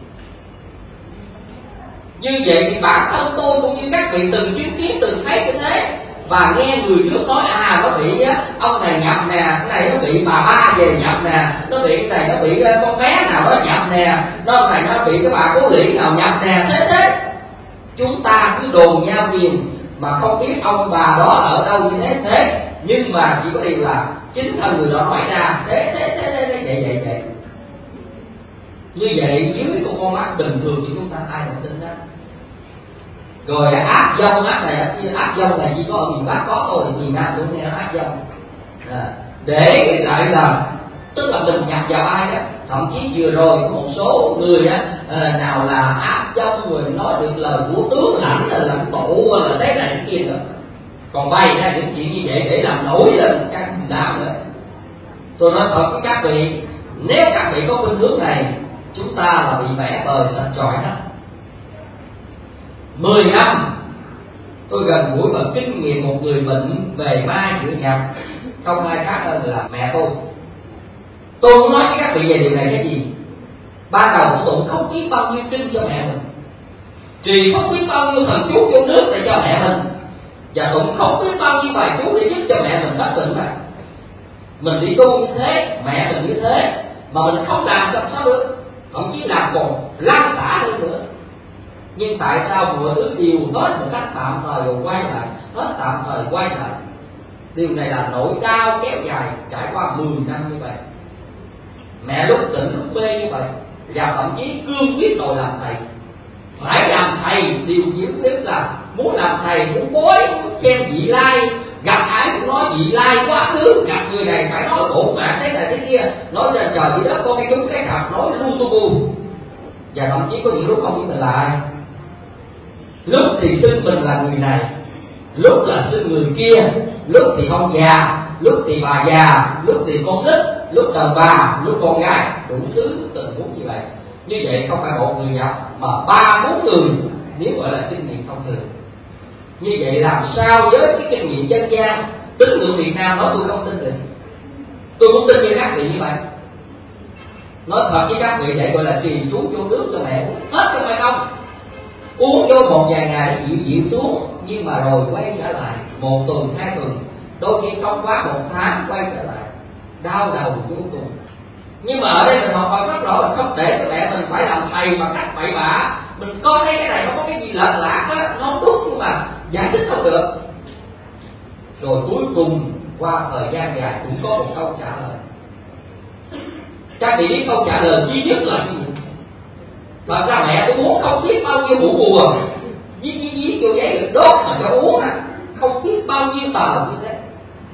Speaker 2: Như vậy thì bản thân tôi cũng như các vị từng chứng kiến từng thấy như thế, và nghe người trước nói nó bị ông này nhập nè, cái này nó bị bà ba về nhập nè, nó bị cái này nó bị con bé nào đó nhập nè, nó này nó bị cái bà cố liễn nào nhập nè, thế chúng ta cứ đồn nhau nhiều mà không biết ông bà đó ở đâu như thế. Nhưng mà chỉ có điều là chính thân người đó nói ra thế vậy. Như vậy dưới con mắt bình thường thì chúng ta ai mà tin đó.
Speaker 5: Rồi ác dông, ác dông này chỉ có ở miền Bắc có thôi, miền Nam cũng nghe nó ác dông. Để lại là tức là mình nhập vào ai đó. Thậm chí vừa rồi có một số người á, nào là ác dông rồi nói được lời của tướng lãnh là lãnh tụ là thế này thế kia nữa, còn bày ra những chuyện như vậy để làm nổi lên các miền Nam nữa. Tôi nói thật với các vị, nếu các vị có khuynh hướng này, chúng ta là bị bẻ bời sạch trọi đó. 10 năm tôi gần gũi và kinh nghiệm một người bệnh về ma chữa nhập, không ai khác hơn là mẹ tôi. Tôi muốn nói với các vị về điều này cái gì? Ban đầu của Tụng không biết bao nhiêu kinh cho mẹ mình, Trì không biết bao nhiêu thần chú vô nước để cho mẹ mình, và Tụng không biết bao nhiêu bài chú để giúp cho mẹ mình đắc bệnh mà. Mình đi tu như thế, mẹ mình như thế, mà mình không làm sao được, thậm chí làm còn lan xả hơn nữa. Nhưng tại sao mọi thứ đều hết một cách tạm thời rồi quay lại, hết tạm thời quay lại? Điều này là nỗi đau kéo dài trải qua 10 năm như vậy. Mẹ lúc tỉnh lúc mê như vậy, và thậm chí cương quyết đòi làm thầy. Phải làm thầy, điều diễn nhất là muốn làm thầy, muốn bói, muốn xem vị lai, gặp ai cũng nói vị lai quá khứ, gặp người này phải nói bộ mạng thế này thế kia, nói trên trời dưới đất có cái chúng cái cặp, nói lu tu bu. Và thậm chí có những lúc không biết mình là ai. Lúc thì xưng mình là người này, lúc là xưng người kia, lúc thì ông già, lúc thì bà già, lúc thì con nít, lúc đàn bà, lúc con gái, đủ thứ tình huống như vậy. Như vậy không phải một người nhập mà 3-4 người, nếu gọi là kinh nghiệm thông thường. Như vậy làm sao với cái kinh nghiệm dân gian, tín ngưỡng Việt Nam nói tôi không tin được. Tôi cũng tin như các vị như vậy. Nói thật với các vị vậy gọi là trì chú vô nước cho mẹ uống hết cho phải không? Uống vô một vài ngày dịu dịu xuống, nhưng mà rồi quay trở lại 1 tuần 2 tuần, đôi khi không quá 1 tháng quay trở lại đau đầu vô cùng. Nhưng mà ở đây mình học Phật rất rõ là không để cho mẹ mình phải làm thầy bằng cách bậy bạ. Mình coi thấy cái này nó có cái gì lệch lạc á, nó không đúng nhưng mà giải thích không được. Rồi cuối cùng qua thời gian dài cũng có một câu trả lời. Các vị biết câu trả lời duy nhất là gì? Thật ra mẹ tôi muốn không biết bao nhiêu hũ bùa, viết vô giấy được đốt mà cho uống à, không biết bao nhiêu tờ như thế.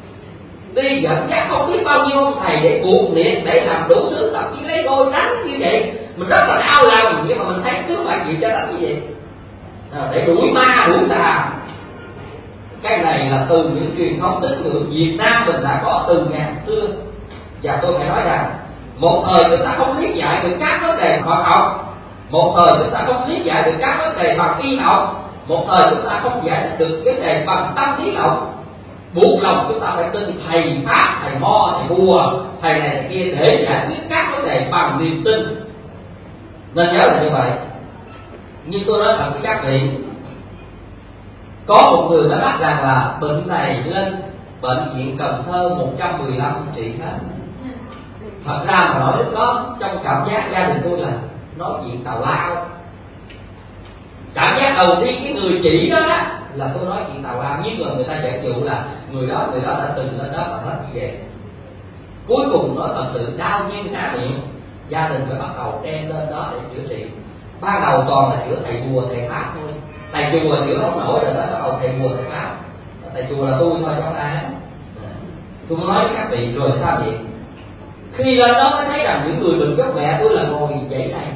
Speaker 5: Đi dẫn dắt không biết bao nhiêu ông thầy để buộc miệng, để làm đủ thứ, thậm chí lấy đôi đánh như vậy. Mình rất là đau lòng, nhưng mà mình thấy cứ phải chịu cho đánh như vậy, để đuổi ma đuổi tà. Cái này là từ những truyền thống tín ngưỡng Việt Nam mình đã có từ ngàn xưa. Và tôi phải nói rằng một thời người ta không lý giải được các vấn đề Phật học, một thời chúng ta không lý giải được các vấn đề bằng y học, một thời chúng ta không giải thích được vấn đề bằng tâm lý học. Buộc lòng chúng ta phải tin thầy pháp, thầy mo, thầy bùa, thầy này thầy kia để giải quyết các vấn đề bằng niềm tin. Nên nhớ là như vậy. Nhưng tôi nói thật với các vị, có một người đã bắt rằng là bệnh này lên bệnh viện Cần Thơ 115 trị hết. Thật ra mà nói lúc đó trong cảm giác gia đình tôi là nói chuyện tào lao. Cảm giác đầu tiên cái người chỉ đó là tôi nói chuyện tào lao, nhưng mà người ta giải dụ là người đó đã từng lên đó mà hết như vậy. Cuối cùng nói thật sự đau như há miệng, gia đình phải bắt đầu đem lên đó để chữa trị. Ban đầu toàn là chữa thầy bùa thầy pháp thôi, thầy chùa chữa không nổi rồi đó, bắt đầu thầy bùa thầy pháp. Thầy chùa là tôi thôi cháu ai. Tôi nói với các vị rồi sao vậy? Khi lên đó mới thấy rằng những người bệnh gốc mẹ tôi là ngồi dãy này,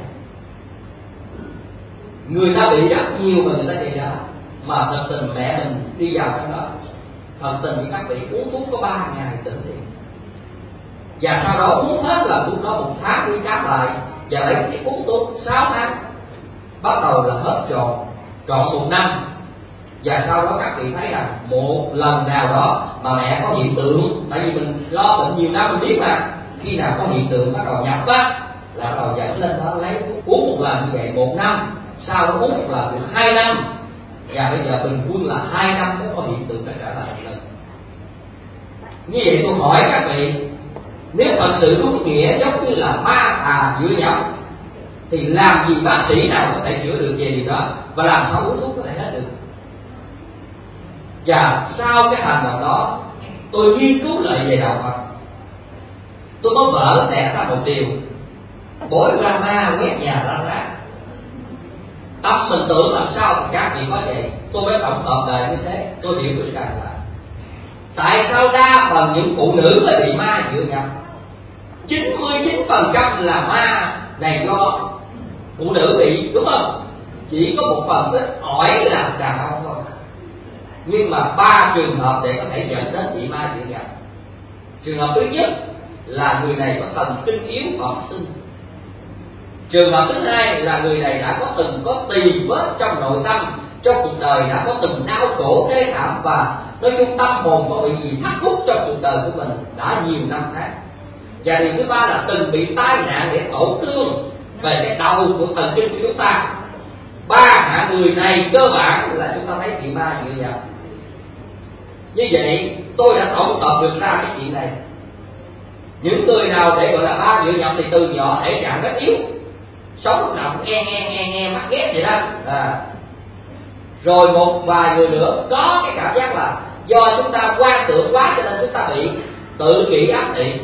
Speaker 5: người ta bị rất nhiều mà người ta vậy đó. Mà thật tình mẹ mình đi vào trong đó, thật tình với các vị uống thuốc có 3 ngày tỉnh liền. Và sau đó uống hết là lúc đó 1 tháng đi khám lại, và lấy tiếp uống thuốc 6 tháng, bắt đầu là hết trọn 1 năm. Và sau đó các vị thấy rằng một lần nào đó mà mẹ có hiện tượng, tại vì mình lo bệnh nhiều năm mình biết mà, khi nào có hiện tượng bắt đầu nhập á là bắt đầu dẫn lên đó lấy thuốc uống một lần như vậy 1 năm, sau đó uống một lần được 2 năm, và bây giờ bình quân là 2 năm mới có hiện tượng đã trở lại một lần. Như vậy tôi hỏi các vị, nếu thật sự đúng nghĩa giống như là ma tà dựa nhập, thì làm gì bác sĩ nào có thể chữa được về điều đó, và làm sao uống thuốc có thể hết được? Và sau cái hành động đó, tôi nghiên cứu lại về đạo Phật, tôi có vỡ lẽ ra một điều: bối ra ma quét nhà ra rác. tâm mình tưởng làm sao thì các vị có vậy. Tôi mới tổng hợp lại như thế. Tôi hiểu được rằng là tại sao đa phần những phụ nữ mới bị ma dựa nhập. 99% là ma này do phụ nữ bị, đúng không? Chỉ có một phần ít ỏi là đàn ông thôi. Nhưng mà 3 trường hợp để có thể dẫn đến bị ma dựa nhập. Trường hợp thứ nhất là người này có thần kinh yếu bẩm sinh. Trường hợp thứ hai là người này đã từng có tì vết trong nội tâm, trong cuộc đời đã có từng đau khổ thê thảm và nói chung tâm hồn có bị gì thắt hút trong cuộc đời của mình đã nhiều năm tháng. Và điều thứ ba là từng bị tai nạn để tổn thương về cái đầu của thần kinh của chúng ta. 3 hạng người này cơ bản là chúng ta thấy bị ma dựa nhập. Như vậy tôi đã tổng hợp được ra cái chuyện này. Những người nào để gọi là ma dựa nhập thì từ nhỏ thể trạng rất yếu, sống lúc nào cũng nghe mắc ghét vậy đó. Rồi một vài người nữa có cái cảm giác là do chúng ta quan tưởng quá cho nên chúng ta bị tự kỷ ám thị.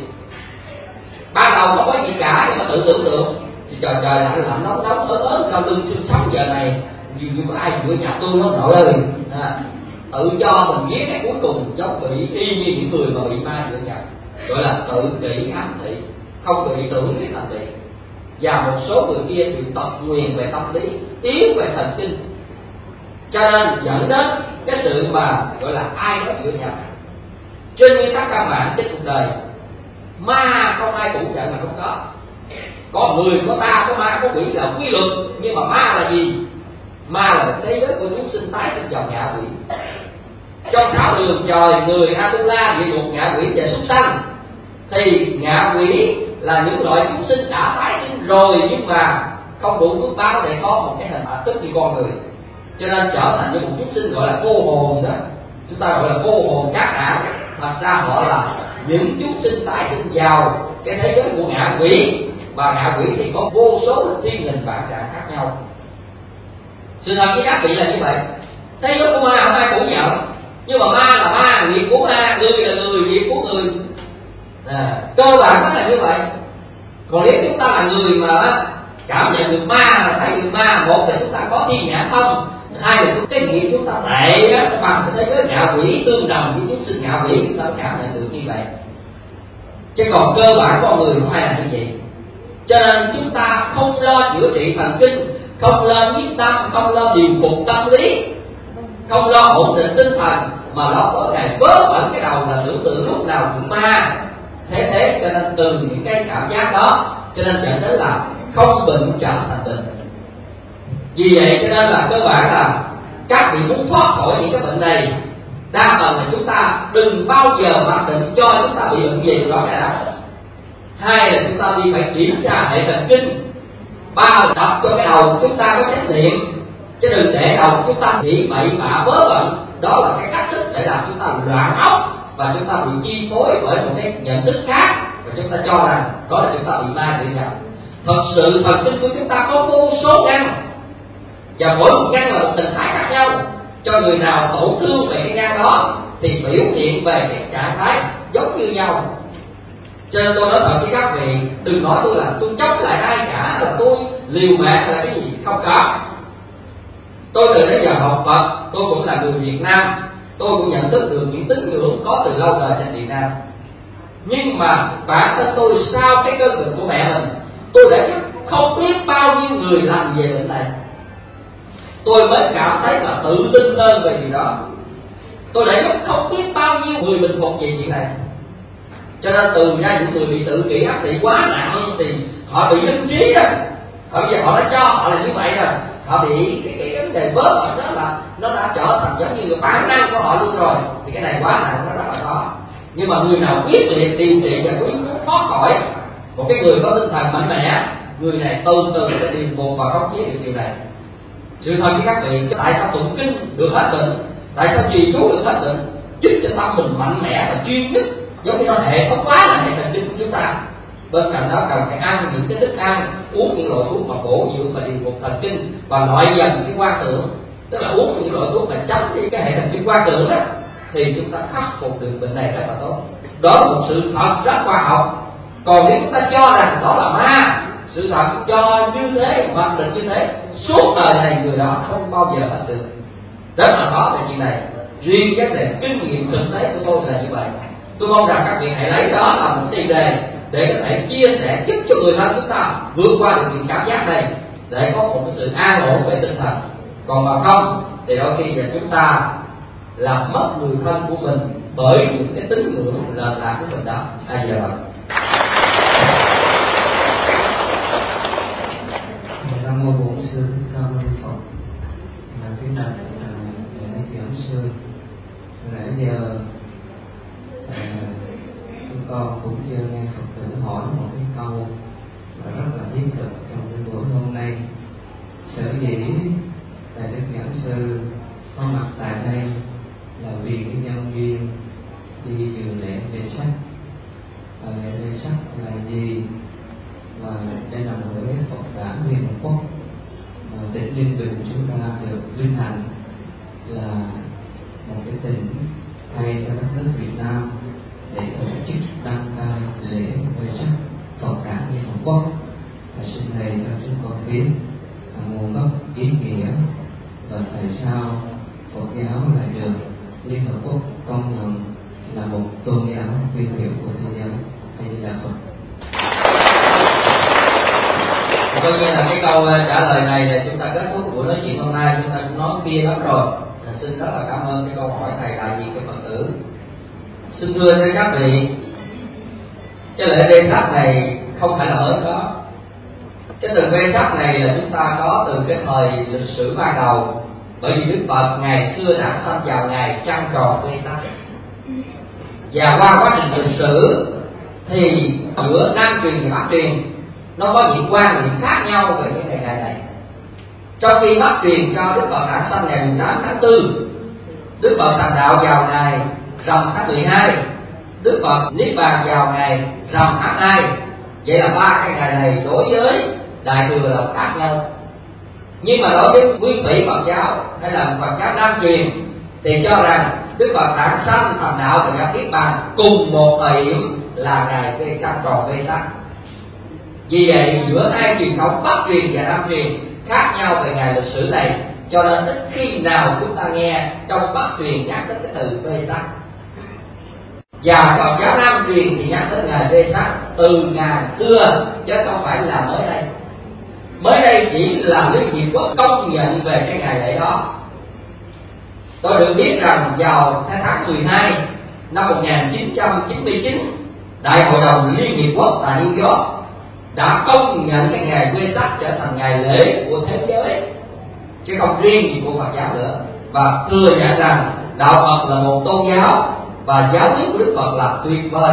Speaker 5: Ban đầu không có gì cả nhưng mà tự tưởng tượng thì trời lạnh nóng ớn sau lưng xương sống giờ này nhiều có ai dựa nhập tôi không nội ơi. Tự cho mình ghét cái cuối cùng giống bị y như những người mà bị ma dựa nhập, gọi là tự kỷ ám thị, không bị tưởng cái thành thị. Và một số người kia thì tật nguyền về tâm lý, yếu về thần kinh, cho nên dẫn đến cái sự mà gọi là ai đó dựa nhập. Trên nguyên tắc căn bản trên cuộc đời, ma không ai phủ nhận là không có. Có người, có ta, có ma, có quỷ là quy luật. Nhưng mà ma là gì? Ma là một thế giới của chúng sinh tái sinh vào ngạ quỷ. Trong 6 đường trời, người Atula, địa ngục, ngạ quỷ và súc sanh, thì ngạ quỷ là những loại chúng sinh đã tái sinh rồi nhưng mà không đủ phước báo để có một cái hình ảnh tức như con người, cho nên trở thành những một chúng sinh gọi là vô hồn đó. Chúng ta gọi là vô hồn cát đảng. Thật ra họ là những chúng sinh tái sinh vào cái thế giới của ngạ quỷ, và ngạ quỷ thì có vô số thiên hình vạn trạng khác nhau. Sự thật với các vị là như vậy. Thế giới của ma không ai phủ nhận, nhưng mà ma là ma, nghiệp của ma, người là người, nghiệp của người. Cơ bản nó là như vậy. Còn nếu chúng ta là người mà cảm nhận được ma, là thấy được ma, một là chúng ta có thiên nhãn thông, hai là cái nghiệp chúng ta tệ bằng cái thế giới ngạ quỷ, tương đồng với chúng sinh ngạ quỷ, chúng ta cảm nhận được như vậy. Chứ còn cơ bản con người không ai là như vậy. Cho nên chúng ta không lo chữa trị thần kinh, không lo nhiếp tâm, không lo điều phục tâm lý, không lo ổn định tinh thần, mà lo có ngày vớ vẩn cái đầu là tưởng tượng lúc nào cũng ma. Thế cho nên từ những cái cảm giác đó cho nên dẫn đến là không bệnh trở thành bệnh. Vì vậy cho nên là cơ bản là các vị muốn thoát khỏi những cái bệnh này, đa phần là chúng ta đừng bao giờ mặc định cho chúng ta bị bệnh gì đó cả. Hai là chúng ta đi phải kiểm tra hệ thần kinh. Ba là đọc cho cái đầu chúng ta có trách nhiệm, chứ đừng để đầu chúng ta nghĩ bậy bạ vớ vẩn. Đó là cái cách thức để làm chúng ta loạn óc và chúng ta bị chi phối bởi một cái nhận thức khác, và chúng ta cho rằng đó là chúng ta bị ma dựa nhập. Thật sự thần kinh của chúng ta có vô số căn, và mỗi một căn là một hình thái khác nhau. Cho người nào tổn thương về cái căn đó thì biểu hiện về cái trạng thái giống như nhau. Cho nên tôi nói thật với các vị, đừng nói tôi là tôi chống lại ai cả, là tôi liều mạng là cái gì, không có. Tôi từ đến giờ học Phật, tôi cũng là người Việt Nam, tôi cũng nhận thức được những tín ngưỡng có từ lâu đời trên Việt Nam. Nhưng mà bản thân tôi sau cái cơn bệnh của mẹ mình, tôi đã giúp không biết bao nhiêu người làm về bệnh này. Tôi mới cảm thấy là tự tin hơn về điều đó. Tôi đã giúp không biết bao nhiêu người bình phục về chuyện này. Cho nên từ ra những người bị tự kỷ áp thị quá nặng thì họ bị linh trí đó. Bây giờ họ đã cho họ là như vậy rồi, họ bị cái vấn đề bớt đó là nó đã trở thành giống như bản năng của họ luôn rồi. Thì cái này quá nặng, nó rất là khó. Nhưng mà người nào quyết liệt điều trị và quyết thoát khỏi, một cái người có tinh thần mạnh mẽ, người này từ từ sẽ điều phục và khống chế được điều này. Sự thật với các vị, tại sao tụng kinh được hết bệnh, tại sao trì chú được hết bệnh, giúp cho tâm mình mạnh mẽ và chuyên nhất, giống như nó hệ thống quá là hệ thần kinh của chúng ta. Bên cạnh đó cần phải ăn những cái thức ăn, uống những loại thuốc mà bổ dưỡng và điều phục thần kinh và loại dần cái quan tưởng, tức là uống những loại thuốc mà tránh đi cái hệ thần kinh quan tưởng đó, thì chúng ta khắc phục được bệnh này rất là tốt. Đó là một sự thật rất khoa học. Còn nếu chúng ta cho rằng đó là ma, sự thật cho như thế, mặc định như thế, suốt đời này người đó không bao giờ hết được. Rất là khó về chuyện này. Riêng vấn đề kinh nghiệm thực tế của tôi là như vậy. Tôi mong rằng các vị hãy lấy đó là một tiền đề để có thể chia sẻ giúp cho người thân chúng ta vượt qua được những cảm giác này, để có một cái sự an ổn về tinh thần. Còn mà không thì đôi khi là chúng ta làm mất người thân của mình bởi những cái tín ngưỡng lệch lạc của mình đó. Giờ
Speaker 2: Nam mô Bổn Sư Thích Ca Mâu Ni Phật. Kính bạch lễ giảng sư, nãy giờ chúng con cũng chưa nghe Phật tử hỏi một cái câu rất là thiết thực trong cái buổi hôm nay. Sở dĩ Đại Đức Giảng Sư có mặt tại đây là vì cái nhân duyên đi dự lễ về sắc. Và lễ về sắc là gì? Và đây là một lễ Phật đản Liên Hợp Quốc. Tỉnh Ninh Bình chúng ta được vinh hạnh là một cái tỉnh thay cho đất nước Việt Nam để tổ chức đăng cai lễ về sắc Phật đản Liên Hợp Quốc. Và xin thầy cho chúng con biết nguồn gốc, ý nghĩa và tại sao Phật giáo lại được Liên Hợp Quốc công nhận là một tôn giáo tiêu biểu của thế giới. Hay là Phật.
Speaker 5: Coi như là cái câu trả lời này là chúng ta kết thúc buổi nói chuyện hôm nay. Chúng ta cũng nói kia lắm rồi. Xin rất là cảm ơn cái câu hỏi thầy đại diện cho Phật tử. Xin thưa với các vị, cái lễ vê sắc này không phải là mới có. Cái từ vê sắc này là chúng ta có từ cái thời lịch sử ban đầu. Bởi vì Đức Phật ngày xưa đã sanh vào ngày trăng tròn vê sắc. Và qua quá trình lịch sử thì giữa Nam truyền và Bắc truyền nó có những quan niệm khác nhau về cái ngày này. Trong khi Bắc truyền cho Đức Phật đản sanh ngày 18 tháng 4, Đức Phật thành đạo vào ngày rằm tháng 12, Đức Phật niết bàn vào ngày rằm tháng 2. Vậy là ba cái ngày này đối với Đại thừa là khác nhau. Nhưng mà đối với nguyên thủy Phật giáo hay là Phật giáo Nam truyền thì cho rằng Đức Phật đản sanh thành đạo và nhập niết bàn cùng một thời điểm là ngày về trăng tròn vê sắc. Vì vậy giữa hai truyền thống Bắc truyền và Nam truyền khác nhau về ngày lịch sử này, cho nên ít khi nào chúng ta nghe trong Bắc truyền nhắc đến cái từ vê sắc. Và Phật giáo Nam truyền thì nhắc đến ngày vê sắc từ ngàn xưa chứ không phải là mới đây. Mới đây chỉ là Liên Hiệp Quốc công nhận về cái ngày lễ đó. Tôi được biết rằng vào tháng 12 năm 1999, Đại hội đồng Liên Hiệp Quốc tại New York đã công nhận cái ngày vê sắc trở thành ngày lễ của thế giới, chứ không riêng gì của Phật giáo nữa, và thừa nhận rằng đạo Phật là một tôn giáo và giáo lý của Đức Phật là tuyệt vời.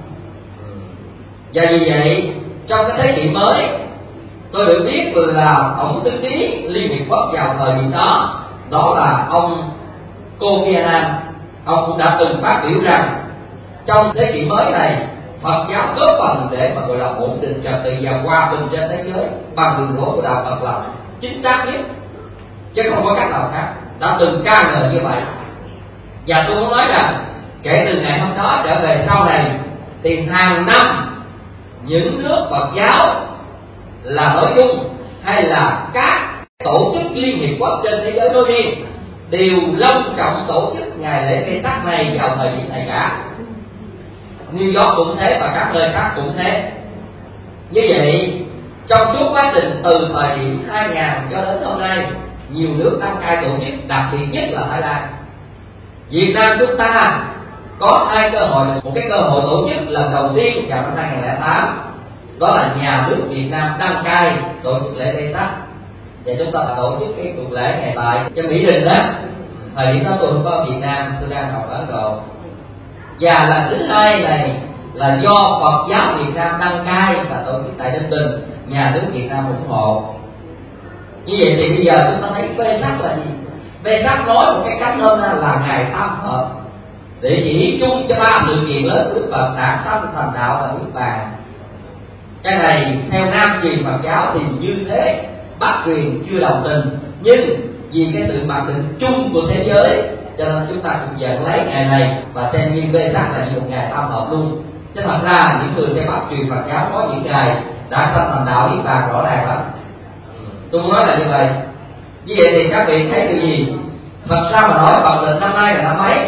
Speaker 5: Và vì vậy trong cái thế kỷ mới, tôi được biết là ông thư ký Liên Hiệp Quốc vào thời điểm đó, đó là ông Kofi Annan, ông cũng đã từng phát biểu rằng trong thế kỷ mới này Phật giáo góp phần để mà gọi là ổn định trật tự và hòa bình trên thế giới bằng đường lối của đạo Phật là chính xác nhất, chứ không có cách nào khác. Đã từng ca ngợi như vậy. Và tôi muốn nói rằng kể từ ngày hôm đó trở về sau này thì hàng năm những nước Phật giáo là nói chung hay là các tổ chức Liên Hiệp Quốc trên thế giới nói riêng đều long trọng tổ chức ngày lễ vê sắc này vào thời điểm này cả. New York cũng thế và các nơi khác cũng thế. Như vậy trong suốt quá trình từ thời điểm 2000 cho đến hôm nay, nhiều nước đăng cai tổ chức, đặc biệt nhất là Thái Lan. Việt Nam chúng ta có hai cơ hội, một cái cơ hội tổ chức lần đầu tiên vào năm 2008, đó là nhà nước Việt Nam đăng cai tổ chức lễ vê sắc, và chúng ta đã tổ chức cái cuộc lễ ngày tại cho Mỹ Đình đó. Thời điểm đó tôi không có ở Việt Nam, tôi đang học ở Ấn Độ. Và lần thứ hai này là do Phật giáo Việt Nam đăng cai và tổ chức tại Ninh Bình, nhà nước Việt Nam ủng hộ. Như vậy thì bây giờ chúng ta thấy vê sắc là gì? Vê sắc nói một cái cách hơn là ngày tam hợp, để chỉ chung cho ba sự kiện lớn của Đức Phật đản sanh thành đạo và niết bàn. Cái này theo Nam truyền Phật giáo thì như thế, Bắc truyền chưa đồng tình, nhưng vì cái sự mặc định chung của thế giới cho nên chúng ta cũng dẫn lấy ngày này và xem như vê sắc là như một ngày tam hợp luôn. Chứ thật ra những người theo Bắc truyền Phật giáo có những ngày đã sanh thành đạo niết bàn rõ ràng lắm. Tôi muốn nói là như vậy. Như vậy thì các vị thấy điều gì? Phật sao mà nói Phật lịch năm nay là năm mấy?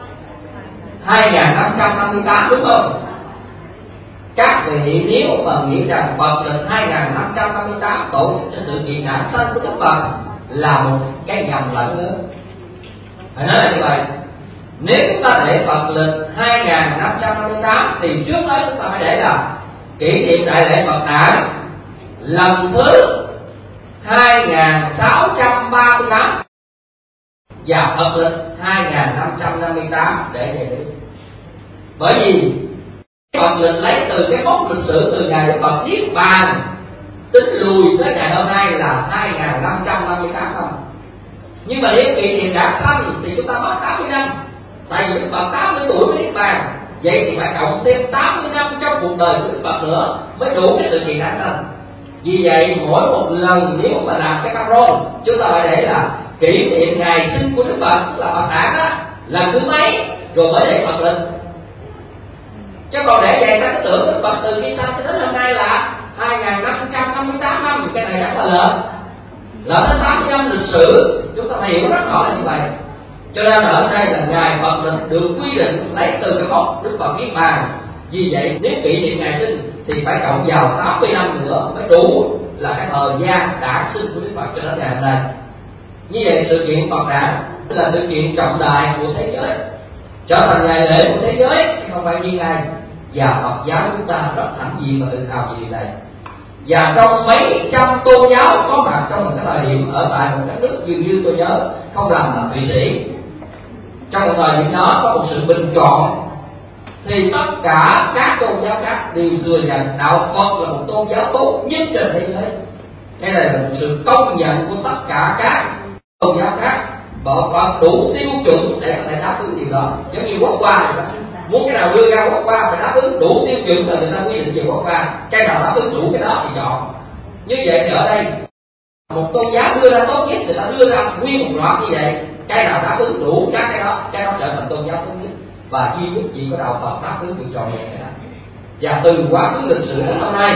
Speaker 5: 2558 đúng không? Các vị nếu mà nghĩ rằng Phật lịch 2558 tổ chức cho sự kiện đản sanh của Đức Phật là một cái nhầm lẫn lớn. Phải nói là như vậy. Nếu chúng ta để Phật lịch 2558 thì trước đó chúng ta phải để là kỷ niệm đại lễ Phật đản lần thứ 2638 và Phật lịch 2558 để vậy đi. Bởi vì Phật lịch lấy từ cái mốc lịch sử từ ngày Đức Phật niết bàn tính lùi tới ngày hôm nay là 2558 năm. Nhưng mà nếu kỷ niệm đản sanh thì chúng ta mất 80 năm. Tại vì Đức Phật 80 tuổi mới niết bàn, vậy thì phải cộng thêm 80 năm trong cuộc đời của Đức Phật nữa mới đủ cái sự kiện đản sanh. Vì vậy mỗi một lần nếu mà làm cái cam rôn, chúng ta phải để là kỷ niệm ngày sinh của Đức Phật, tức là Phật đản đó, lần thứ mấy rồi mới để Phật lịch. Chứ còn để vậy ta cứ tưởng Đức Phật từ khi sanh đến hôm nay là 2558 năm, cái này rất là lớn đến 80 năm lịch sử. Chúng ta hiểu rất rõ là như vậy. Cho nên ở đây là ngày Phật lịch được quy định lấy từ cái mốc Đức Phật niết bàn. Vì vậy nếu kỷ niệm ngày sinh thì phải cộng vào 80 năm nữa mới đủ là cái thời gian đản sinh của Đức Phật cho đến ngày hôm nay. Như vậy sự kiện Phật đản là sự kiện trọng đại của thế giới, trở thành ngày lễ của thế giới, không phải riêng ai. Và Phật giáo chúng ta rất hãnh diện và tự hào về điều này. Và trong mấy trăm tôn giáo có mặt trong một cái thời điểm ở tại một đất nước dường như tôi nhớ không lầm là Thụy Sĩ, trong một thời điểm đó có một sự bình chọn thì tất cả các tôn giáo khác đều thừa nhận đạo Phật là một tôn giáo tốt nhất trên thế giới. Cái này là một sự công nhận của tất cả các tôn giáo khác. Bọn Phật đủ tiêu chuẩn để có thể đáp ứng điều đó. Giống như quốc hoa vậy đó. Muốn cái nào đưa ra quốc hoa phải đáp ứng đủ tiêu chuẩn là người ta quy định về quốc hoa. Cái nào đáp ứng đủ cái đó thì chọn. Như vậy thì ở đây một tôn giáo đưa ra tốt nhất, người ta đưa ra nguyên một loạt như vậy. Cái nào đáp ứng đủ các cái đó trở thành tôn giáo tốt nhất. Và duy nhất chỉ có đạo Phật đáp ứng việc trọn vẹn cái đó. Và từ quá khứ lịch sử đến hôm nay,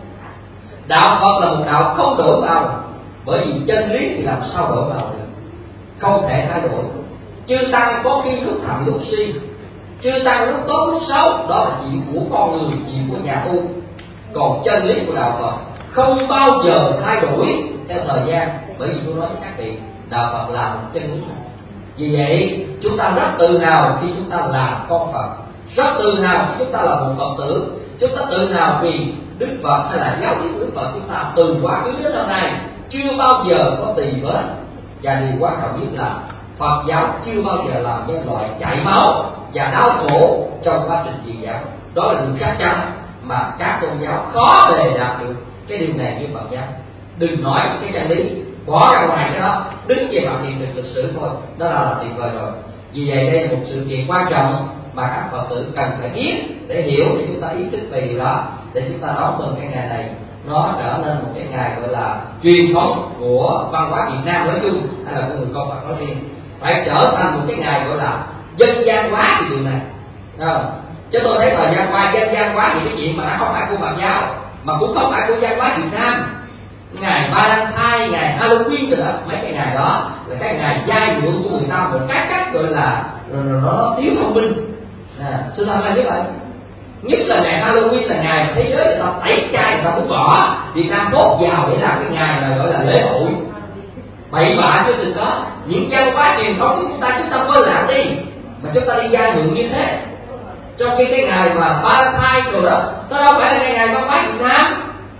Speaker 5: đạo Phật là một đạo không đổi màu. Bởi vì chân lý thì làm sao đổi màu được, không thể thay đổi. Chư tăng có khi lúc thầm lúc si, chư tăng lúc tốt lúc xấu, đó là chuyện của con người, chuyện của nhà tu. Còn chân lý của đạo Phật không bao giờ thay đổi theo thời gian. Bởi vì tôi nói với các vị, đạo Phật là một chân lý. Vì vậy chúng ta rất tự hào khi chúng ta là con Phật, rất tự hào khi chúng ta là một Phật tử. Chúng ta tự hào vì Đức Phật hay là giáo lý của Đức Phật chúng ta từ quá khứ đến hôm nay chưa bao giờ có tỳ vết. Và điều quan trọng nhất là Phật giáo chưa bao giờ làm nhân loại chảy máu và đau khổ trong quá trình truyền giáo. Đó là điều chắc chắn mà các tôn giáo khó bề đạt được cái điều này như Phật giáo. Đừng nói cái chân lý, bỏ ra ngoài cái đó, đứng về mặt hiện thực lịch sử thôi, đó là tuyệt vời rồi. Vì vậy đây là một sự kiện quan trọng mà các Phật tử cần phải biết để hiểu, để chúng ta ý thức về điều đó, để chúng ta đón mừng cái ngày này nó trở nên một cái ngày gọi là truyền thống của văn hóa Việt Nam nói chung hay là của người con Phật nói riêng, phải trở thành một cái ngày gọi là dân gian hóa cái điều này. Chứ tôi thấy thời gian qua dân gian hóa thì cái chuyện mà nó không phải của Phật giáo mà cũng không phải của văn hóa Việt Nam. Ngày Valentine, ngày Halloween rồi đó, mấy cái ngày đó là cái ngày giai ngưỡng của người ta một cách gọi là nó thiếu thông minh. Sự thật là như vậy. Nhất là ngày Halloween là ngày thế giới người ta tẩy chay, người ta muốn bỏ Việt Nam vốt vào để làm cái ngày này gọi là lễ hội. Bậy bạ chứ đừng có. Những văn hóa truyền thống của chúng ta quên lãng đi, mà chúng ta đi giai ngưỡng như thế. Trong khi cái ngày mà Valentine rồi đó, nó đâu phải là cái ngày văn hóa Việt Nam.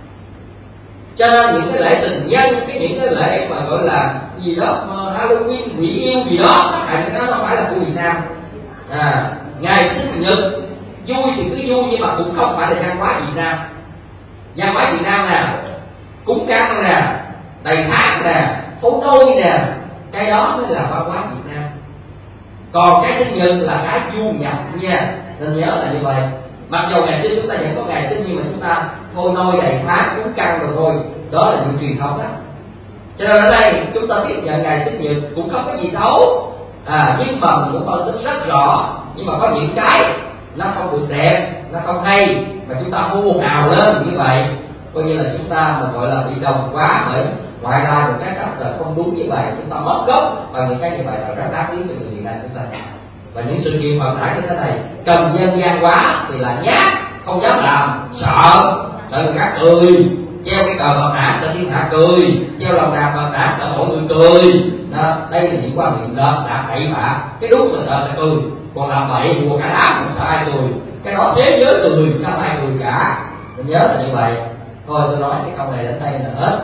Speaker 5: Cho nên những cái lễ tình nhân, những cái lễ mà gọi là gì đó Halloween, quỷ yêu gì đó, cái đó không phải là của Việt Nam. Ngày sinh nhật vui thì cứ vui, nhưng mà cũng không phải là văn hóa Việt Nam. Văn hóa Việt Nam nè, cúng căng nè, đầy tháng nè, pháo nôi nè, cái đó mới là văn hóa Việt Nam. Còn cái sinh nhật là cái du nhập nha, nên nhớ là như vậy. Mặc dù ngày sinh chúng ta vẫn có ngày sinh, nhưng mà chúng ta thôi nôi đầy tháng cúng căng rồi thôi, đó là những truyền thống đó. Cho nên ở đây chúng ta tiếp nhận ngày sinh nhật cũng không có gì xấu, nhưng mà mình cũng phân tích rất rõ. Nhưng mà có những cái nó không được đẹp, nó không hay mà chúng ta hô hào lên như vậy coi như là chúng ta mà gọi là bị đồng quá bởi ngoại lai một cái cách là không đúng như vậy, chúng ta mất gốc và những cái như vậy là rất đáng tiếc cho người Việt Nam chúng ta. Và những sự kiện vận tải như thế này cầm dân gian quá thì là nhát, không dám làm, sợ người khác cười, treo cái cờ Phật đản cho thiên hạ cười, treo lòng đàn Phật đản cho mọi người cười. Đó, đây là những quan niệm đó đã bậy bạ. Cái đúng là sợ là cười, còn làm bậy của cả đám không sao ai cười. Cái đó thế giới cười sao ai cười cả. Mình nhớ là như vậy. Thôi tôi nói cái câu này đến đây là hết.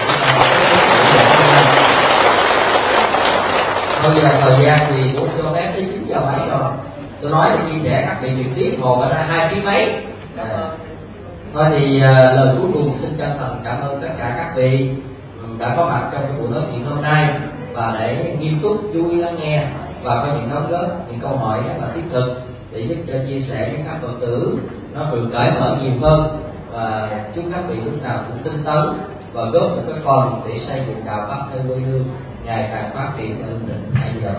Speaker 5: Bây giờ thời gian thì cũng cho phép tới 9 giờ mấy rồi. Tôi nói thì chia sẻ các vị trực tiếp ngồi ở ra 2 tiếng mấy. Thôi thì lời cuối cùng xin chân thành cảm ơn tất cả các vị đã có mặt trong cái buổi nói chuyện hôm nay và để nghiêm túc chú ý lắng nghe và có những đóng góp, những câu hỏi rất là thiết thực để giúp cho chia sẻ với các Phật tử nó được cởi mở nhiều hơn. Và chúc các vị lúc nào cũng tinh tấn và góp một cái phần để xây dựng đạo Pháp nơi quê hương ngày càng phát triển và ổn định. Bây giờ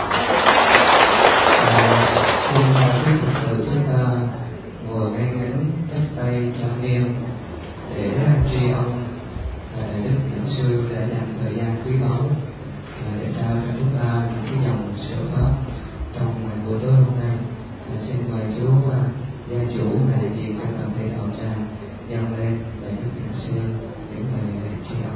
Speaker 2: xin quý Phật tử chúng ta ngồi ngay ngắn chắp tay trang nghiêm để tri ân Đại Đức Giảng Sư đã dành thời gian quý báu để trao cho chúng ta những cái dòng sở pháp trong buổi tối hôm nay. Xin mời chú gia chủ đại diện cho toàn thể đạo tràng dâng lên Đại Đức Giảng Sư những lời tri ân.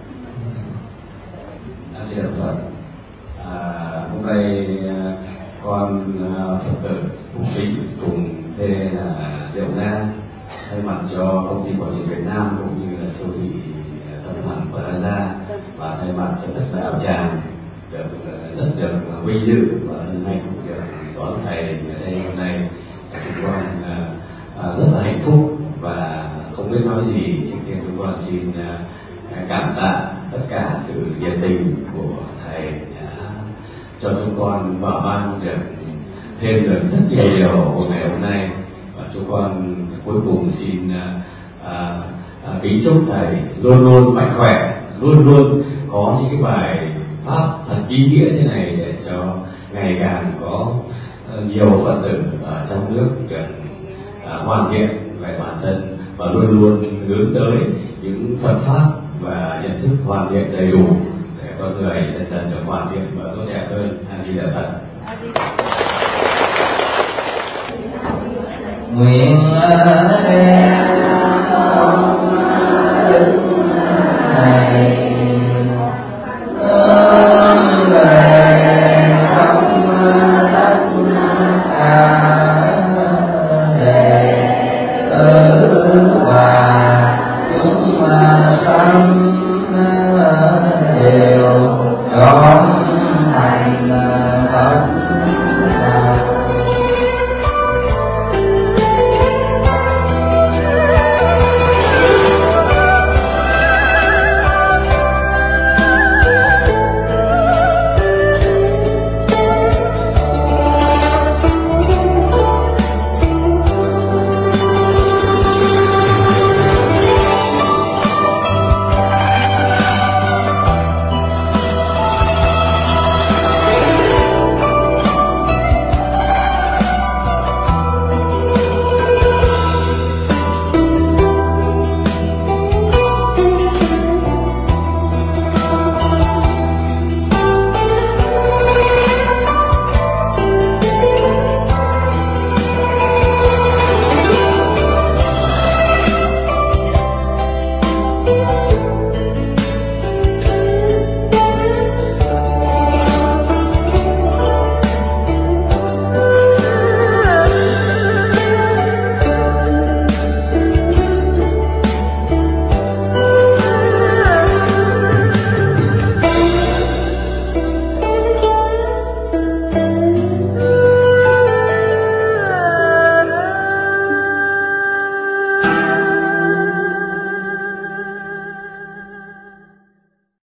Speaker 9: Di Đà Phật. Hôm nay con Phật tử cùng kính cùng thê là Diệu Nga thay mặt cho công ty bảo hiểm Việt Nam cũng như là siêu thị Tâm Hạnh Plaza và thay mặt cho tất cả đạo tràng rất được vinh dự và hôm nay cũng được đón thầy ở đây hôm nay. Chúng con rất là hạnh phúc và không biết nói gì. Trước tiên chúng con xin cảm tạ tất cả sự nhiệt tình của thầy đã cho chúng con mở mang được thêm được rất nhiều điều của ngày hôm nay. Và chúng con cuối cùng xin kính chúc thầy luôn luôn mạnh khỏe, luôn luôn có những cái bài pháp thật ý nghĩa thế này để cho ngày càng có nhiều Phật tử ở trong nước được hoàn thiện về bản thân và luôn luôn hướng tới những Phật pháp và nhận thức hoàn thiện đầy đủ để con người dần dần được hoàn thiện và tốt đẹp hơn. A Di Đà Phật.
Speaker 2: Nguyện
Speaker 5: Đó